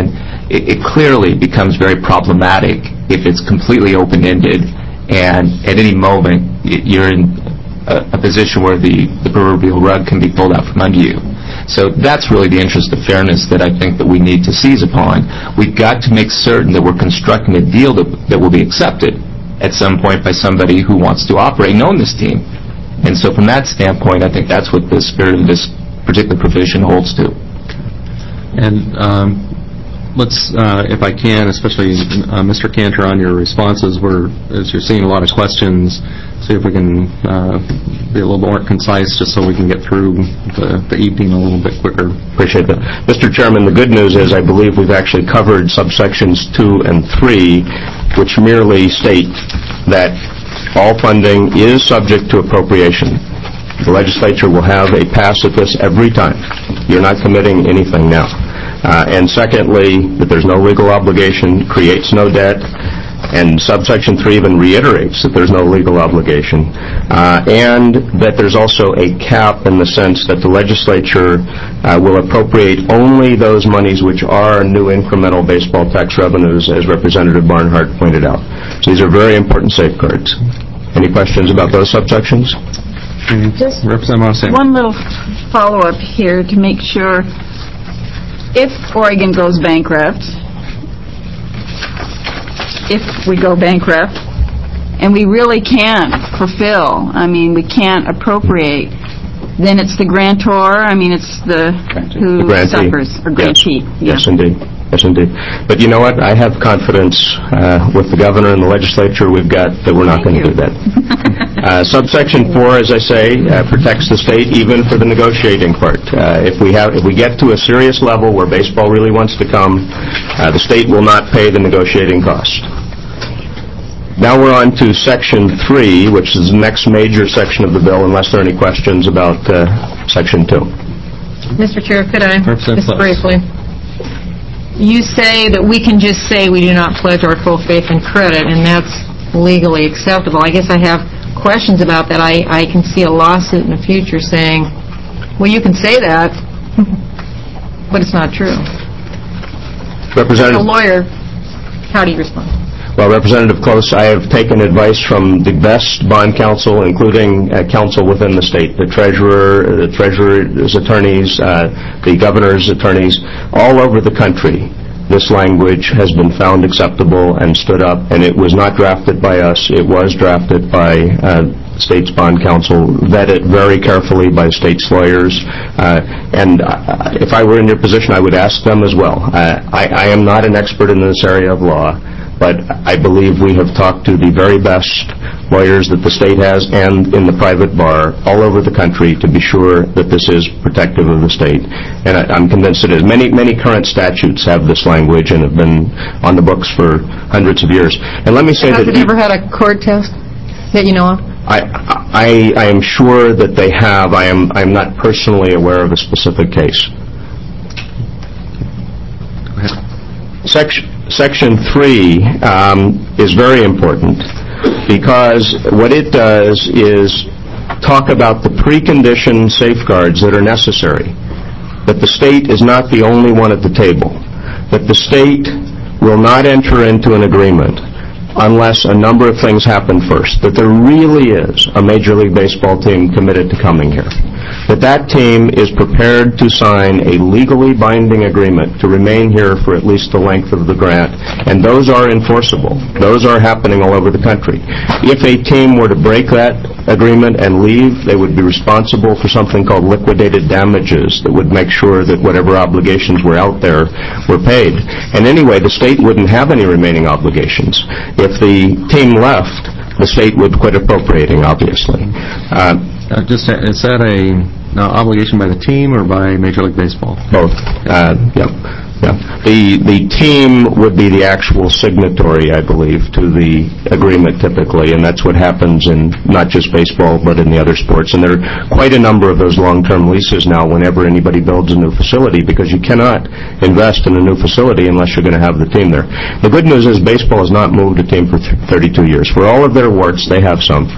it clearly becomes very problematic if it's completely open-ended, and at any moment you're in a position where the proverbial rug can be pulled out from under you. So that's really the interest of fairness that I think that we need to seize upon. We've got to make certain that we're constructing a deal that will be accepted at some point by somebody who wants to operate and own this team. And so from that standpoint, I think that's what the spirit of this particular provision holds to. And let's, if I can, especially Mr. Cantor, on your responses, as you're seeing a lot of questions, see if we can be a little more concise just so we can get through the evening a little bit quicker. Appreciate that. Mr. Chairman, the good news is I believe we've actually covered subsections 2 and 3, which merely state that all funding is subject to appropriation. The legislature will have a pass at this every time. You're not committing anything now. And secondly, that there's no legal obligation, creates no debt, and subsection 3 even reiterates that there's no legal obligation, and that there's also a cap in the sense that the legislature will appropriate only those monies which are new incremental baseball tax revenues, as Representative Barnhart pointed out. So these are very important safeguards. Any questions about those subsections? Just one little follow-up here to make sure. If Oregon goes bankrupt, if we go bankrupt, and we really can't fulfill, we can't appropriate, then it's the grantor, it's who suffers, or grantee. Yes, indeed. Yes, indeed. But you know what? I have confidence with the governor and the legislature we've got that we're not going to do that. Subsection 4, as I say, protects the state even for the negotiating part. If we get to a serious level where baseball really wants to come, the state will not pay the negotiating cost. Now we're on to Section 3, which is the next major section of the bill, unless there are any questions about Section 2. Mr. Chair, could I, just briefly? You say that we can just say we do not pledge our full faith and credit, and that's legally acceptable. I guess I have questions about that. I can see a lawsuit in the future saying, well, you can say that, but it's not true. As a lawyer, how do you respond? Well, Representative Close, I have taken advice from the best bond counsel, including counsel within the state, the treasurer's attorneys, the governor's attorneys, all over the country. This language has been found acceptable and stood up, and it was not drafted by us. It was drafted by state's bond counsel, vetted very carefully by state's lawyers, and if I were in your position, I would ask them as well. I am not an expert in this area of law, but I believe we have talked to the very best lawyers that the state has and in the private bar all over the country to be sure that this is protective of the state. And I'm convinced it is. Many current statutes have this language and have been on the books for hundreds of years. And let me say Has it ever had a court test that you know of? I am sure that they have. I am not personally aware of a specific case. Go ahead. Section 3 is very important because what it does is talk about the precondition safeguards that are necessary, that the state is not the only one at the table, that the state will not enter into an agreement unless a number of things happen first, that there really is a Major League Baseball team committed to coming here, that team is prepared to sign a legally binding agreement to remain here for at least the length of the grant, and those are enforceable. Those are happening all over the country. If a team were to break that agreement and leave, they would be responsible for something called liquidated damages that would make sure that whatever obligations were out there were paid. And anyway, the state wouldn't have any remaining obligations. If the team left, the state would quit appropriating, obviously. Is that an obligation by the team or by Major League Baseball? Both. Yeah. The team would be the actual signatory, I believe, to the agreement typically, and that's what happens in not just baseball but in the other sports. And there are quite a number of those long-term leases now whenever anybody builds a new facility, because you cannot invest in a new facility unless you're going to have the team there. The good news is baseball has not moved a team for 32 years. For all of their warts, they have some.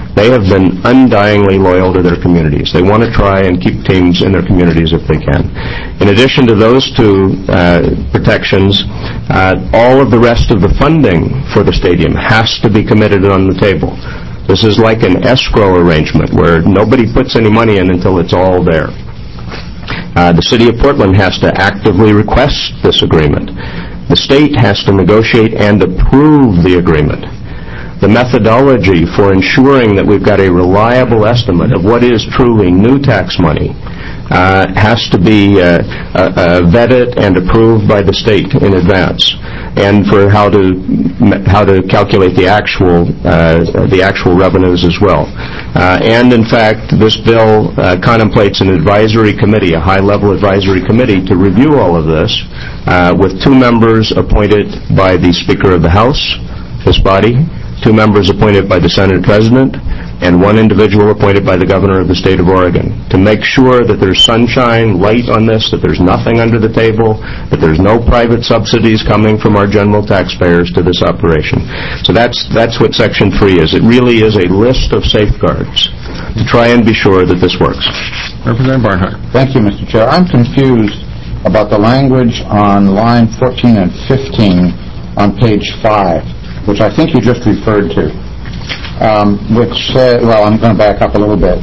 They have been undyingly loyal to their communities. They want to try and keep teams in their communities if they can. In addition to those two protections, all of the rest of the funding for the stadium has to be committed on the table. This is like an escrow arrangement where nobody puts any money in until it's all there. The City of Portland has to actively request this agreement. The state has to negotiate and approve the agreement. The methodology for ensuring that we've got a reliable estimate of what is truly new tax money has to be vetted and approved by the state in advance, and for how to calculate the actual revenues as well. And in fact, this bill contemplates an advisory committee, a high-level advisory committee, to review all of this, with 2 members appointed by the Speaker of the House, this body, 2 members appointed by the Senate President, and 1 individual appointed by the Governor of the State of Oregon, to make sure that there's sunshine, light on this, that there's nothing under the table, that there's no private subsidies coming from our general taxpayers to this operation. So that's what Section 3 is. It really is a list of safeguards to try and be sure that this works. Representative Barnhart. Thank you, Mr. Chair. I'm confused about the language on line 14 and 15 on page 5, which I think you just referred to. Which said, well, I'm going to back up a little bit.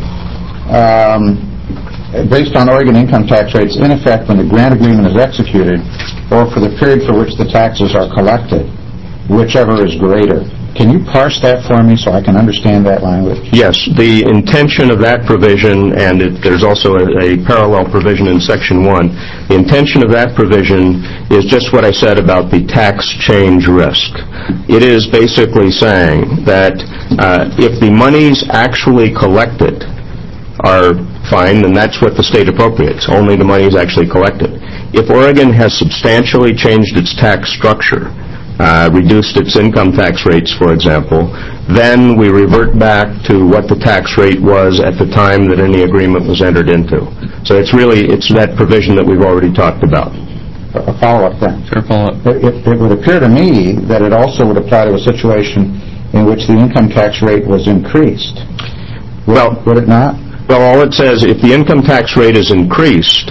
Based on Oregon income tax rates in effect when the grant agreement is executed, or for the period for which the taxes are collected, whichever is greater. Can you parse that for me so I can understand that language? Yes. The intention of that provision, and there's also a parallel provision in Section 1, the intention of that provision is just what I said about the tax change risk. It is basically saying that if the monies actually collected are fine, then that's what the state appropriates, only the money is actually collected. If Oregon has substantially changed its tax structure, reduced its income tax rates, for example, then we revert back to what the tax rate was at the time that any agreement was entered into. So it's that provision that we've already talked about. A follow-up then. Sure, follow-up. It would appear to me that it also would apply to a situation in which the income tax rate was increased. Would it not? Well, all it says, if the income tax rate is increased,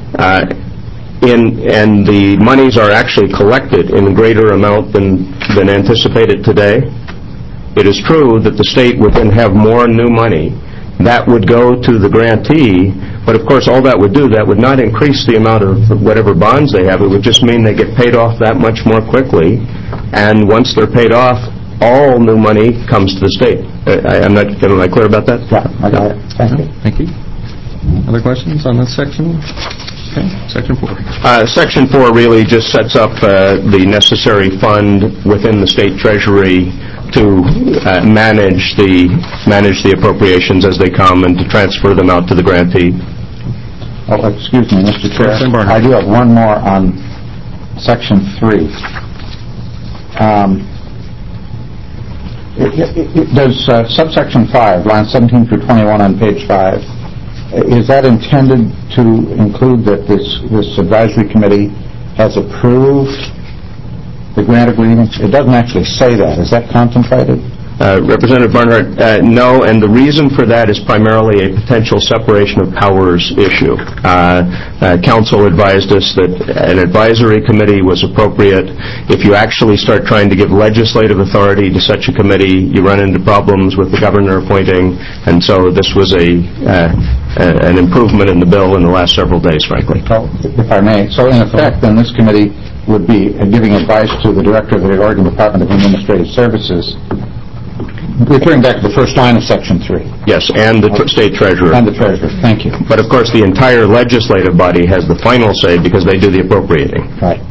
and the monies are actually collected in a greater amount than anticipated today, it is true that the state would then have more new money. That would go to the grantee, but of course all that would do, that would not increase the amount of whatever bonds they have. It would just mean they get paid off that much more quickly, and once they're paid off, all new money comes to the state. Am I clear about that? Yeah, I got it. Thank you. Thank you. Other questions on this section? Okay. Section 4. Section 4 really just sets up the necessary fund within the state treasury to manage the appropriations as they come and to transfer them out to the grantee. Oh, excuse me, Mr. Chair. I do have one more on Section 3. Does subsection 5, lines 17 through 21 on page 5, is that intended to include that this advisory committee has approved the grant agreement? It doesn't actually say that. Is that contemplated? Representative Barnhart, no, and the reason for that is primarily a potential separation of powers issue. Council advised us that an advisory committee was appropriate. If you actually start trying to give legislative authority to such a committee, you run into problems with the governor appointing, and so this was an improvement in the bill in the last several days, frankly. So, if I may, so in effect, then this committee would be giving advice to the director of the Oregon Department of Administrative Services, referring back to the first line of Section 3. Yes, and the state treasurer. And the treasurer. Thank you. But, of course, the entire legislative body has the final say because they do the appropriating. Right.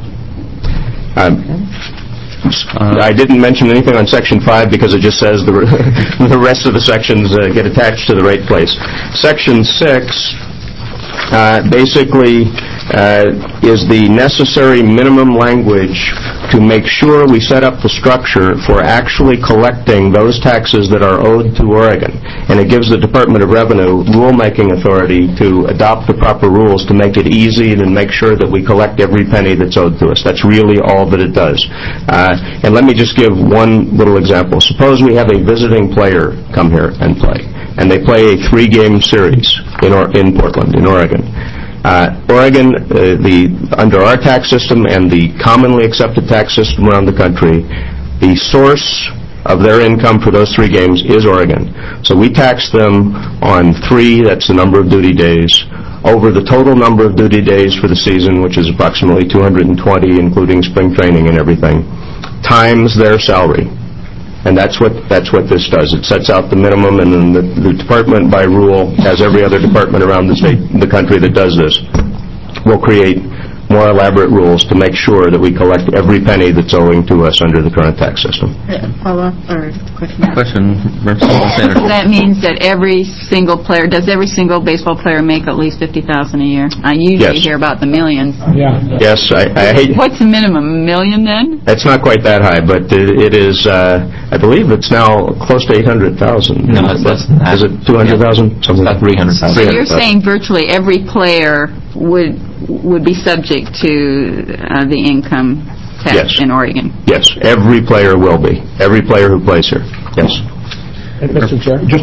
I didn't mention anything on Section 5 because it just says the rest of the sections get attached to the right place. Section 6 basically is the necessary minimum language to make sure we set up the structure for actually collecting those taxes that are owed to Oregon. And it gives the Department of Revenue rulemaking authority to adopt the proper rules to make it easy and make sure that we collect every penny that's owed to us. That's really all that it does. And let me just give one little example. Suppose we have a visiting player come here and play, and they play a 3-game series in Portland, in Oregon. Oregon, under our tax system and the commonly accepted tax system around the country, the source of their income for those 3 games is Oregon. So we tax them on 3, that's the number of duty days, over the total number of duty days for the season, which is approximately 220, including spring training and everything, times their salary. And that's what this does. It sets out the minimum, and then the department, by rule, as every other department around the country that does this, will create more elaborate rules to make sure that we collect every penny that's owing to us under the current tax system. Follow-up or question? Question, Representative Sanders. That means that does every single baseball player make at least $50,000 a year? I usually hear about the millions. Yeah. Yes, I hate... What's the minimum, $1 million then? It's not quite that high, but it is, I believe it's now close to 800,000. No, it's less than that. Is it 200,000? Something about 300,000. So you're saying virtually every player would be subject to the income tax in Oregon? Yes, every player will be. Every player who plays here. Yes. Mr. Chair, just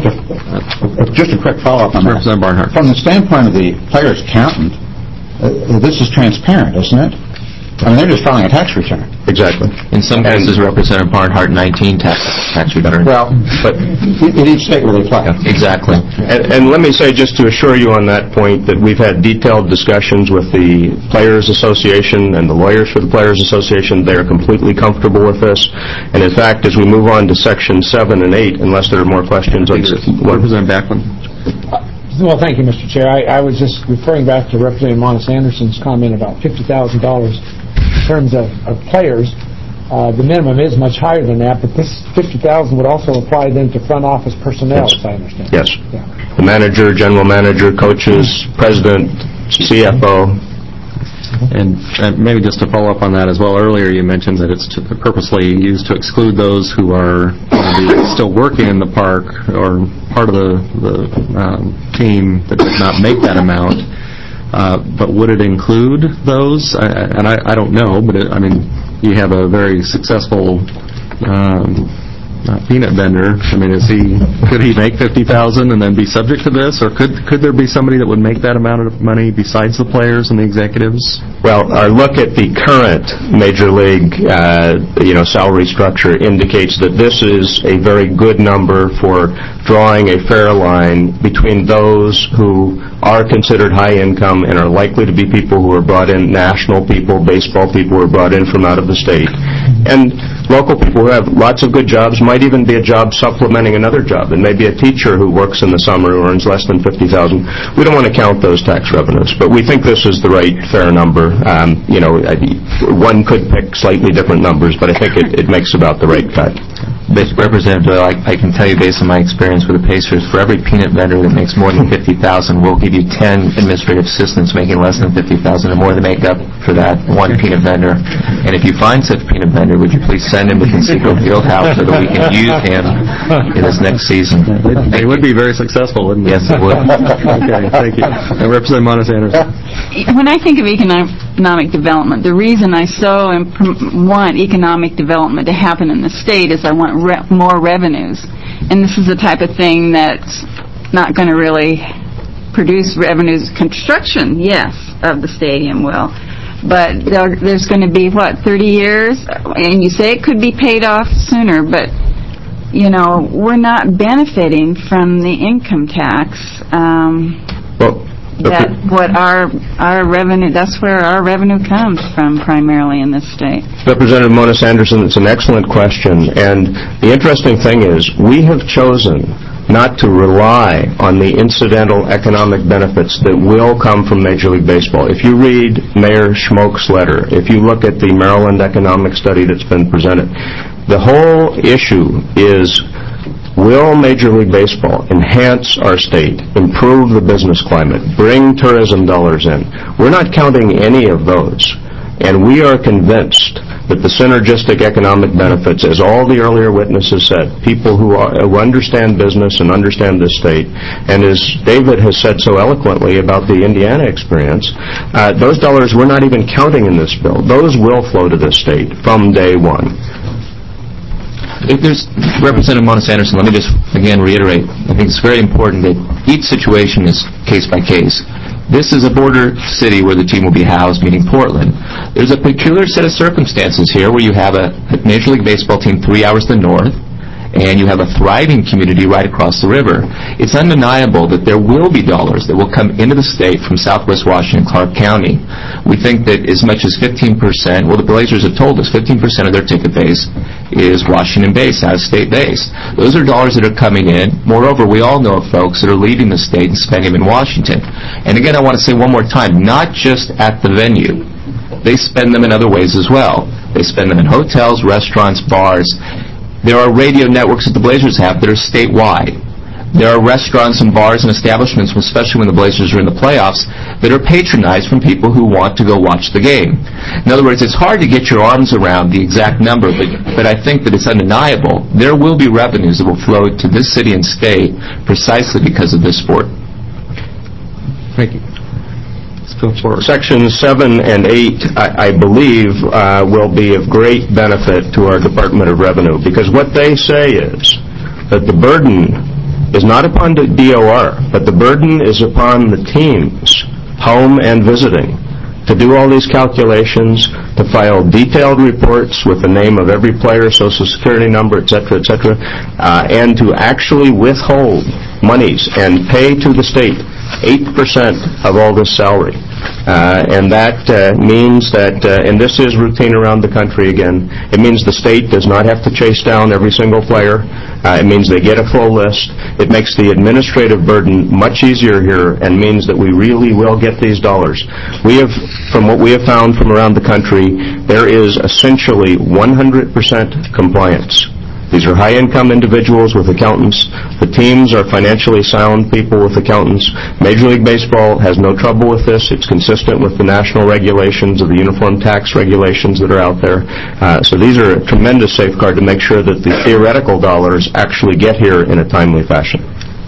a quick follow-up on that. Representative Barnhart. From the standpoint of the player's accountant, this is transparent, isn't it? I mean, they're just filing a tax return. Exactly. In some cases, Representative Barnhart, 19 tax returns. Well, but in each state where they apply. Exactly. And let me say, just to assure you on that point, that we've had detailed discussions with the Players Association and the lawyers for the Players Association. They are completely comfortable with this. And in fact, as we move on to Section 7 and 8, unless there are more questions... Representative Backlund. Well, thank you, Mr. Chair. I was just referring back to Representative Monis Anderson's comment about $50,000 in terms of players. The minimum is much higher than that, but this $50,000 would also apply then to front office personnel, as I understand. Yes. Yeah. The manager, general manager, coaches, president, CFO. And maybe just to follow up on that as well, earlier you mentioned that it's purposely used to exclude those who are still working in the park or part of the team that does not make that amount. But would it include those? I don't know, but you have a very successful peanut vendor. I mean, could he make $50,000 and then be subject to this, or could there be somebody that would make that amount of money besides the players and the executives? Well, our look at the current Major League, salary structure indicates that this is a very good number for drawing a fair line between those who are considered high income and are likely to be people who are brought in, national people, baseball people who are brought in from out of the state, and local people who have lots of good jobs, might even be a job supplementing another job. It may be a teacher who works in the summer who earns less than $50,000. We don't want to count those tax revenues, but we think this is the right, fair number. One could pick slightly different numbers, but I think it makes about the right cut. Representative Doyle, I can tell you based on my experience with the Pacers, for every peanut vendor that makes more than $50,000, we'll give you 10 administrative assistants making less than $50,000 and more to make up for that one peanut vendor. And if you find such peanut vendor, would you please send him to Conseco Fieldhouse so that we can use him in this next season? They would be very successful, wouldn't they? Yes, it would. Okay, thank you. And Representative Monis Anderson. When I think of economic development, the reason I want economic development to happen in the state is I want more revenues. And this is the type of thing that's not going to really produce revenues. Construction, yes, of the stadium will. But there's going to be, 30 years? And you say it could be paid off sooner, but, we're not benefiting from the income tax. Our revenue, that's where our revenue comes from primarily in this state. Representative Monis Anderson, it's an excellent question. And the interesting thing is we have chosen not to rely on the incidental economic benefits that will come from Major League Baseball. If you read Mayor Schmoke's letter, if you look at the Maryland economic study that's been presented, the whole issue is will Major League Baseball enhance our state, improve the business climate, bring tourism dollars in? We're not counting any of those. And we are convinced that the synergistic economic benefits, as all the earlier witnesses said, people who understand business and understand this state, and as David has said so eloquently about the Indiana experience, those dollars we're not even counting in this bill. Those will flow to this state from day one. If there's Representative Monis Anderson, let me just again reiterate, I think it's very important that each situation is case by case. This is a border city where the team will be housed, meaning Portland. There's a peculiar set of circumstances here where you have a Major League Baseball team 3 hours to the north, and you have a thriving community right across the river. It's undeniable that there will be dollars that will come into the state from Southwest Washington, Clark County. We think that as much as 15%, well, the Blazers have told us 15% of their ticket base is Washington-based, out-of-state based. Those are dollars that are coming in. Moreover, we all know of folks that are leaving the state and spending them in Washington. And again, I want to say one more time, not just at the venue. They spend them in other ways as well. They spend them in hotels, restaurants, bars. There are radio networks that the Blazers have that are statewide. There are restaurants and bars and establishments, especially when the Blazers are in the playoffs, that are patronized from people who want to go watch the game. In other words, it's hard to get your arms around the exact number, but I think that it's undeniable. There will be revenues that will flow to this city and state precisely because of this sport. Thank you. Sections 7 and 8, I believe, will be of great benefit to our Department of Revenue, because what they say is that the burden is not upon the DOR, but the burden is upon the teams, home and visiting, to do all these calculations, to file detailed reports with the name of every player, Social Security number, et cetera, and to actually withhold monies and pay to the state 8% of all this salary. And that means that, and this is routine around the country again, it means the state does not have to chase down every single player. It means they get a full list. It makes the administrative burden much easier here and means that we really will get these dollars. We have, from what we have found from around the country, there is essentially 100% compliance. These are high-income individuals with accountants. The teams are financially sound people with accountants. Major League Baseball has no trouble with this. It's consistent with the national regulations of the uniform tax regulations that are out there. So these are a tremendous safeguard to make sure that the theoretical dollars actually get here in a timely fashion.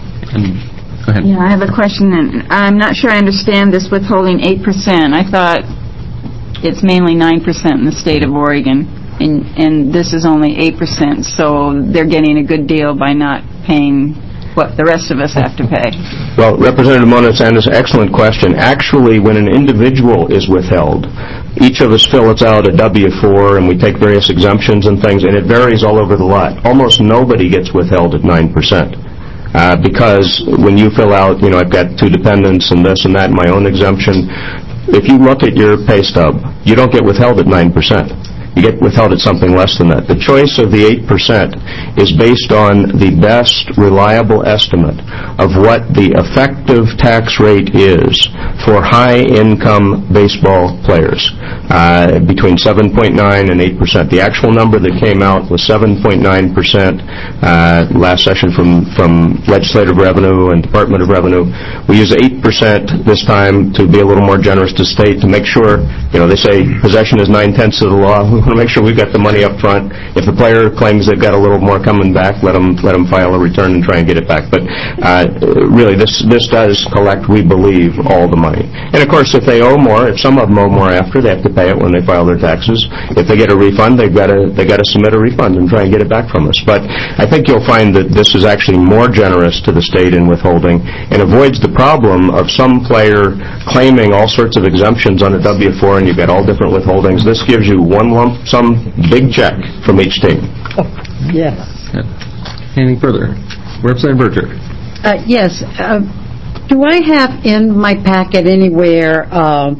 Go ahead. Yeah, I have a question, and I'm not sure I understand this withholding 8%. I thought it's mainly 9% in the state of Oregon. And this is only 8%, so they're getting a good deal by not paying what the rest of us have to pay. Well, Representative Monis Anderson, excellent question. Actually, when an individual is withheld, each of us fills out a W-4, and we take various exemptions and things, and it varies all over the lot. Almost nobody gets withheld at 9%. Because when you fill out, I've got 2 dependents and this and that, my own exemption, if you look at your pay stub, you don't get withheld at 9%. You get withheld at something less than that. The choice of the 8% is based on the best reliable estimate of what the effective tax rate is for high-income baseball players, between 7.9 and 8%. The actual number that came out was 7.9% last session from Legislative Revenue and Department of Revenue. We use 8% this time to be a little more generous to state, to make sure, they say possession is 9/10 of the law. We want to make sure we've got the money up front. If the player claims they've got a little more coming back, let them file a return and try and get it back. But really, this does collect, we believe, all the money. And of course, if they owe more, if some of them owe more after, they have to pay it when they file their taxes. If they get a refund, they've got to submit a refund and try and get it back from us. But I think you'll find that this is actually more generous to the state in withholding and avoids the problem of some player claiming all sorts of exemptions on a W-4, and you've got all different withholdings. This gives you one lump sum big check from each team. Yes. Any further? Representative Berger. Yes. Do I have in my packet anywhere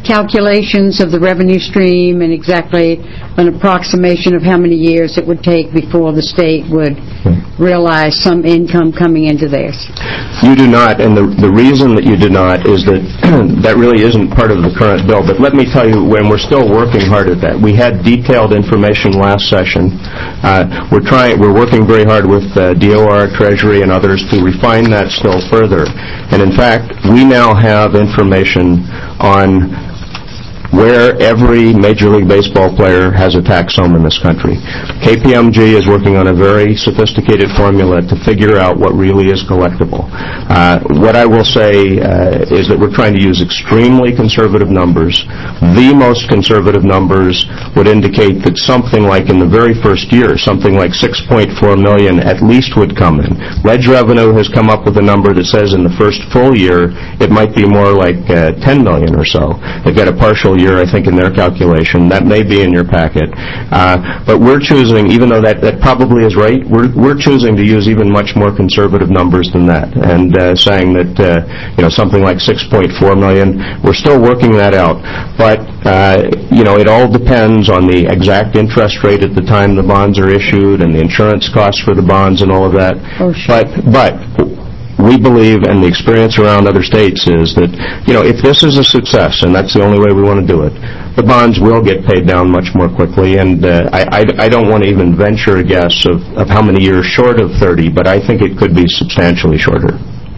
calculations of the revenue stream and exactly an approximation of how many years it would take before the state would realize some income coming into theirs? You do not, and the reason that you do not is that that really isn't part of the current bill. But let me tell you, when we're still working hard at that. We had detailed information last session. We're working very hard with DOR, Treasury, and others to refine that still further. And in fact, we now have information on where every Major League Baseball player has a tax home in this country. KPMG is working on a very sophisticated formula to figure out what really is collectible. What I will say is that we're trying to use extremely conservative numbers. The most conservative numbers would indicate that something like in the very first year, something like $6.4 million at least would come in. Ledge Revenue has come up with a number that says in the first full year it might be more like $10 million or so. They've got a partial year, I think, in their calculation. That may be in your packet. But we're choosing, even though that probably is right, we're choosing to use even much more conservative numbers than that, and saying that something like $6.4 million. We're still working that out. But it all depends on the exact interest rate at the time the bonds are issued and the insurance costs for the bonds and all of that. Oh, sure. But we believe, and the experience around other states is that, if this is a success, and that's the only way we want to do it, the bonds will get paid down much more quickly, and I don't want to even venture a guess of how many years short of 30, but I think it could be substantially shorter.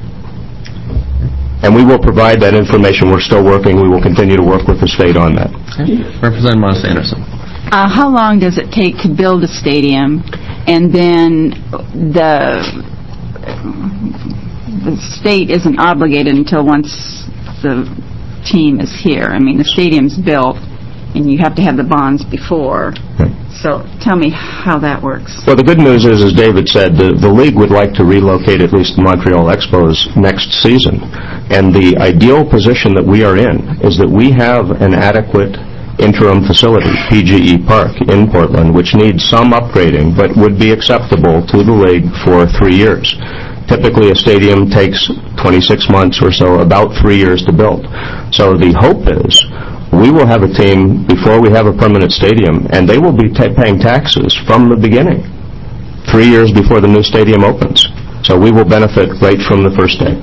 And we will provide that information. We're still working. We will continue to work with the state on that. Representative Moss Anderson. How long does it take to build a stadium, and then the state isn't obligated until once the team is here? I mean, the stadium's built, and you have to have the bonds before. So tell me how that works. Well, the good news is, as David said, the league would like to relocate at least the Montreal Expos next season. And the ideal position that we are in is that we have an adequate interim facility, PGE Park, in Portland, which needs some upgrading, but would be acceptable to the league for 3 years. Typically, a stadium takes 26 months or so, about 3 years to build. So the hope is we will have a team before we have a permanent stadium, and they will be paying taxes from the beginning, 3 years before the new stadium opens. So we will benefit right from the first day.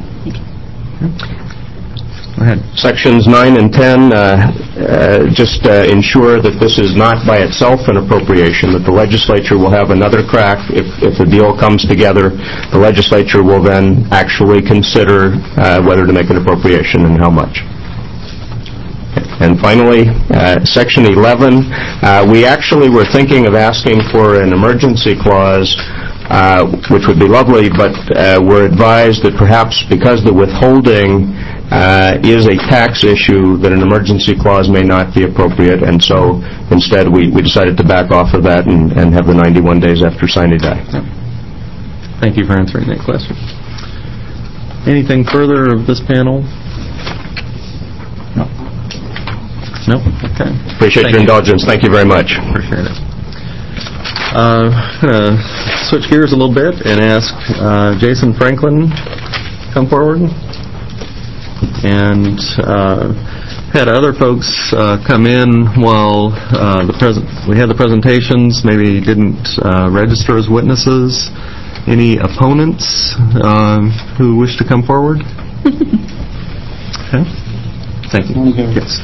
Go ahead. Sections 9 and 10 just ensure that this is not by itself an appropriation, that the legislature will have another crack. If the deal comes together, the legislature will then actually consider whether to make an appropriation and how much. And finally, Section 11, we actually were thinking of asking for an emergency clause, which would be lovely, but we're advised that perhaps because the withholding is a tax issue, that an emergency clause may not be appropriate, and so instead we decided to back off of that and have the 91 days after sine die. Thank you for answering that question. Anything further of this panel? No? Okay. Appreciate your indulgence. Thank you very much. Appreciate it. I'm going to switch gears a little bit and ask Jason Franklin to come forward. And had other folks come in while we had the presentations, maybe didn't register as witnesses. Any opponents who wish to come forward? Okay. Thank you. Yes.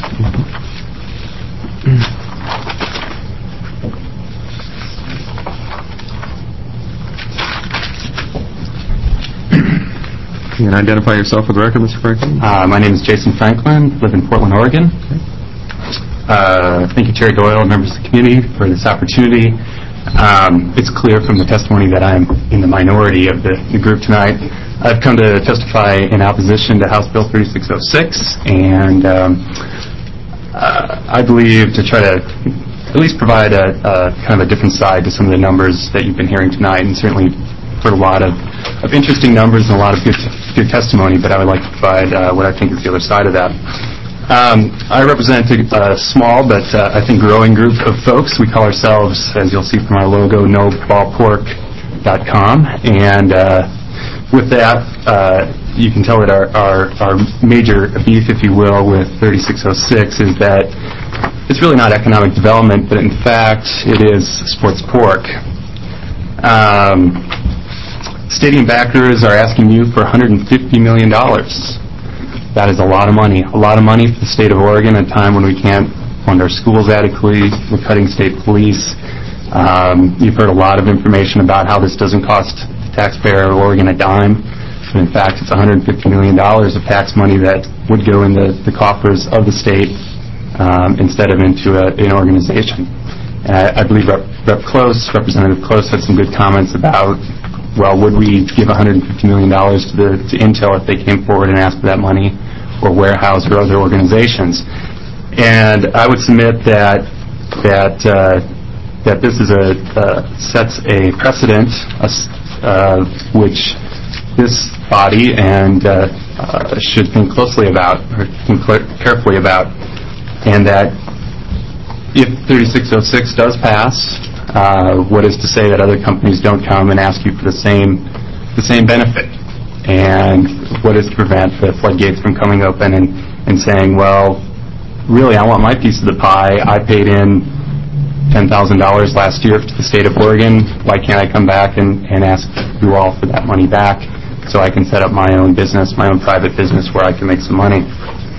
You can identify yourself for the record, Mr. Franklin. My name is Jason Franklin, live in Portland, Oregon. Thank you, Chair Doyle, members of the community, for this opportunity. It's clear from the testimony that I'm in the minority of the group tonight. I've come to testify in opposition to House Bill 3606, and I believe to try to at least provide a kind of a different side to some of the numbers that you've been hearing tonight, and certainly heard a lot of interesting numbers and a lot of good testimony, but I would like to provide what I think is the other side of that. I represent a small but I think growing group of folks. We call ourselves, as you'll see from our logo, NoBallPork.com, and with that, you can tell that our major beef, if you will, with 3606 is that it's really not economic development, but in fact it is sports pork. Stadium backers are asking you for $150 million. That is a lot of money. A lot of money for the state of Oregon at a time when we can't fund our schools adequately. We're cutting state police. You've heard a lot of information about how this doesn't cost the taxpayer of Oregon a dime. But in fact, it's $150 million of tax money that would go in the coffers of the state instead of into an organization. I believe Representative Close had some good comments about, well, would we give $150 million to Intel if they came forward and asked for that money, or Warehouse or other organizations? And I would submit that this is sets a precedent which this body and should think closely about, or think carefully about, and that if 3606 does pass, what is to say that other companies don't come and ask you for the same benefit? And what is to prevent the floodgates from coming open and saying, well, really, I want my piece of the pie. I paid in $10,000 last year to the state of Oregon. Why can't I come back and ask you all for that money back so I can set up my own business, my own private business where I can make some money?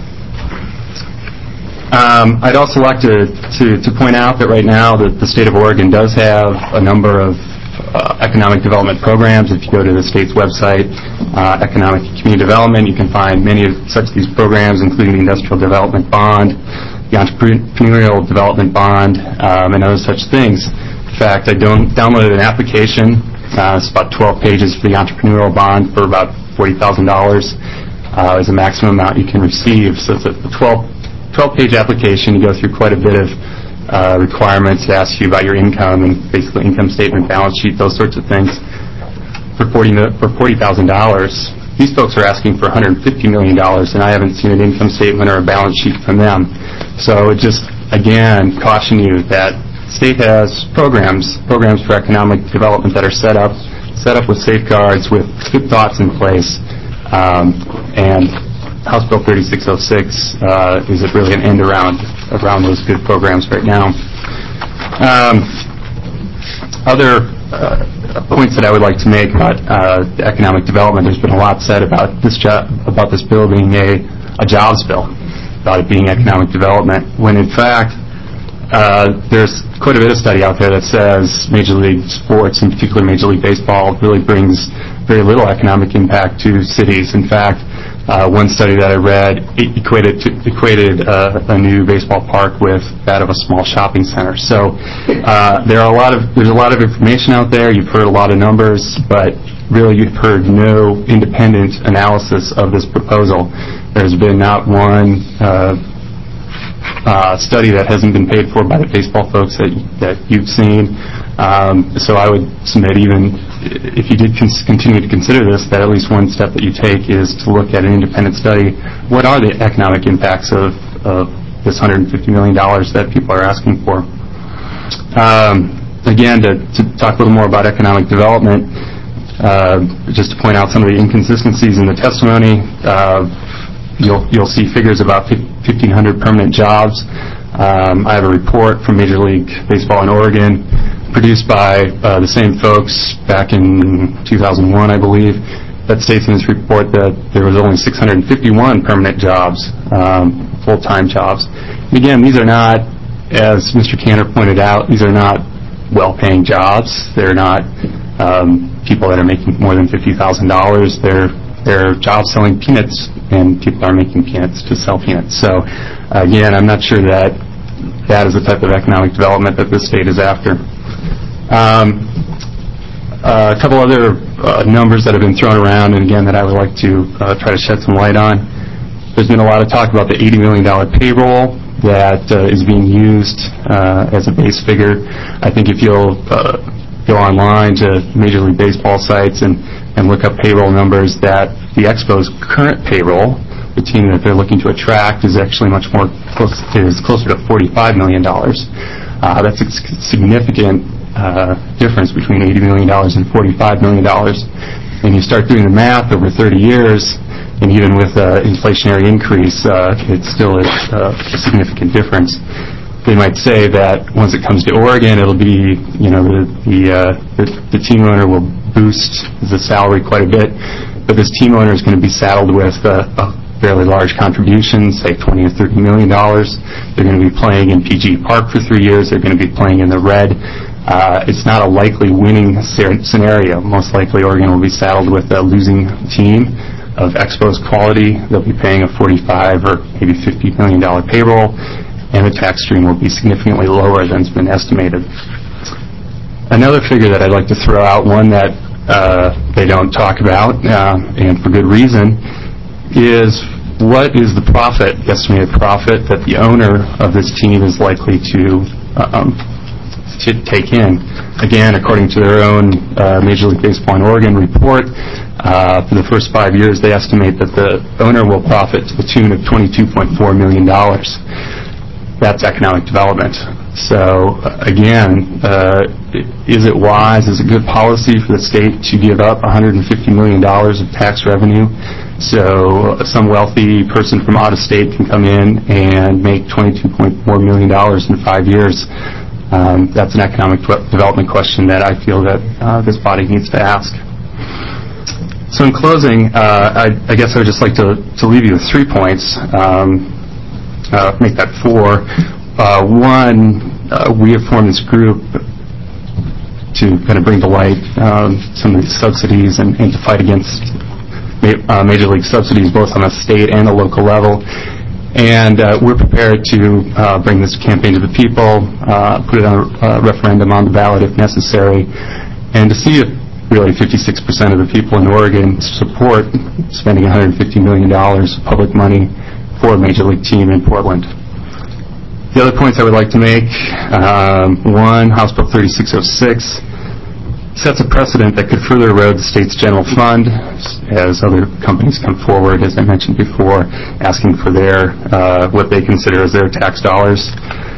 I'd also like to point out that right now that the state of Oregon does have a number of economic development programs. If you go to the state's website, Economic and Community Development, you can find many of such these programs, including the Industrial Development Bond, the Entrepreneurial Development Bond, and other such things. In fact, I downloaded an application. It's about 12 pages for the Entrepreneurial Bond for about $40,000 is the maximum amount you can receive. So it's a 12-page application. You go through quite a bit of requirements to ask you about your income and basically income statement, balance sheet, those sorts of things for $40,000. These folks are asking for $150 million, and I haven't seen an income statement or a balance sheet from them. So it just, again, caution you that the state has programs for economic development that are set up with safeguards, with good thoughts in place, and House Bill 3606 is really an end around those good programs right now. Other points that I would like to make about economic development. There's been a lot said about this bill being a jobs bill, about it being economic development, when in fact there's quite a bit of study out there that says Major League sports, in particular Major League Baseball, really brings very little economic impact to cities. In fact, one study that I read equated a new baseball park with that of a small shopping center. So there's a lot of information out there. You've heard a lot of numbers, but really you've heard no independent analysis of this proposal. There's been not one study that hasn't been paid for by the baseball folks that you've seen. So I would submit, even if you did continue to consider this, that at least one step that you take is to look at an independent study. What are the economic impacts of this $150 million that people are asking for? Again, to talk a little more about economic development, just to point out some of the inconsistencies in the testimony, you'll see figures about 1,500 permanent jobs. I have a report from Major League Baseball in Oregon, produced by the same folks back in 2001, I believe, that states in this report that there was only 651 permanent jobs, full-time jobs. And again, these are not, as Mr. Cantor pointed out, these are not well-paying jobs. They're not people that are making more than $50,000. They're jobs selling peanuts, and people are making peanuts to sell peanuts. So, again, I'm not sure that is the type of economic development that this state is after. A couple other numbers that have been thrown around, and again, that I would like to try to shed some light on. There's been a lot of talk about the $80 million payroll that is being used as a base figure. I think if you'll go online to Major League Baseball sites and look up payroll numbers, that the Expos' current payroll, the team that they're looking to attract, is actually much more closer to $45 million. That's a significant difference between $80 million and $45 million. And you start doing the math over 30 years, And even with an inflationary increase, it's still a significant difference. They might say that once it comes to Oregon, it'll be, the team owner will boost the salary quite a bit, but this team owner is going to be saddled with a fairly large contribution, say $20 or $30 million. They're going to be playing in PG Park for 3 years. They're going to be playing in the red. It's not a likely winning scenario. Most likely Oregon will be saddled with a losing team of Expos quality. They'll be paying a $45 or maybe $50 million payroll, and the tax stream will be significantly lower than has been estimated. Another figure that I'd like to throw out, one that they don't talk about, and for good reason, is what is the profit, estimated profit, that the owner of this team is likely to take in. Again, according to their own Major League Baseball in Oregon report, for the first 5 years, they estimate that the owner will profit to the tune of $22.4 million. That's economic development. So, again, is it wise, is it good policy for the state to give up $150 million of tax revenue so some wealthy person from out of state can come in and make $22.4 million in 5 years? That's an economic development question that I feel that this body needs to ask. So in closing, I guess I would just like to leave you with 3 points. Make that 4. One, we have formed this group to kind of bring to light some of these subsidies and to fight against major league subsidies both on a state and a local level. And we're prepared to bring this campaign to the people, put it on a referendum on the ballot if necessary, and to see if really 56% of the people in Oregon support spending $150 million of public money for a major league team in Portland. The other points I would like to make, one, House Bill 3606 sets a precedent that could further erode the state's general fund as other companies come forward, as I mentioned before, asking for their what they consider as their tax dollars.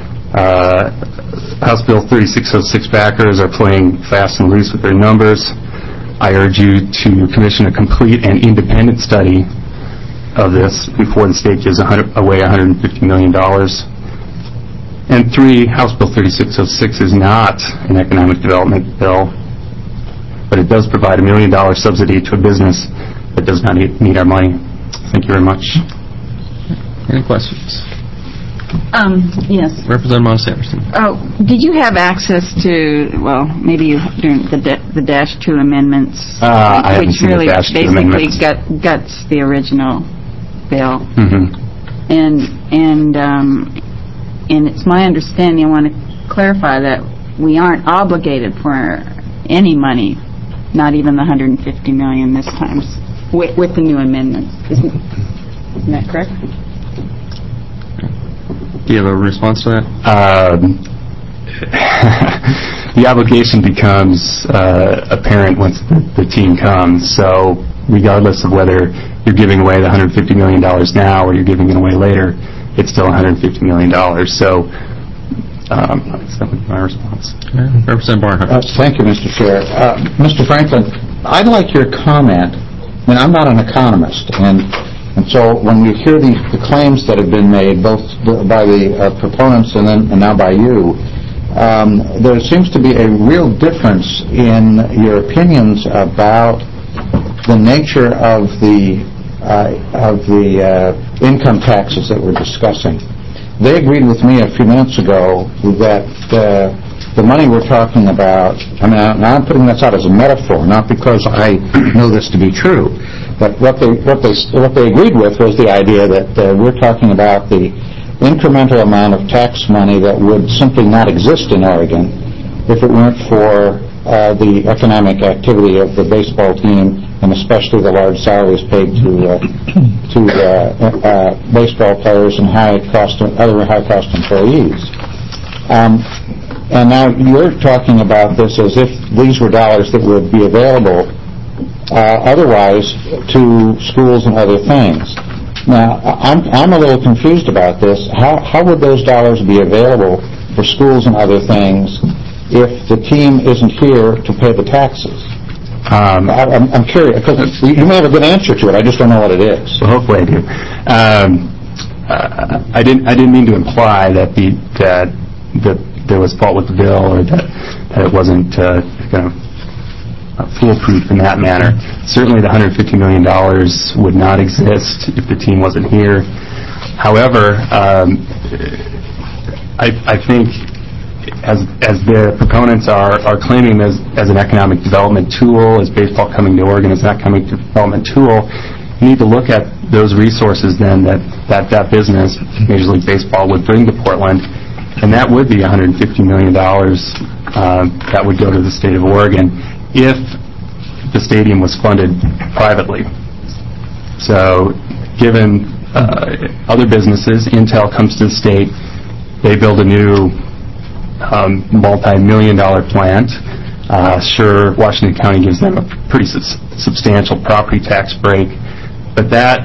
House Bill 3606 backers are playing fast and loose with their numbers. I urge you to commission a complete and independent study of this before the state gives away $150 million. And 3, House Bill 3606 is not an economic development bill, but it does provide $1 million subsidy to a business that does not need our money. Thank you very much. Any questions? Yes. Representative Moss-Anderson. Oh, did you have access to, well, maybe during the Dash 2 amendments, I haven't which seen really the Dash 2 basically amendments. guts the original bill? Mm-hmm. And it's my understanding, I want to clarify that we aren't obligated for any money, not even the $150 million this time, with the new amendments. Isn't that correct? Do you have a response to that? The obligation becomes apparent once the team comes. So regardless of whether you're giving away the $150 million now or you're giving it away later, it's still $150 million. So that would be my response. Representative Barnhart. Thank you, Mr. Chair. Mr. Franklin, I'd like your comment. I mean, I'm not an economist, and so when we hear the claims that have been made, both by the proponents and now by you, there seems to be a real difference in your opinions about the nature of the income taxes that we're discussing. They agreed with me a few minutes ago that the money we're talking about, I mean, now I'm putting this out as a metaphor, not because I know this to be true, but what they agreed with was the idea that we're talking about the incremental amount of tax money that would simply not exist in Oregon if it weren't for the economic activity of the baseball team, and especially the large salaries paid to baseball players and other high-cost employees. And now you're talking about this as if these were dollars that would be available otherwise to schools and other things. Now, I'm a little confused about this. How would those dollars be available for schools and other things if the team isn't here to pay the taxes? I'm curious, because you may have a good answer to it. I just don't know what it is. Well, hopefully I do. I didn't mean to imply that there was fault with the bill, or that it wasn't foolproof in that manner. Certainly, the $150 million would not exist if the team wasn't here. However, I think as the proponents are claiming as an economic development tool, as baseball coming to Oregon as an economic development tool, you need to look at those resources then that business, Major League Baseball, would bring to Portland, and that would be $150 million that would go to the state of Oregon if the stadium was funded privately. So given other businesses, Intel comes to the state, they build a new multi-million-dollar plant. Sure, Washington County gives them a pretty substantial property tax break, but that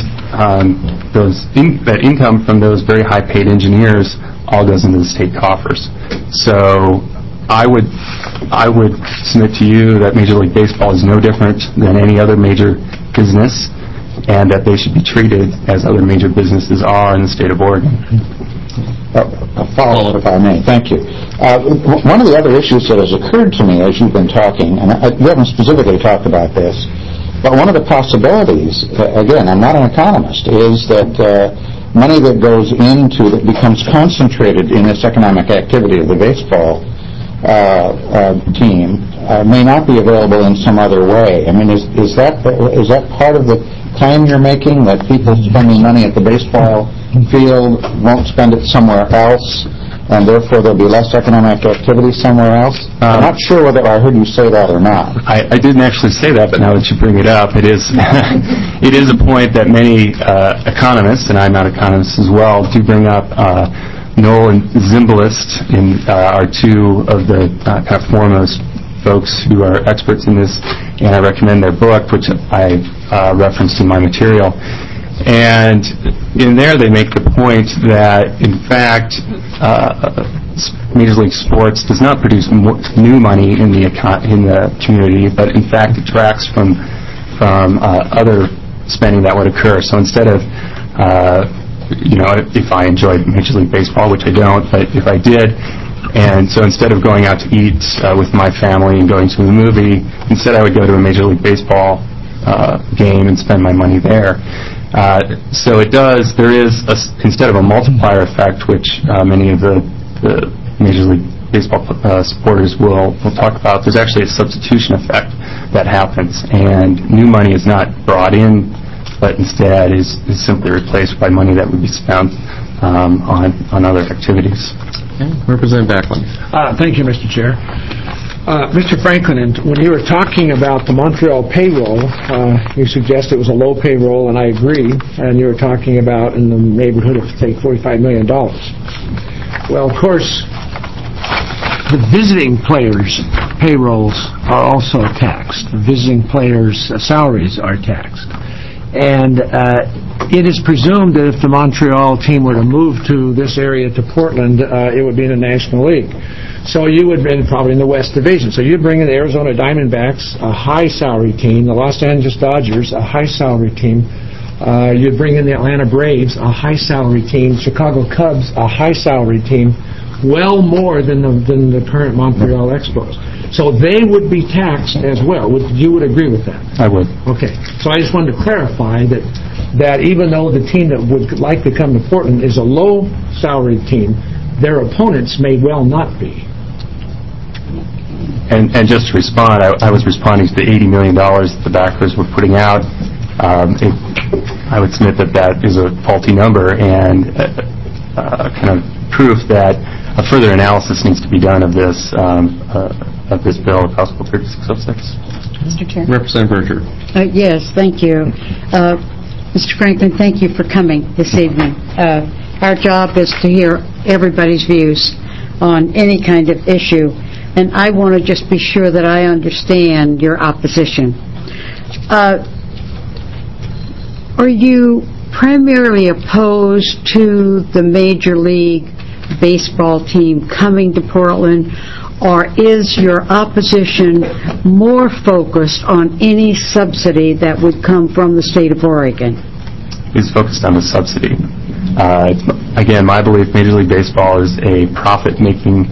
income from those very high-paid engineers all goes into the state coffers. So I would submit to you that Major League Baseball is no different than any other major business, and that they should be treated as other major businesses are in the state of Oregon. A follow-up, if I may. Thank you. One of the other issues that has occurred to me as you've been talking, and you haven't specifically talked about this, but one of the possibilities, again, I'm not an economist, is that money that goes into, that becomes concentrated in this economic activity of the baseball team may not be available in some other way. I mean, is that part of the claim you're making, that people spending money at the baseball field won't spend it somewhere else, and therefore there'll be less economic activity somewhere else? I'm not sure whether I heard you say that or not. I didn't actually say that, but now that you bring it up, it is it is a point that many economists, and I'm not an economist as well, do bring up. Noel and Zimbalist are two of the kind of foremost folks who are experts in this, and I recommend their book, which I referenced in my material. And in there they make the point that, in fact, Major League Sports does not produce new money in the community, but in fact detracts from other spending that would occur. So instead of if I enjoyed Major League Baseball, which I don't, but if I did, and so instead of going out to eat with my family and going to a movie, instead I would go to a Major League Baseball game and spend my money there. So there is, instead of a multiplier effect, which many of the Major League Baseball supporters will talk about, there's actually a substitution effect that happens, and new money is not brought in, but instead is simply replaced by money that would be spent on other activities. Okay. Representative Backlund. Thank you, Mr. Chair. Mr. Franklin, when you were talking about the Montreal payroll, you suggest it was a low payroll, and I agree, and you were talking about in the neighborhood of, say, $45 million. Well, of course, the visiting players' payrolls are also taxed. The visiting players' salaries are taxed. And it is presumed that if the Montreal team were to move to this area, to Portland, it would be in the National League. So you would be probably in the West Division. So you'd bring in the Arizona Diamondbacks, a high salary team, the Los Angeles Dodgers, a high salary team. You'd bring in the Atlanta Braves, a high salary team, Chicago Cubs, a high salary team, well more than the current Montreal Expos. So they would be taxed as well. You would agree with that? I would. Okay. So I just wanted to clarify that even though the team that would like to come to Portland is a low salaried team, their opponents may well not be. And just to respond, I was responding to the $80 million that the backers were putting out. I would submit that is a faulty number, and kind of proof that a further analysis needs to be done of this bill, House Bill 3606. Mr. Chair. Representative Berger. Yes, thank you. Mr. Franklin, thank you for coming this evening. Our job is to hear everybody's views on any kind of issue, and I want to just be sure that I understand your opposition. Are you primarily opposed to the Major League Baseball team coming to Portland, or is your opposition more focused on any subsidy that would come from the state of Oregon? Is focused on the subsidy. Again, my belief, Major League Baseball is a profit-making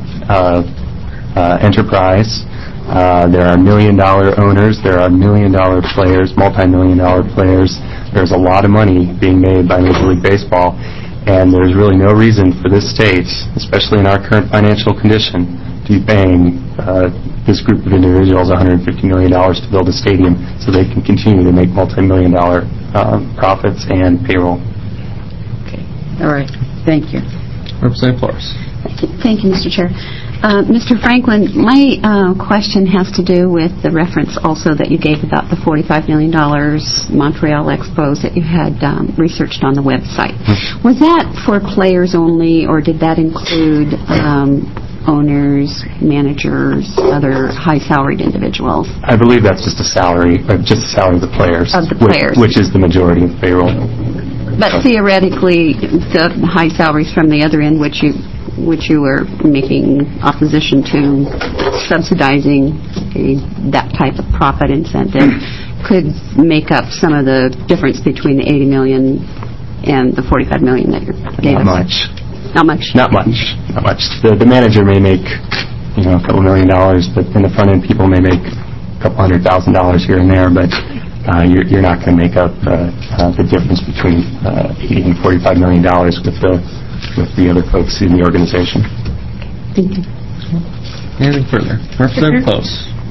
enterprise. There are million-dollar owners. There are million-dollar players, multi-million-dollar players. There's a lot of money being made by Major League Baseball, and there's really no reason for this state, especially in our current financial condition, to be paying this group of individuals $150 million to build a stadium so they can continue to make multi-million-dollar profits and payroll. Okay. All right. Thank you. Representative Flores. Thank you, Mr. Chair. Mr. Franklin, my question has to do with the reference also that you gave about the $45 million Montreal Expos that you had researched on the website. Was that for players only, or did that include owners, managers, other high-salaried individuals? I believe that's just a salary of the players. Of the players. Which is the majority of payroll. But theoretically, the high salaries from the other end, which you were making opposition to subsidizing that type of profit incentive, could make up some of the difference between the $80 million and the $45 million that you gave us. Not much. Not much. Not much. The manager may make, a couple $1 million, but in the front end, people may make a couple $100,000 here and there, but you're not going to make up the difference between $80 and $45 million with the other folks in the organization. Thank you. Anything further? Representative Close.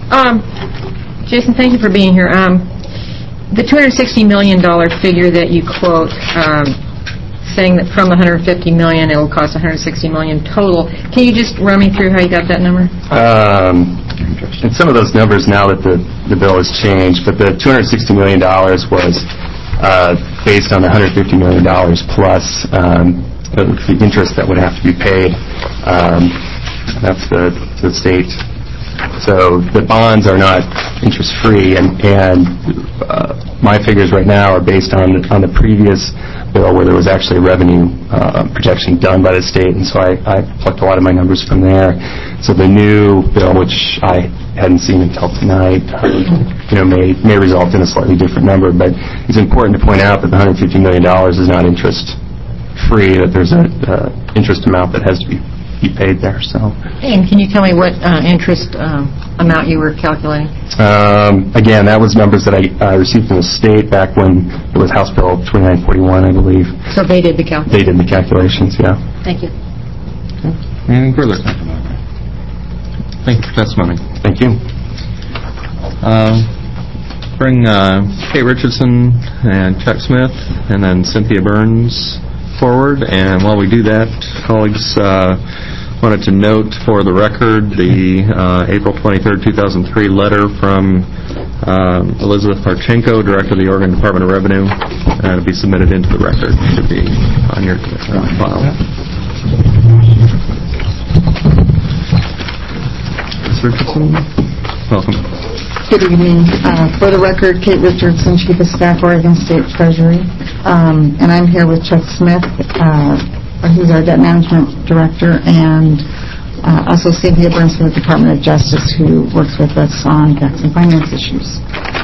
Jason, thank you for being here. The $260 million figure that you quote, saying that from the $150 million it will cost $160 million total, can you just run me through how you got that number? And some of those numbers now that the bill has changed, but the $260 million was based on the $150 million plus the interest that would have to be paid. That's the state. So the bonds are not interest-free, and my figures right now are based on the previous bill where there was actually a revenue projection done by the state, and so I plucked a lot of my numbers from there. So the new bill, which I hadn't seen until tonight, may result in a slightly different number, but it's important to point out that the $150 million is not interest-free, that there's an interest amount that has to be paid there. So. And can you tell me what interest amount you were calculating? Again, that was numbers that I received from the state back when it was House Bill 2941, I believe. So they did the calculations? They did the calculations, yeah. Thank you. Okay. Anything further? Thank you for testimony. Thank you. Bring Kate Richardson and Chuck Smith and then Cynthia Burns forward, and while we do that, colleagues, wanted to note for the record the April 23rd, 2003 letter from Elizabeth Parchenko, Director of the Oregon Department of Revenue, to be submitted into the record. It should be on your file. Ms. Richardson, welcome. Good evening. For the record, Kate Richardson, Chief of Staff, Oregon State Treasury, and I'm here with Chuck Smith, who's our Debt Management Director, and also Cynthia Burns from the Department of Justice, who works with us on tax and finance issues.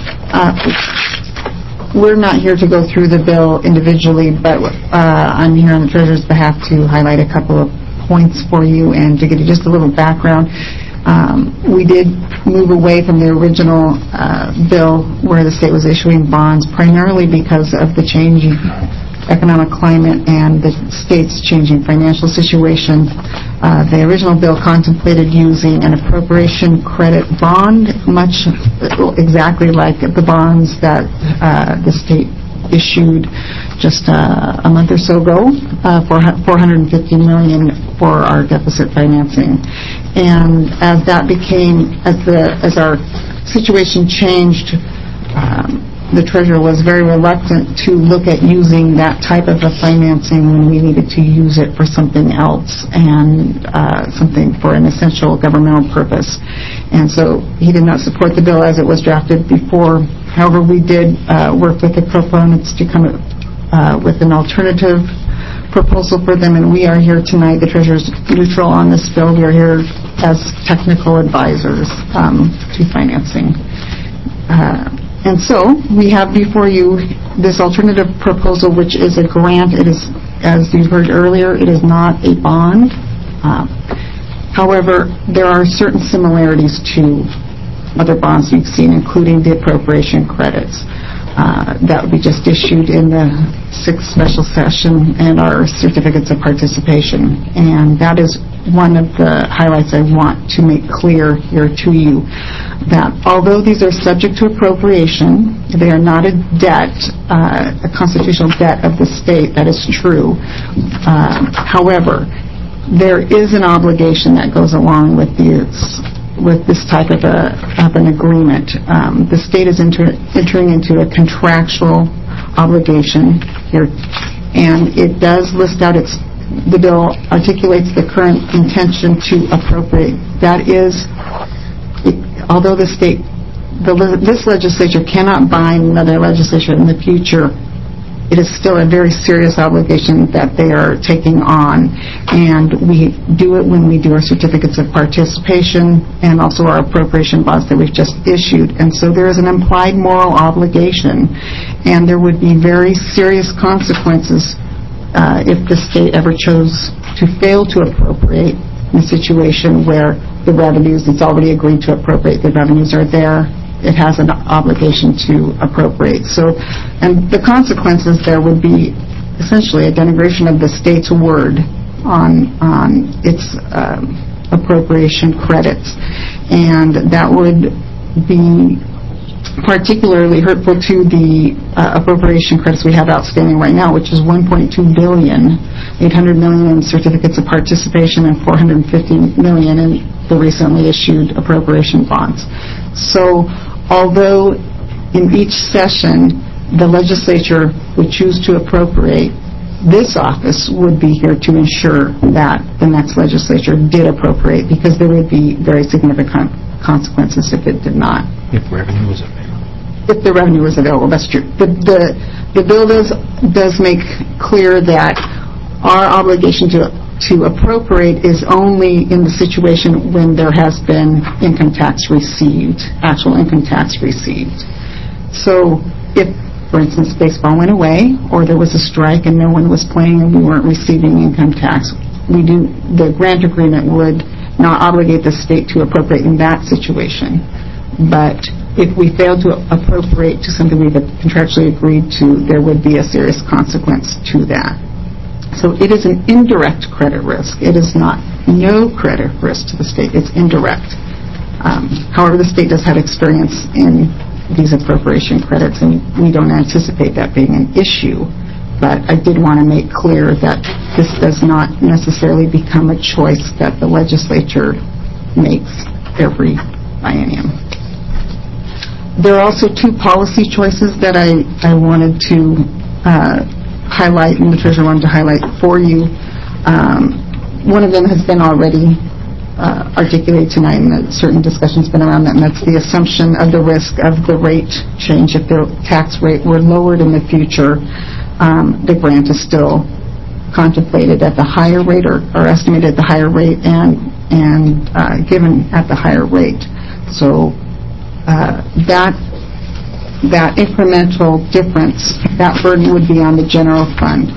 We're not here to go through the bill individually, but I'm here on the Treasurer's behalf to highlight a couple of points for you and to give you just a little background. We did move away from the original bill where the state was issuing bonds primarily because of the changing economic climate and the state's changing financial situation. The original bill contemplated using an appropriation credit bond, much exactly like the bonds that the state issued just a month or so ago for $450 million for our deficit financing. And as that became, as our situation changed, the Treasurer was very reluctant to look at using that type of a financing when we needed to use it for something else and something for an essential governmental purpose. And so he did not support the bill as it was drafted before. However, we did work with the proponents to come up with an alternative proposal for them, and we are here tonight. The Treasurer's neutral on this bill. We are here as technical advisors to financing. And so we have before you this alternative proposal, which is a grant. It is, as you heard earlier, it is not a bond. However, there are certain similarities to other bonds you've seen, including the appropriation credits that would be just issued in the 6th special session and our certificates of participation. And that is one of the highlights I want to make clear here to you, that although these are subject to appropriation, they are not a debt, a constitutional debt of the state. That is true. However, there is an obligation that goes along with this type of an agreement. The state is entering into a contractual obligation here, and it does list out the bill articulates the current intention to appropriate. That is, although this legislature cannot bind another legislature in the future, it is still a very serious obligation that they are taking on, and we do it when we do our certificates of participation and also our appropriation bonds that we've just issued. And so there is an implied moral obligation, and there would be very serious consequences if the state ever chose to fail to appropriate in a situation where the revenues, it's already agreed to appropriate, the revenues are there, it has an obligation to appropriate. So, and the consequences there would be essentially a denigration of the state's word on its appropriation credits, and that would be particularly hurtful to the appropriation credits we have outstanding right now, which is $1.2 billion, $800 million in certificates of participation and $450 million in the recently issued appropriation bonds. So, although in each session the legislature would choose to appropriate, this office would be here to ensure that the next legislature did appropriate, because there would be very significant consequences if it did not. If revenue was available. If the revenue was available, that's true. The bill does make clear that our obligation to appropriate is only in the situation when there has been income tax received, actual income tax received. So if, for instance, baseball went away, or there was a strike and no one was playing and we weren't receiving income tax, the grant agreement would not obligate the state to appropriate in that situation. But if we fail to appropriate to something we've contractually agreed to, there would be a serious consequence to that. So it is an indirect credit risk. It is not no credit risk to the state. It's indirect. However, the state does have experience in these appropriation credits, and we don't anticipate that being an issue. But I did want to make clear that this does not necessarily become a choice that the legislature makes every biennium. There are also two policy choices that I wanted to highlight, and the Treasurer wanted to highlight for you. One of them has been already articulated tonight, and a certain discussion's been around that, and that's the assumption of the risk of the rate change. If the tax rate were lowered in the future, the grant is still contemplated at the higher rate, or estimated at the higher rate, and given at the higher rate. So that incremental difference, that burden would be on the general fund.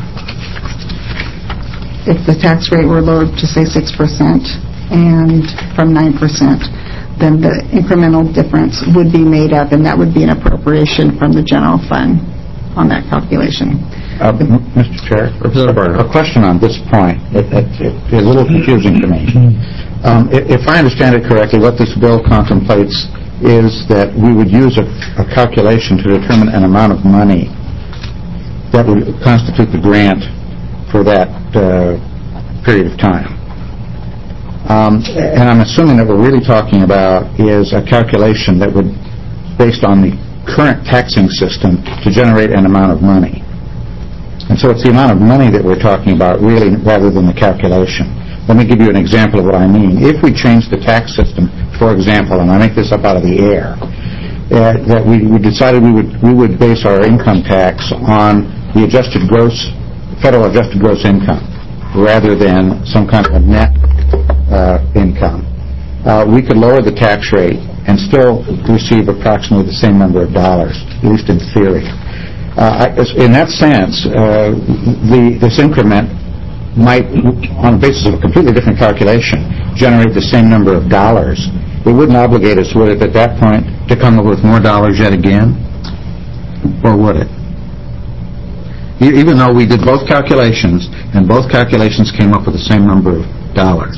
If the tax rate were lowered to, say, 6% and from 9%, then the incremental difference would be made up, and that would be an appropriation from the general fund on that calculation. Mr. Chair, a question on this point. It's a little confusing to me. If I understand it correctly, what this bill contemplates is that we would use a calculation to determine an amount of money that would constitute the grant for that period of time. And I'm assuming that what we're really talking about is a calculation that would, based on the current taxing system, to generate an amount of money. And so it's the amount of money that we're talking about, really, rather than the calculation. Let me give you an example of what I mean. If we change the tax system, for example, and I make this up out of the air, that we decided we would base our income tax on the federal adjusted gross income, rather than some kind of a net income. we could lower the tax rate and still receive approximately the same number of dollars, at least in theory. In that sense, this increment might, on the basis of a completely different calculation, generate the same number of dollars. It wouldn't obligate us, would it, at that point, to come up with more dollars yet again? Or would it? Even though we did both calculations, and both calculations came up with the same number of dollars.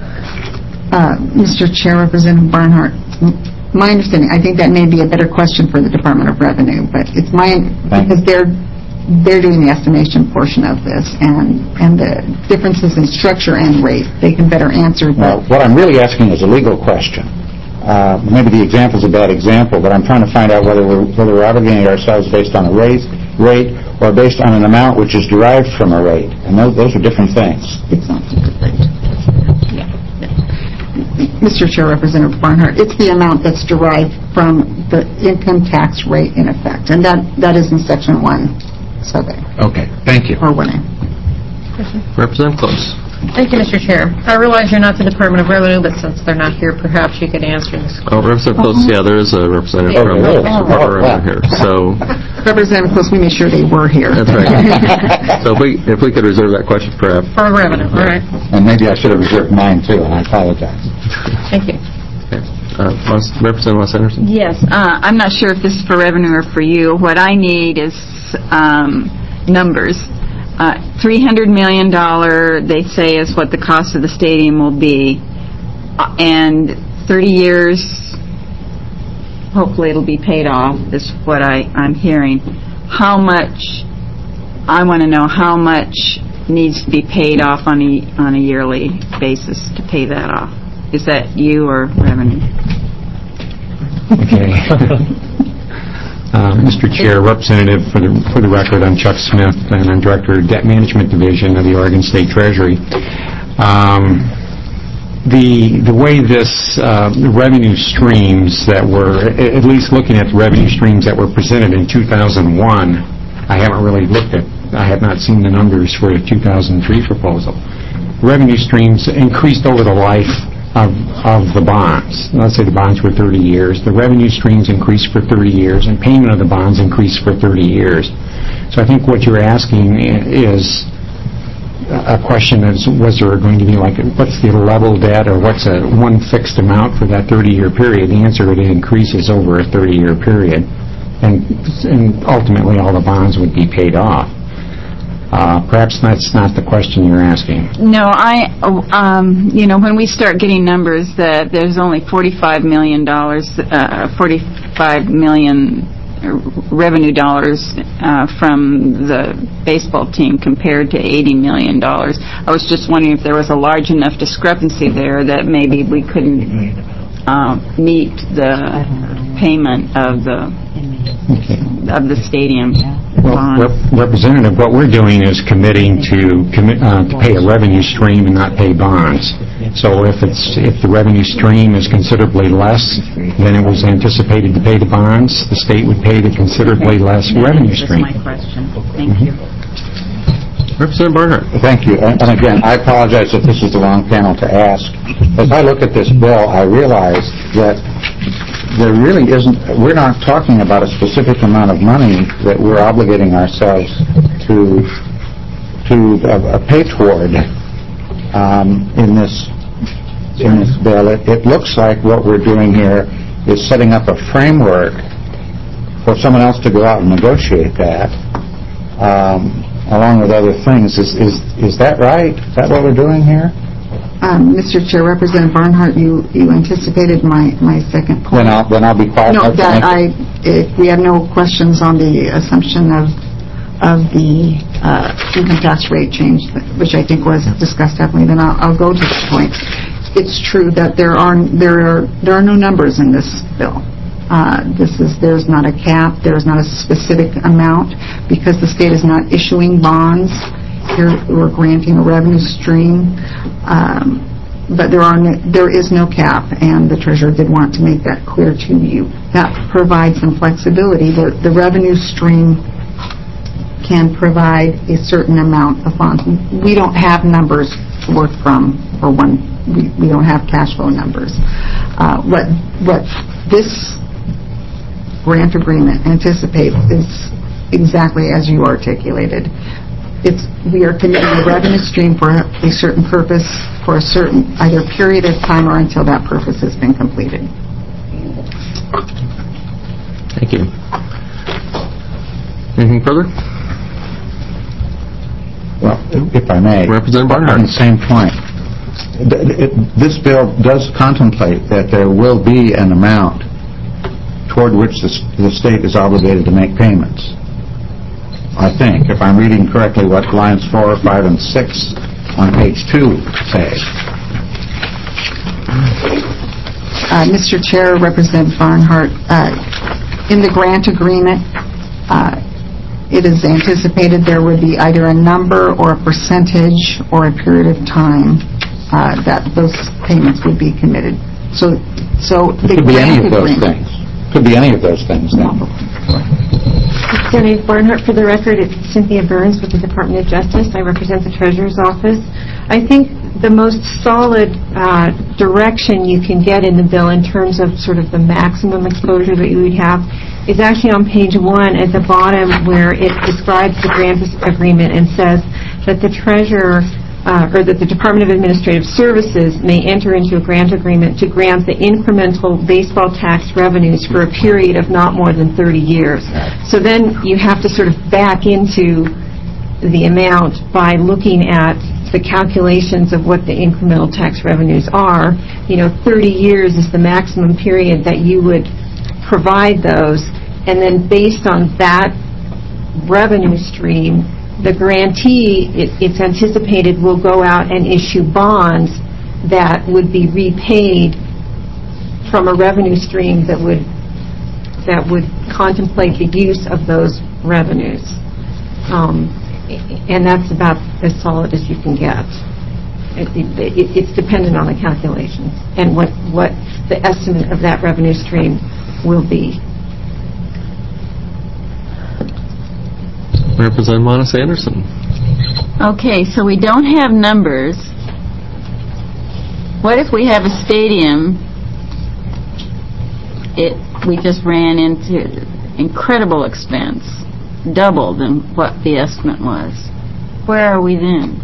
Mr. Chair, Representative Barnhart, my understanding, I think that may be a better question for the Department of Revenue, but it's because they're doing the estimation portion of this, and the differences in structure and rate, they can better answer that. What I'm really asking is a legal question. Maybe the example's a bad example, but I'm trying to find out whether we're obligating ourselves based on a rate or based on an amount which is derived from a rate, and those are different things. It's not a good rate. Mr. Chair, Representative Barnhart, it's the amount that's derived from the income tax rate in effect, and that is in Section 1 sub-A. Okay, thank you. Or 1A. Representative Close. Thank you, Mr. Chair. I realize you're not the Department of Revenue, but since they're not here, perhaps you could answer this question. Oh, Representative Close, yeah, there is a representative from the Department of Revenue here. So, Representative Close, we made sure they were here. that's right. So if we could reserve that question for Revenue, all right. And maybe I should have reserved mine, too, and I apologize. Thank you. Representative Wes Anderson. Yes, I'm not sure if this is for Revenue or for you. What I need is numbers. $300 million, they say, is what the cost of the stadium will be. And 30 years, hopefully it'll be paid off, is what I'm hearing. How much, I want to know how much needs to be paid off on a yearly basis to pay that off. Is that you or Revenue? Okay. Mr. Chair, Representative, for the record, I'm Chuck Smith, and I'm Director of Debt Management Division of the Oregon State Treasury. The way the revenue streams that were, at least looking at the revenue streams that were presented in 2001, I haven't really looked at, I have not seen the numbers for the 2003 proposal. Revenue streams increased over the life of the bonds. Let's say the bonds were 30 years. The revenue streams increased for 30 years, and payment of the bonds increased for 30 years. So I think what you're asking is a question is, was there going to be what's the level debt, or what's one fixed amount for that 30-year period? The answer is it increases over a 30-year period, and ultimately all the bonds would be paid off. Perhaps that's not the question you're asking. No, when we start getting numbers that there's only $45 million revenue dollars from the baseball team compared to $80 million, I was just wondering if there was a large enough discrepancy there that maybe we couldn't meet the payment of the stadium. Well, Representative, what we're doing is committing to pay a revenue stream and not pay bonds. So if the revenue stream is considerably less than it was anticipated to pay the bonds, the state would pay the considerably less revenue stream. That's my question. Thank you. Representative Barnhart. Thank you. And again, I apologize if this is the wrong panel to ask. As I look at this bill, I realize that there really isn't, we're not talking about a specific amount of money that we're obligating ourselves to pay toward in this bill. It looks like what we're doing here is setting up a framework for someone else to go out and negotiate that, along with other things. Is that right? Is that what we're doing here? Mr. Chair, Representative Barnhart, you anticipated my second point. Then I'll be quiet. No, we have no questions on the assumption of the income tax rate change, which I think was discussed heavily. Then I'll go to the point. It's true that there are no numbers in this bill. There's not a cap. There's not a specific amount because the state is not issuing bonds. Here we're granting a revenue stream, but there is no cap, and the Treasurer did want to make that clear to you. That provides some flexibility. The revenue stream can provide a certain amount of bonds. We don't have numbers to work from for one. We don't have cash flow numbers. What this grant agreement anticipates is exactly as you articulated. We are committing a revenue stream for a certain purpose for a certain either period of time or until that purpose has been completed. Thank you. Anything further? Well, if I may, Representative Barnhart. On the same point, this bill does contemplate that there will be an amount toward which the state is obligated to make payments. I think, if I'm reading correctly, what lines 4, 5, and 6 on page 2 say. Mr. Chair, Representative Barnhart, in the grant agreement, it is anticipated there would be either a number or a percentage or a period of time that those payments would be committed. So it could be any of those things. Could be any of those things then. Representative Barnhart, for the record, it's Cynthia Burns with the Department of Justice. I represent the Treasurer's Office. I think the most solid direction you can get in the bill in terms of sort of the maximum exposure that you would have is actually on page 1 at the bottom, where it describes the grant agreement and says that the Treasurer or that the Department of Administrative Services may enter into a grant agreement to grant the incremental baseball tax revenues for a period of not more than 30 years. So then you have to sort of back into the amount by looking at the calculations of what the incremental tax revenues are. 30 years is the maximum period that you would provide those, and then based on that revenue stream, the grantee, it's anticipated, will go out and issue bonds that would be repaid from a revenue stream that would contemplate the use of those revenues. And that's about as solid as you can get. It's dependent on the calculations and what the estimate of that revenue stream will be. Representative Monis Anderson. Okay, so we don't have numbers. What if we have a stadium? We just ran into incredible expense, double than what the estimate was. Where are we then?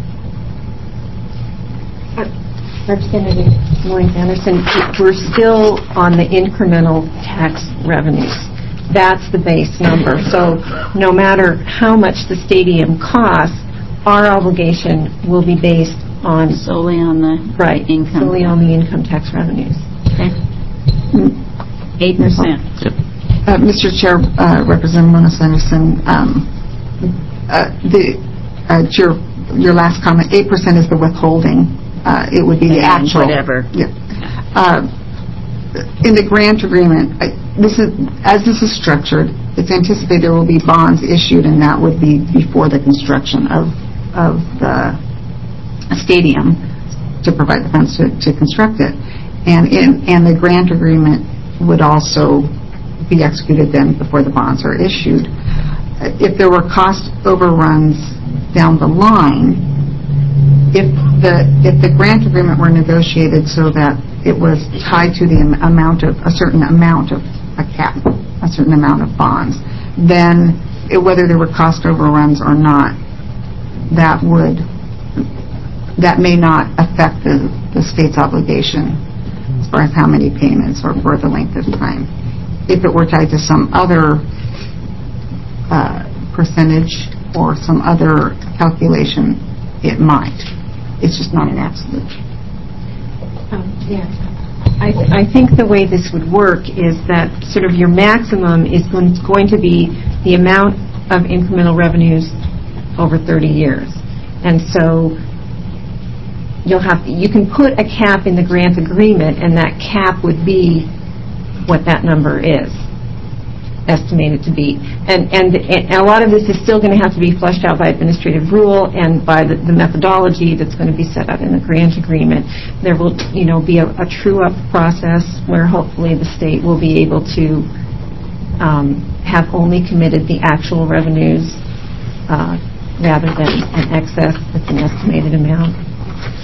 Representative Monis Anderson, we're still on the incremental tax revenues. That's the base number. So no matter how much the stadium costs, our obligation will be based on solely on the income. Solely on the income tax revenues. Okay. 8%. Mr. Chair, Representative Monis Anderson, your last comment, 8% is the withholding. It would be the actual. Whatever. Yeah. In the grant agreement, as this is structured, it's anticipated there will be bonds issued, and that would be before the construction of the stadium to provide the funds to construct it. And the grant agreement would also be executed then before the bonds are issued. If there were cost overruns down the line, if the grant agreement were negotiated so that it was tied to the amount of a certain amount of a cap, a certain amount of bonds, then whether there were cost overruns or not, that may not affect the state's obligation as far as how many payments or for the length of time. If it were tied to some other percentage or some other calculation, it might. It's just not an absolute. Yeah. I think the way this would work is that sort of your maximum is going to be the amount of incremental revenues over 30 years. And so you can put a cap in the grant agreement, and that cap would be what that number is estimated to be. And a lot of this is still going to have to be fleshed out by administrative rule and by the methodology that's going to be set out in the grant agreement. There will be a true-up process where hopefully the state will be able to have only committed the actual revenues rather than an excess that's an estimated amount.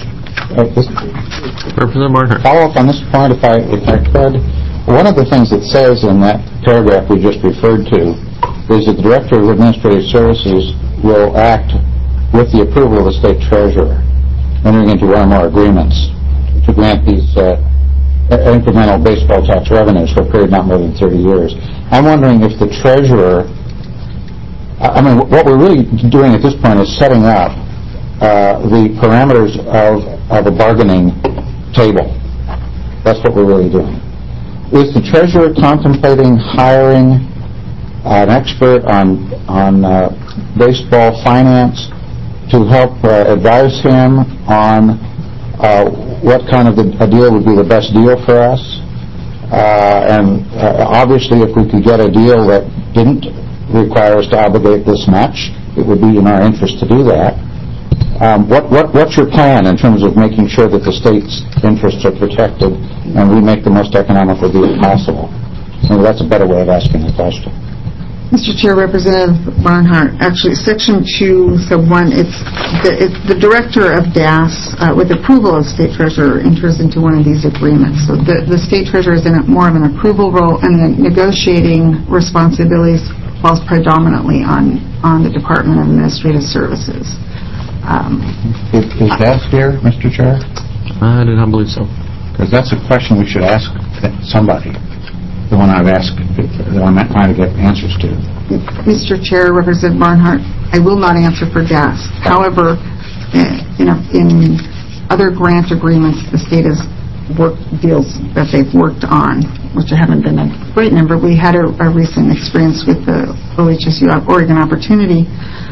Representative Barnhart. Follow up on this point, if I could. One of the things it says in that paragraph we just referred to is that the Director of Administrative Services will act with the approval of the State Treasurer, entering into one or more agreements to grant these incremental baseball tax revenues for a period not more than 30 years. I'm wondering if the Treasurer, what we're really doing at this point is setting up the parameters of a bargaining table. That's what we're really doing. Is the Treasurer contemplating hiring an expert on baseball finance to help advise him on what kind of a deal would be the best deal for us? And obviously, if we could get a deal that didn't require us to obligate this much, it would be in our interest to do that. What's your plan in terms of making sure that the state's interests are protected and we make the most economical deal possible? Maybe that's a better way of asking the question. Mr. Chair, Representative Barnhart, actually, Section 2, Sub 1, it's the Director of DAS, with approval of State Treasurer, enters into one of these agreements. So the State Treasurer is in more of an approval role, and the negotiating responsibilities falls predominantly on the Department of Administrative Services. Is DAS here, Mr. Chair? I do not believe so. Because that's a question we should ask somebody. The one I've asked, that I'm trying to get answers to. Mr. Chair, Representative Barnhart, I will not answer for DAS. However, in other grant agreements, the state has worked deals that they've worked on, which haven't been a great number. We had a recent experience with the OHSU Oregon Opportunity.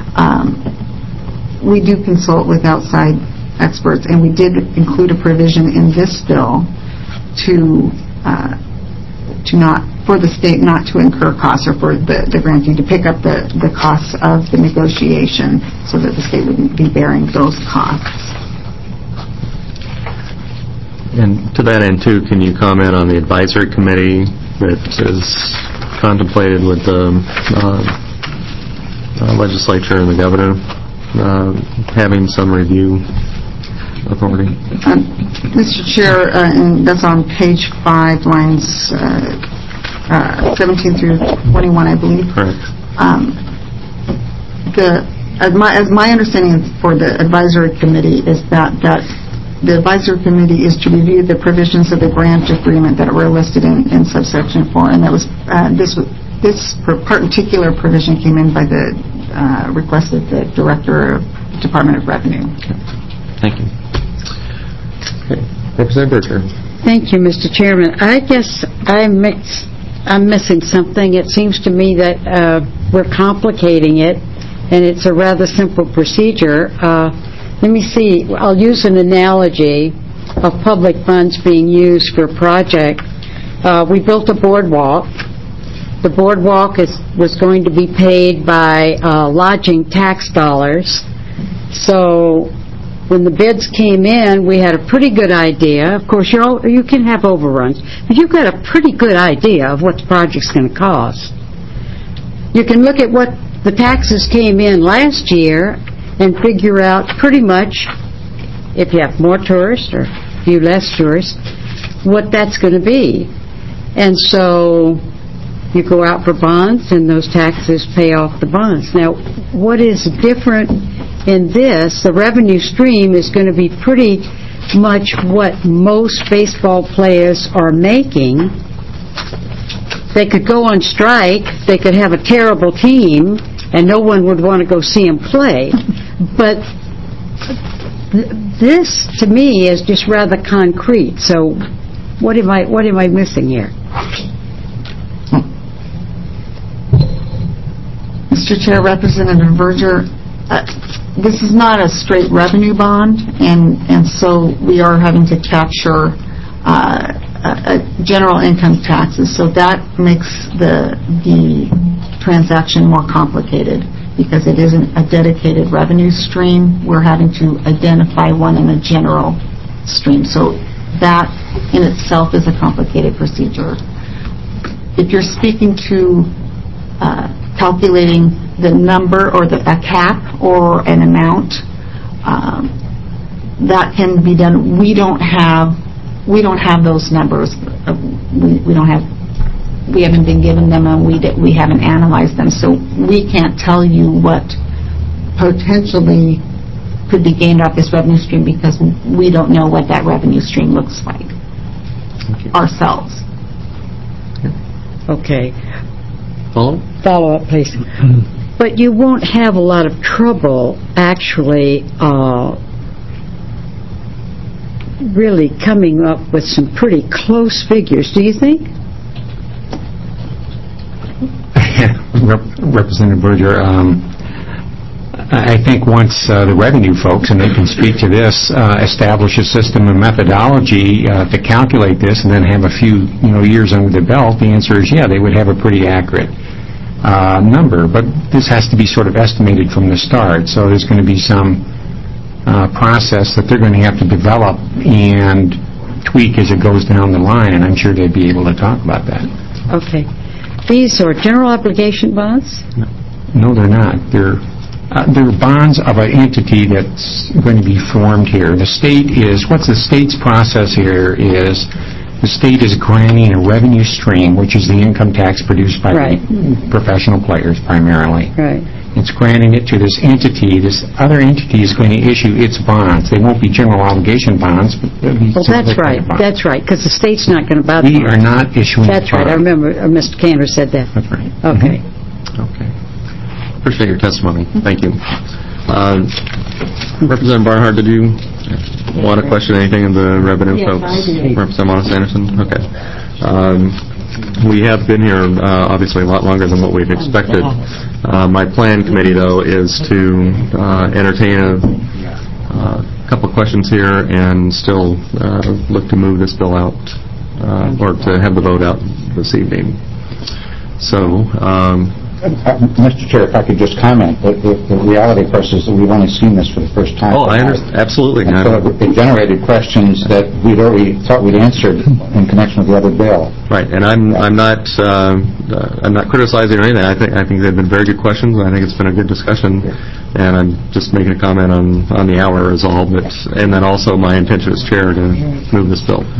We do consult with outside experts, and we did include a provision in this bill for the state not to incur costs, or for the grantee to pick up the costs of the negotiation, so that the state wouldn't be bearing those costs. And to that end, too, can you comment on the advisory committee that is contemplated with the legislature and the governor having some review authority? Mr. Chair, and that's on page 5, lines 17 through 21, I believe. Correct. As my understanding for the advisory committee is that the advisory committee is to review the provisions of the grant agreement that were listed in subsection 4, and that was this particular provision came in by the request of the Director of Department of Revenue. Thank you. Okay. Representative Berger. Thank you, Mr. Chairman. I guess I'm missing something. It seems to me that we're complicating it, and it's a rather simple procedure. Let me see. I'll use an analogy of public funds being used for a project. We built a boardwalk. The boardwalk was going to be paid by lodging tax dollars. So when the bids came in, we had a pretty good idea. Of course, you can have overruns, but you've got a pretty good idea of what the project's going to cost. You can look at what the taxes came in last year and figure out pretty much, if you have more tourists or a few less tourists, what that's going to be. And so you go out for bonds, and those taxes pay off the bonds. Now, what is different in this, the revenue stream is going to be pretty much what most baseball players are making. They could go on strike, they could have a terrible team, and no one would want to go see them play. But this, to me, is just rather concrete. So what am I missing here? Mr. Chair, Representative Berger, this is not a straight revenue bond, and so we are having to capture general income taxes. So that makes the transaction more complicated, because it isn't a dedicated revenue stream. We're having to identify one in a general stream. So that in itself is a complicated procedure. If you're speaking to calculating the number or a cap or an amount, that can be done. We don't have those numbers. We haven't been given them, and we haven't analyzed them, so we can't tell you what potentially could be gained off this revenue stream because we don't know what that revenue stream looks like ourselves. Okay. Follow up, please. But you won't have a lot of trouble actually really coming up with some pretty close figures, do you think? Representative Berger, I think once the revenue folks, and they can speak to this, establish a system and methodology to calculate this and then have a few years under their belt, the answer is they would have a pretty accurate number. But this has to be sort of estimated from the start, so there's going to be some process that they're going to have to develop and tweak as it goes down the line, and I'm sure they'd be able to talk about that. Okay. These are general obligation bonds? No, they're not. They're bonds of an entity that's going to be formed here. The state what's the state's process here is the state is granting a revenue stream, which is the income tax produced by professional players primarily. Right. It's granting it to this entity. This other entity is going to issue its bonds. They won't be general obligation bonds, but they'll be that's right. bonds. That's right, because the state's not going to buy We are not issuing That's right. I remember Mr. Cantor said that. That's right. Okay. Okay. Appreciate your testimony. Thank you. Representative Barnhart, did you want to question anything of the revenue folks? I did. Representative Monis-Anderson? Okay. We have been here obviously a lot longer than what we've expected. My plan committee, though, is to entertain a couple of questions here and still look to move this bill out or to have the vote out this evening. So, Mr. Chair, if I could just comment, the reality, of course, is that we've only seen this for the first time. I understand. Absolutely. And so it generated questions that we'd already thought we'd answered in connection with the other bill. Right, and I'm not criticizing or anything. I think they've been very good questions. I think it's been a good discussion, and I'm just making a comment on the hour is all. And then also my intention as chair to move this bill.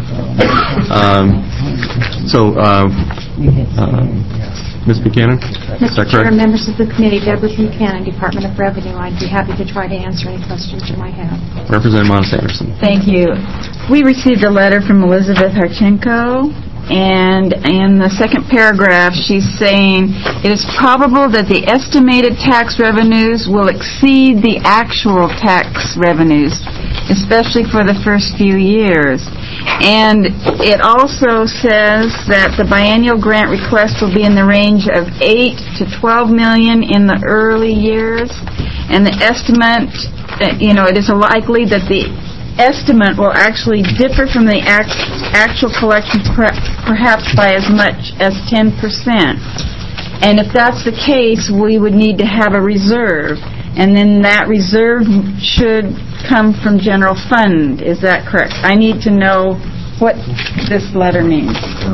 Ms. Buchanan? Mr. Chair, members of the committee, Deborah Buchanan, Department of Revenue. I'd be happy to try to answer any questions you might have. Representative Monis-Anderson. Thank you. We received a letter from Elizabeth Harchenko, and in the second paragraph she's saying it is probable that the estimated tax revenues will exceed the actual tax revenues, especially for the first few years. And it also says that the biennial grant request will be in the range of $8 to $12 million in the early years, and the estimate, it is likely that the estimate will actually differ from the actual collection perhaps by as much as 10%. And if that's the case, we would need to have a reserve, and then that reserve should come from general fund. Is that correct? I need to know what this letter means.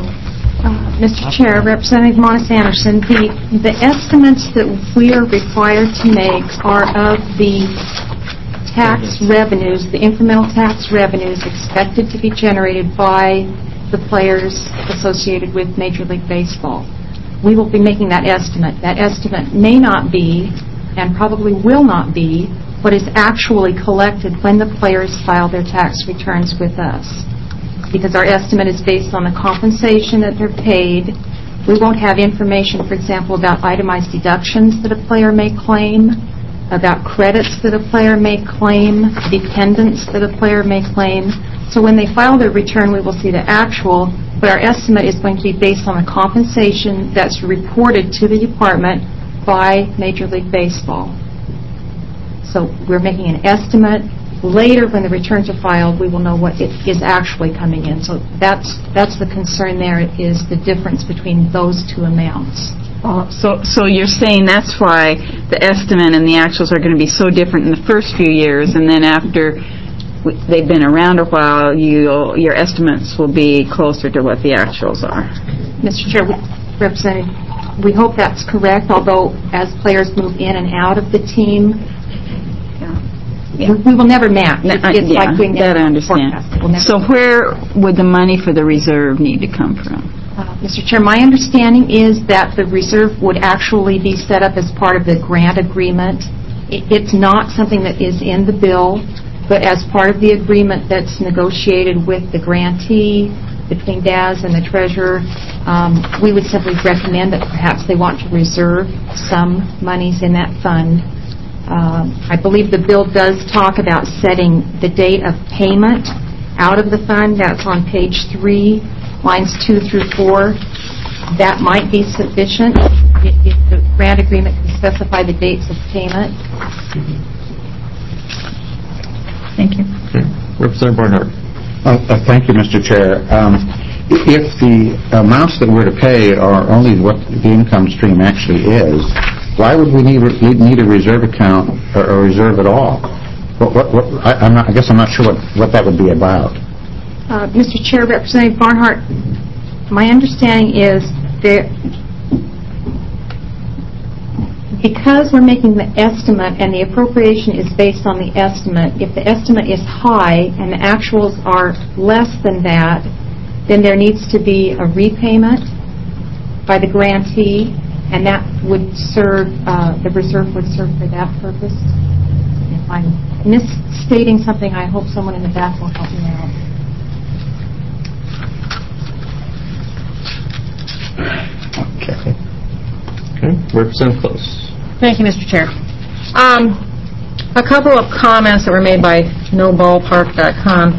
Mr. Chair, Representative Monis-Anderson, the estimates that we are required to make are of the tax revenues, the incremental tax revenues expected to be generated by the players associated with Major League Baseball. We will be making that estimate. That estimate may not be, and probably will not be, what is actually collected when the players file their tax returns with us. Because our estimate is based on the compensation that they're paid. We won't have information, for example, about itemized deductions that a player may claim, about credits that a player may claim, dependents that a player may claim. So when they file their return, we will see the actual, but our estimate is going to be based on the compensation that's reported to the department by Major League Baseball. So we're making an estimate. Later, when the returns are filed, we will know what is actually coming in. So that's the concern there, is the difference between those two amounts. So you're saying that's why the estimate and the actuals are going to be so different in the first few years, and then after they've been around a while, your estimates will be closer to what the actuals are. Mr. Chair, Representative, we hope that's correct, although as players move in and out of the team, We will never match. It's like we that I understand. So where would the money for the reserve need to come from? Mr. Chair, my understanding is that the reserve would actually be set up as part of the grant agreement. It's not something that is in the bill, but as part of the agreement that's negotiated with the grantee, between DAS and the treasurer, we would simply recommend that perhaps they want to reserve some monies in that fund. I believe the bill does talk about setting the date of payment out of the fund. That's on page 3, lines 2 through 4. That might be sufficient if the grant agreement can specify the dates of payment. Thank you. Representative Barnhart. Thank you, Mr. Chair. If the amounts that we're to pay are only what the income stream actually is, why would we need a reserve account or a reserve at all? I guess I'm not sure what that would be about. Mr. Chair, Representative Barnhart, my understanding is that because we're making the estimate and the appropriation is based on the estimate, if the estimate is high and the actuals are less than that, then there needs to be a repayment by the grantee, and that would serve, the reserve would serve for that purpose. If I'm misstating something, I hope someone in the back will help me out. Okay. Representative Close. Thank you, Mr. Chair. A couple of comments that were made by NoBallpark.com.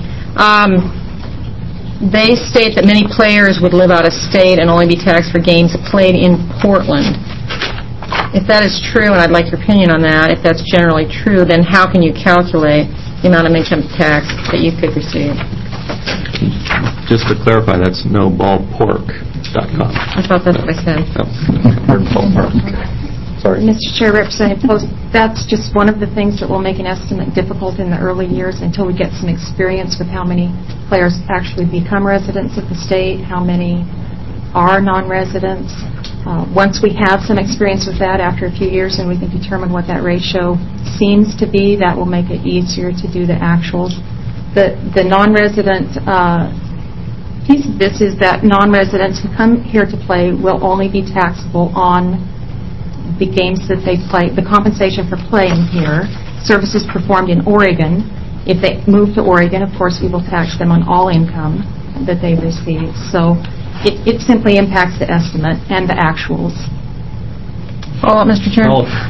They state that many players would live out of state and only be taxed for games played in Portland. If that is true, and I'd like your opinion on that, if that's generally true, then how can you calculate the amount of income tax that you could receive? Just to clarify, that's NoBallpark.com. I thought that's what I said. Ballpark. Sorry. Mr. Chair, Representative Post, that's just one of the things that will make an estimate difficult in the early years until we get some experience with how many players actually become residents of the state, how many are non-residents. Once we have some experience with that after a few years and we can determine what that ratio seems to be, that will make it easier to do the actuals. The non-resident piece of this is that non-residents who come here to play will only be taxable on the games that they play, the compensation for playing here, services performed in Oregon. If they move to Oregon, of course, we will tax them on all income that they receive. So it simply impacts the estimate and the actuals. Follow up, Mr. Chair?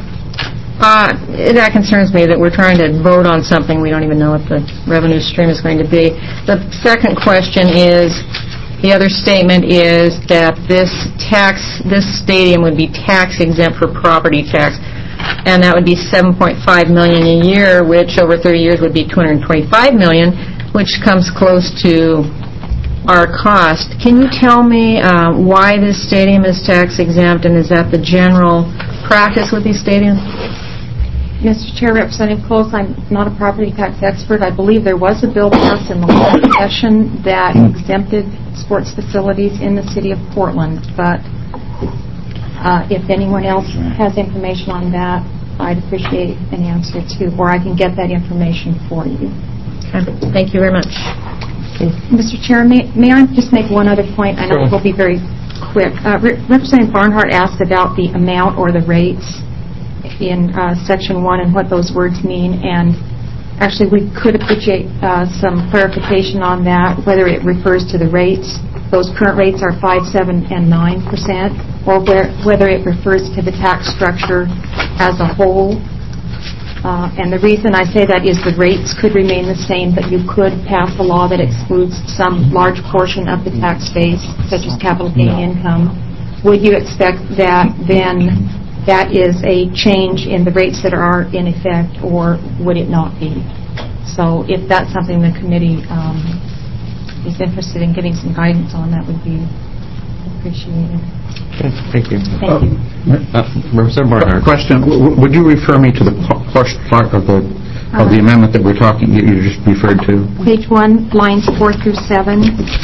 That concerns me that we're trying to vote on something we don't even know what the revenue stream is going to be. The second question is, the other statement is that this stadium would be tax exempt for property tax, and that would be $7.5 million a year, which over 30 years would be $225 million, which comes close to our cost. Can you tell me why this stadium is tax exempt, and is that the general practice with these stadiums? Mr. Chair, Representative Close, I'm not a property tax expert. I believe there was a bill passed in the last session that exempted sports facilities in the city of Portland, but if anyone else has information on that, I'd appreciate an answer too, or I can get that information for you. Okay. Thank you very much. Mr. Chair, may I just make one other point? I know it will be very quick. Representative Barnhart asked about the amount or the rates in Section 1 and what those words mean, and actually we could appreciate some clarification on that, whether it refers to the rates. Those current rates are 5%, 7%, and 9%, or whether it refers to the tax structure as a whole. And the reason I say that is the rates could remain the same, but you could pass a law that excludes some large portion of the tax base, such as capital gain income. Would you expect that then that is a change in the rates that are in effect, or would it not be? So if that's something the committee is interested in getting some guidance on, that would be appreciated. Okay, thank you. Thank you. Representative Barnhart. Question: would you refer me to the first part of the amendment that we're talking? You just referred to page 1, lines 4 through 7.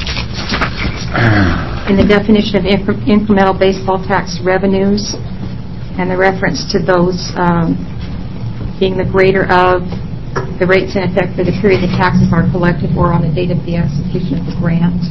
In the definition of incremental baseball tax revenues, and the reference to those being the greater of the rates in effect for the period the taxes are collected or on the date of the execution of the grant.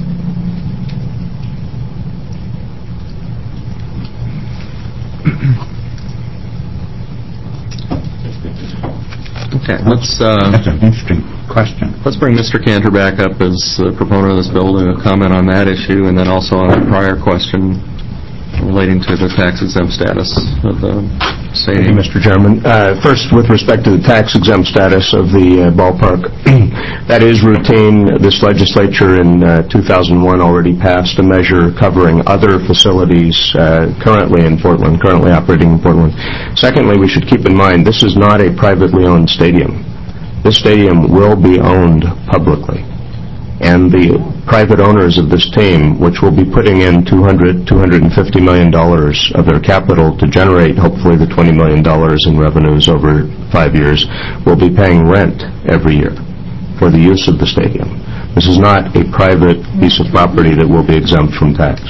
Okay, that's an interesting question. Let's bring Mr. Cantor back up as the proponent of this bill to comment on that issue, and then also on the prior question relating to the tax-exempt status of the stadium. Thank you, Mr. Chairman. First, with respect to the tax-exempt status of the ballpark, that is routine. This legislature in 2001 already passed a measure covering other facilities currently operating in Portland. Secondly, we should keep in mind this is not a privately owned stadium. This stadium will be owned publicly. And the private owners of this team, which will be putting in $250 million of their capital to generate hopefully the $20 million in revenues over 5 years, will be paying rent every year for the use of the stadium. This is not a private piece of property that will be exempt from tax.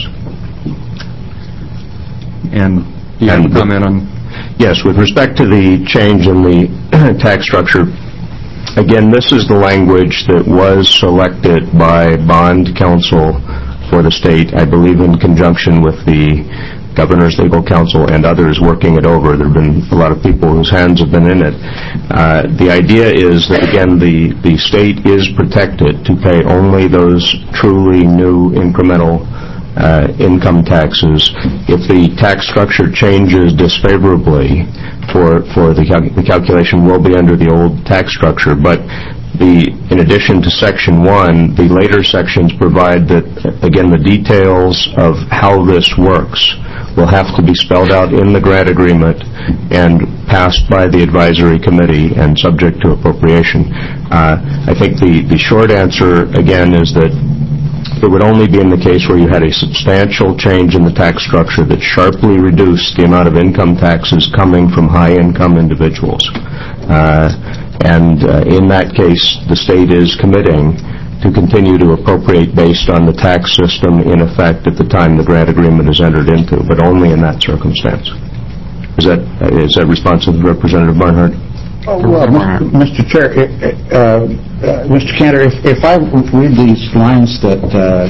And you have a comment on? Yes, with respect to the change in the tax structure, again, this is the language that was selected by bond counsel for the state, I believe in conjunction with the Governor's Legal Counsel and others working it over. There have been a lot of people whose hands have been in it. The idea is that, again, the state is protected to pay only those truly new incremental income taxes. If the tax structure changes disfavorably, for the calculation will be under the old tax structure, but in addition to Section 1, the later sections provide that, again, the details of how this works will have to be spelled out in the grant agreement and passed by the advisory committee and subject to appropriation. I think the short answer, again, is that it would only be in the case where you had a substantial change in the tax structure that sharply reduced the amount of income taxes coming from high-income individuals. And in that case, the state is committing to continue to appropriate based on the tax system in effect at the time the grant agreement is entered into, but only in that circumstance. Is that responsive to Representative Barnhart? Well, Mr. Chair, Mr. Cantor, if I read these lines that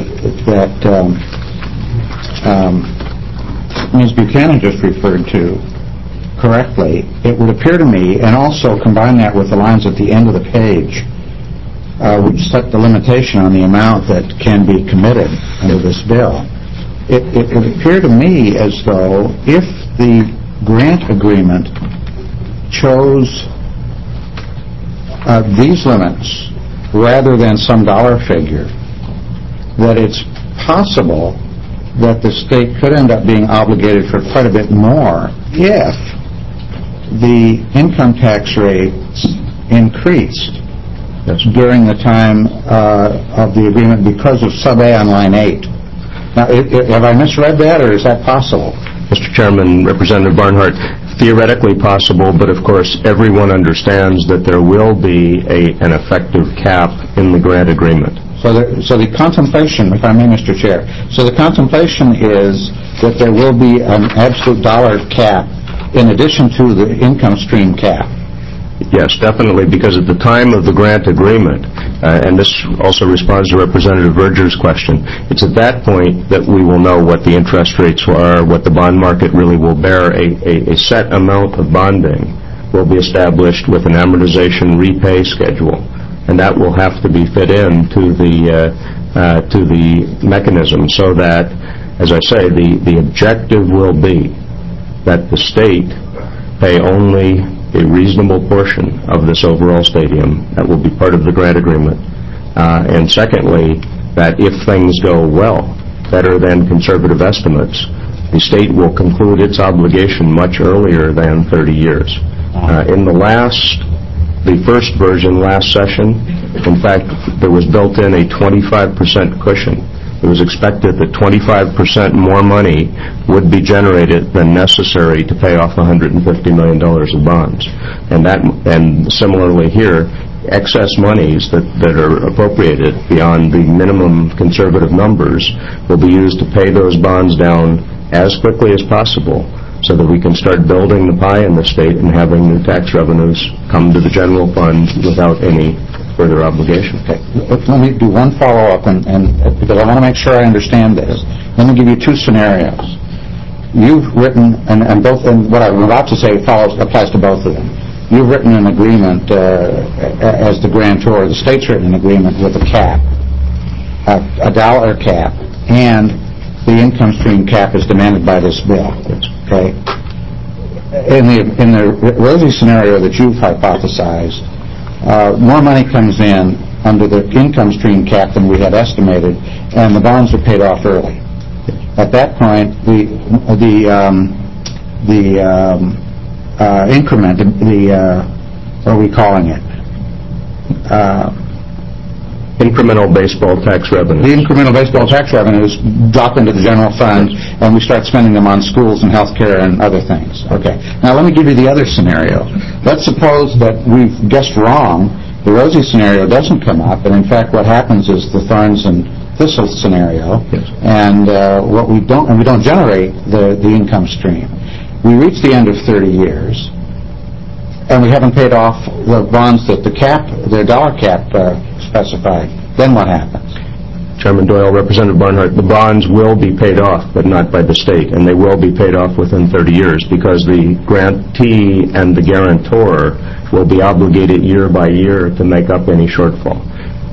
Ms. Buchanan just referred to correctly, it would appear to me, and also combine that with the lines at the end of the page, which set the limitation on the amount that can be committed under this bill, it appeared to me as though if the grant agreement chose these limits rather than some dollar figure, that it's possible that the state could end up being obligated for quite a bit more if the income tax rates increased during the time of the agreement because of sub A on line 8. Now, have I misread that, or is that possible? Mr. Chairman, Representative Barnhart, theoretically possible, but of course everyone understands that there will be an effective cap in the grant agreement. So the contemplation, if I may, Mr. Chair, so the contemplation is that there will be an absolute dollar cap in addition to the income stream cap. Yes, definitely, because at the time of the grant agreement, and this also responds to Representative Verger's question, it's at that point that we will know what the interest rates are, what the bond market really will bear. A set amount of bonding will be established with an amortization repay schedule, and that will have to be fit in to the mechanism so that, as I say, the objective will be that the state pay only a reasonable portion of this overall stadium that will be part of the grant agreement. And secondly, that if things go well, better than conservative estimates, the state will conclude its obligation much earlier than 30 years. In the first version last session, in fact, there was built in a 25% cushion. It was expected that 25% more money would be generated than necessary to pay off $150 million of bonds. And similarly here, excess monies that are appropriated beyond the minimum conservative numbers will be used to pay those bonds down as quickly as possible so that we can start building the pie in the state and having new tax revenues come to the general fund without any further obligation. Okay. Let me do one follow-up, and because I want to make sure I understand this. Let me give you two scenarios. You've written, and what I'm about to say applies to both of them. You've written an agreement as the grantor. The state's written an agreement with a cap, a dollar cap, and the income stream cap is demanded by this bill. Okay. In the rosy scenario that you've hypothesized, more money comes in under the income stream cap than we had estimated, and the bonds are paid off early. At that point, the increment, what are we calling it? Incremental baseball tax revenues. The incremental baseball tax revenues drop into the general fund, and we start spending them on schools and health care and other things. Okay. Now let me give you the other scenario. Let's suppose that we've guessed wrong. The rosy scenario doesn't come up, and in fact what happens is the thorns and thistles scenario, and we don't generate the income stream. We reach the end of 30 years, and we haven't paid off the bonds that the dollar cap specified. Then what happens? Chairman Doyle, Representative Barnhart, the bonds will be paid off, but not by the state, and they will be paid off within 30 years because the grantee and the guarantor will be obligated year by year to make up any shortfall.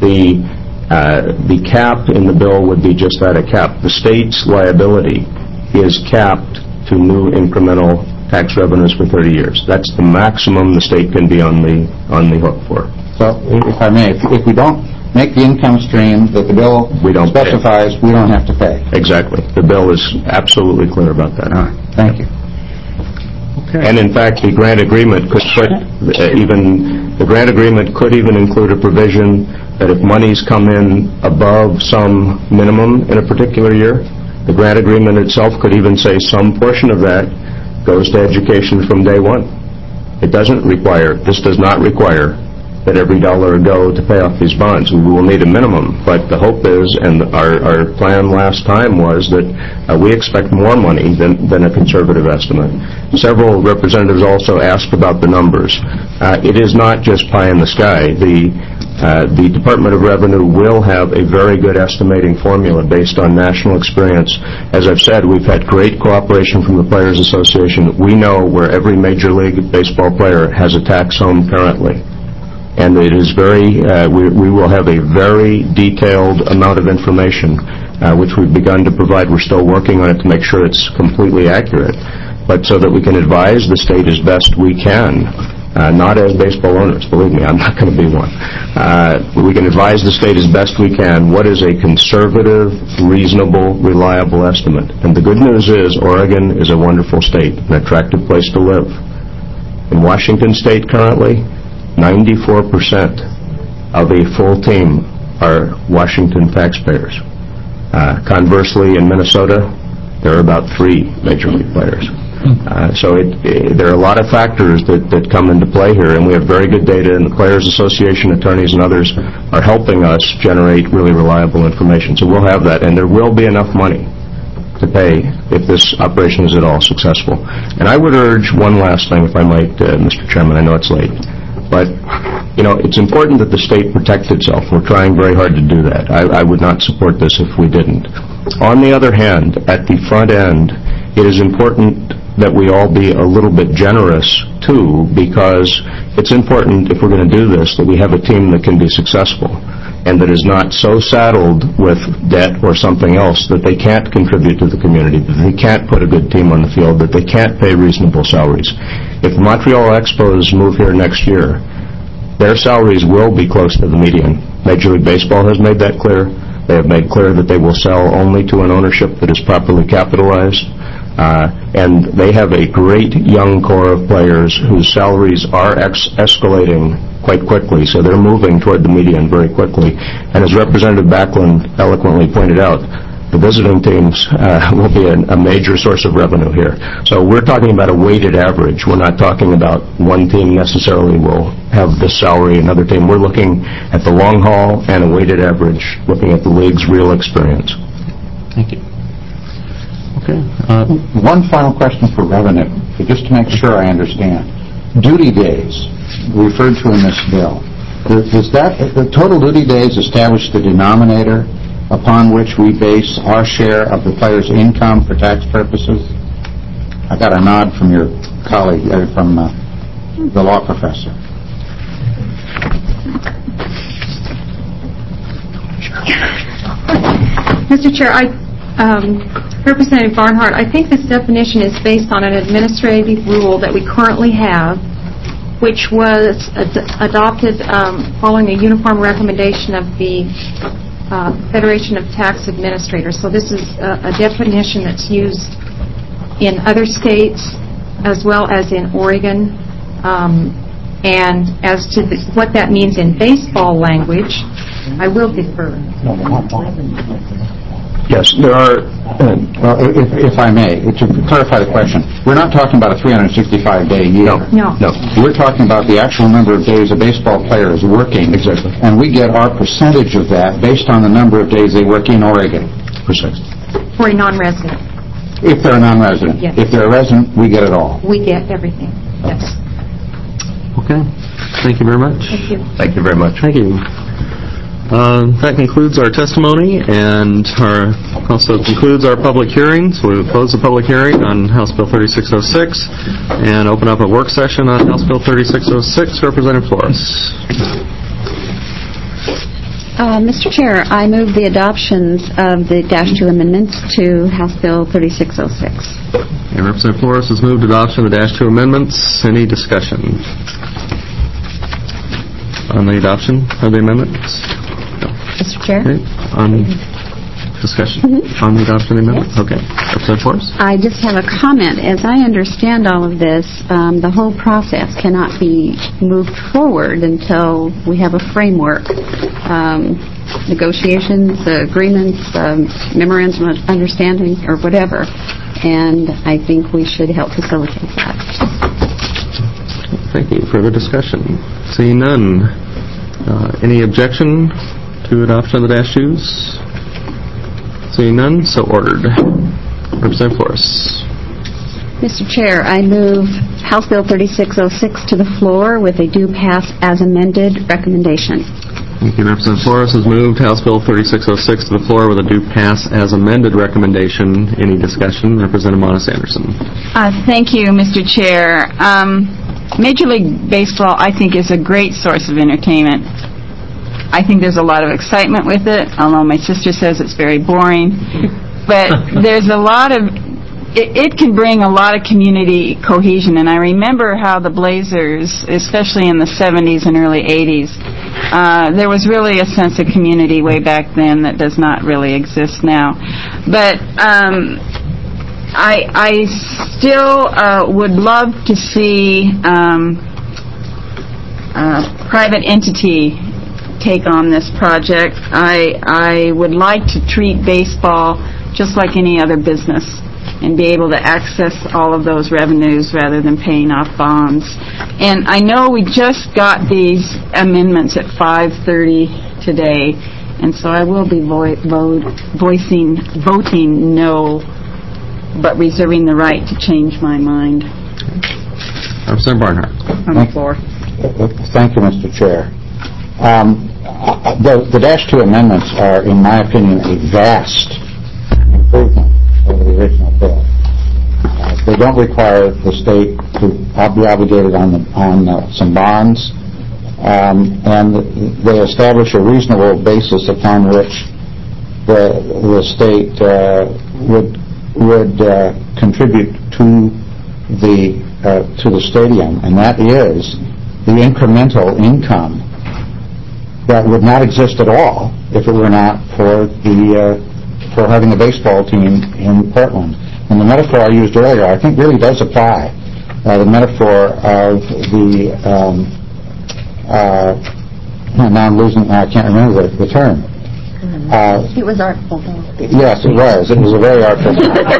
The cap in the bill would be just that, a cap. The state's liability is capped to new incremental tax revenues for 30 years. That's the maximum the state can be on the hook for. So, if I may, if we don't make the income stream that the bill specifies, we don't have to pay. Exactly. The bill is absolutely clear about that. All right. Thank you. Okay. And in fact, the grant agreement could even include a provision that if monies come in above some minimum in a particular year, the grant agreement itself could even say some portion of that goes to education from day one. This does not require that every dollar go to pay off these bonds. We will need a minimum, but the hope is, and our plan last time was that we expect more money than a conservative estimate. Several representatives also asked about the numbers. It is not just pie in the sky. The Department of Revenue will have a very good estimating formula based on national experience. As I've said, we've had great cooperation from the Players Association. We know where every Major League Baseball player has a tax home currently. And it is we will have a very detailed amount of information, which we've begun to provide. We're still working on it to make sure it's completely accurate, but so that we can advise the state as best we can, not as baseball owners. Believe me, I'm not going to be one. We can advise the state as best we can what is a conservative, reasonable, reliable estimate. And the good news is Oregon is a wonderful state, an attractive place to live. In Washington State currently, 94% of a full team are Washington taxpayers. Conversely, in Minnesota, there are about 3 Major League players. So there are a lot of factors that come into play here, and we have very good data, and the Players Association, attorneys, and others are helping us generate really reliable information. So we'll have that, and there will be enough money to pay if this operation is at all successful. And I would urge one last thing, if I might, Mr. Chairman. I know it's late. But, it's important that the state protect itself. We're trying very hard to do that. I would not support this if we didn't. On the other hand, at the front end, it is important that we all be a little bit generous, too, because it's important, if we're going to do this, that we have a team that can be successful and that is not so saddled with debt or something else that they can't contribute to the community, that they can't put a good team on the field, that they can't pay reasonable salaries. If the Montreal Expos move here next year, their salaries will be close to the median. Major League Baseball has made that clear. They have made clear that they will sell only to an ownership that is properly capitalized. And they have a great young core of players whose salaries are escalating quite quickly, so they're moving toward the median very quickly. And as Representative Backlund eloquently pointed out, the visiting teams will be a major source of revenue here. So we're talking about a weighted average. We're not talking about one team necessarily will have this salary, another team. We're looking at the long haul and a weighted average, looking at the league's real experience. Thank you. Okay. One final question for revenue, just to make sure I understand. Duty days referred to in this bill. Does the total duty days establish the denominator upon which we base our share of the player's income for tax purposes? I got a nod from your colleague, from the law professor. Mr. Chair, Representative Barnhart, I think this definition is based on an administrative rule that we currently have, which was adopted following a uniform recommendation of the Federation of Tax Administrators. So this is a definition that's used in other states as well as in Oregon. And as to what that means in baseball language, I will defer. Yes, there are... if I may, to clarify the question, we're not talking about a 365-day year. No. We're talking about the actual number of days a baseball player is working. Exactly. And we get our percentage of that based on the number of days they work in Oregon. Precisely. For a non-resident. If they're a non-resident. Yes. If they're a resident, we get it all. We get everything. Yes. Okay. Thank you very much. Thank you. Thank you very much. Thank you. That concludes our testimony and also concludes our public hearing. So we will close the public hearing on House Bill 3606 and open up a work session on House Bill 3606. Representative Flores. Mr. Chair, I move the adoptions of the -2 amendments to House Bill 3606. And Representative Flores has moved adoption of the -2 amendments. Any discussion on the adoption of the amendments? No. Mr. Chair? Okay. On discussion on the adoption of the amendments? Yes. Okay. Representative Flores? I just have a comment. As I understand all of this, the whole process cannot be moved forward until we have a framework, negotiations, agreements, memorandum of understanding, or whatever. And I think we should help facilitate that. Thank you. Further discussion? Seeing none. Any objection to adoption of the -2s? Seeing none, so ordered. Representative Flores. Mr. Chair, I move House Bill 3606 to the floor with a due pass as amended recommendation. Thank you. Representative Flores has moved House Bill 3606 to the floor with a due pass as amended recommendation. Any discussion? Representative Monis Anderson. Thank you, Mr. Chair. Major League Baseball, I think, is a great source of entertainment. I think there's a lot of excitement with it, although my sister says it's very boring. But there's a lot of... It can bring a lot of community cohesion, and I remember how the Blazers, especially in the 70s and early 80s, there was really a sense of community way back then that does not really exist now. But I still would love to see private entity take on this project. I would like to treat baseball just like any other business and be able to access all of those revenues rather than paying off bonds. And I know we just got these amendments at 5:30 today, and so I will be voting no, but reserving the right to change my mind. Representative Barnhart. On the floor. Thank you, Mr. Chair. The -2 amendments are, in my opinion, a vast improvement over the original bill. They don't require the state to be obligated on some bonds, and they establish a reasonable basis upon which the state would contribute to the stadium, and that is the incremental income that would not exist at all if it were not for having a baseball team in Portland. And the metaphor I used earlier, I think, really does apply. The metaphor of the now I'm losing. I can't remember the term. It was artful, though. Yes, it was. It was a very artful.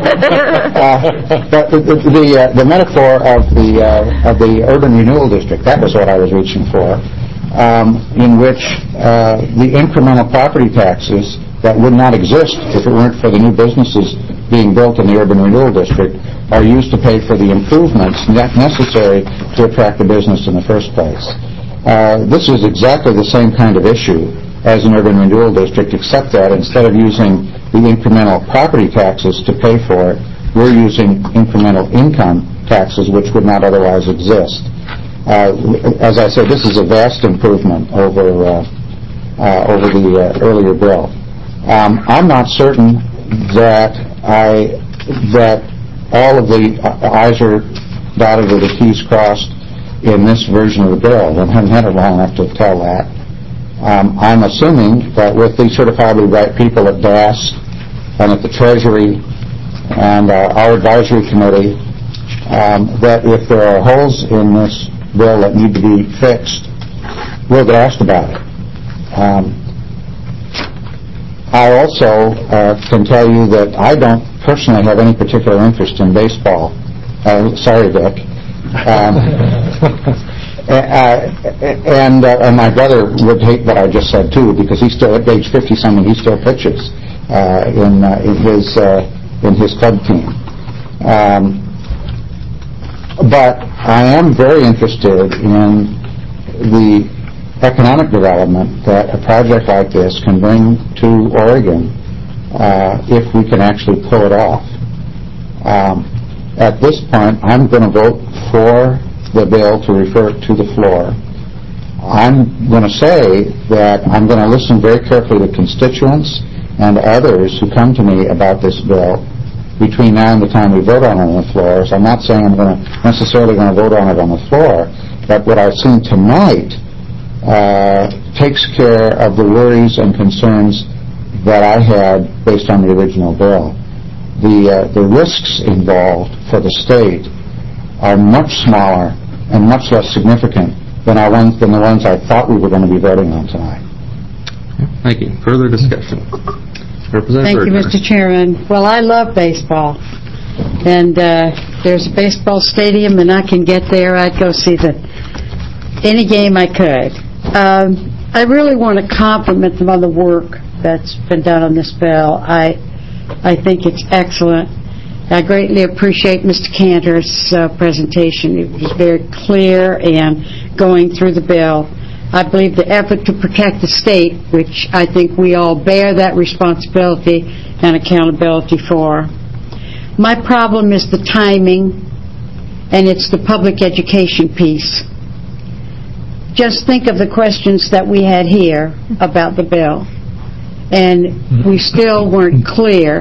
But the metaphor of the urban renewal district, that was what I was reaching for. In which the incremental property taxes that would not exist if it weren't for the new businesses being built in the urban renewal district are used to pay for the improvements necessary to attract the business in the first place. This is exactly the same kind of issue as an urban renewal district, except that instead of using the incremental property taxes to pay for it, we're using incremental income taxes, which would not otherwise exist. As I said, this is a vast improvement over the earlier bill. I'm not certain that all of the I's are dotted or the T's crossed in this version of the bill. I haven't had it long enough to tell that. I'm assuming that with the certifiably right people at DAS and at the Treasury and our advisory committee, that if there are holes in this bill that need to be fixed, we'll get asked about it. I also can tell you that I don't personally have any particular interest in baseball. Sorry, Vic. And my brother would hate what I just said too, because he's still at age 50-something. He still pitches in his club team. But I am very interested in the economic development that a project like this can bring to Oregon if we can actually pull it off. At this point, I'm going to vote for the bill to refer it to the floor. I'm going to say that I'm going to listen very carefully to constituents and others who come to me about this bill between now and the time we vote on it on the floor. So I'm not saying I'm necessarily going to vote on it on the floor, but what I've seen tonight takes care of the worries and concerns that I had based on the original bill. The risks involved for the state are much smaller and much less significant than the ones I thought we were going to be voting on tonight. Thank you. Further discussion. Thank you, Mr. Chairman. Well, I love baseball, and there's a baseball stadium, and I can get there. I'd go see any game I could. I really want to compliment them on the work that's been done on this bill. I think it's excellent. I greatly appreciate Mr. Cantor's presentation. It was very clear and going through the bill. I believe the effort to protect the state, which I think we all bear that responsibility and accountability for. My problem is the timing, and it's the public education piece. Just think of the questions that we had here about the bill, and we still weren't clear.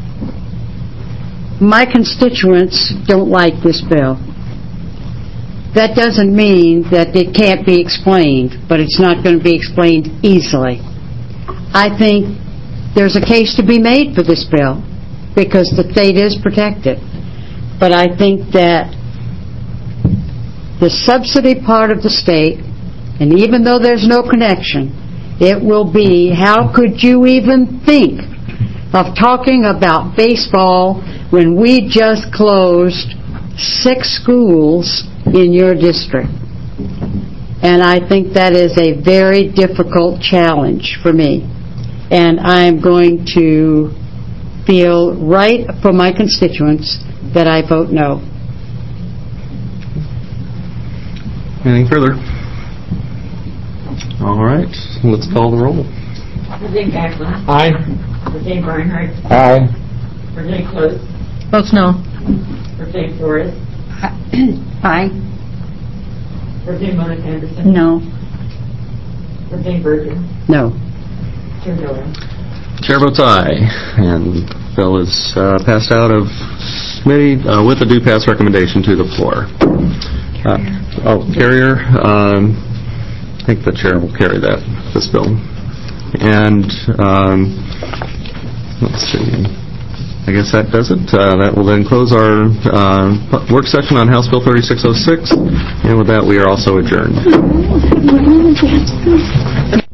My constituents don't like this bill. That doesn't mean that it can't be explained, but it's not going to be explained easily. I think there's a case to be made for this bill because the state is protected. But I think that the subsidy part of the state, and even though there's no connection, it will be, how could you even think of talking about baseball when we just closed 6 schools in your district? And I think that is a very difficult challenge for me. And I'm going to feel right for my constituents that I vote no. Anything further? All right, let's call the roll. Virginia Backlund. Aye. Virginia Barnhart. Aye. Virginia Close. Votes no. Virginia Flores. Aye. Virginia Monick Anderson. No. Virginia Berger. No. Chair Doyle. Chair votes aye, and bill is passed out of committee with a due pass recommendation to the floor. Carrier, I think the chair will carry this bill. And let's see, I guess that does it. That will then close our work session on House Bill 3606, and with that we are also adjourned.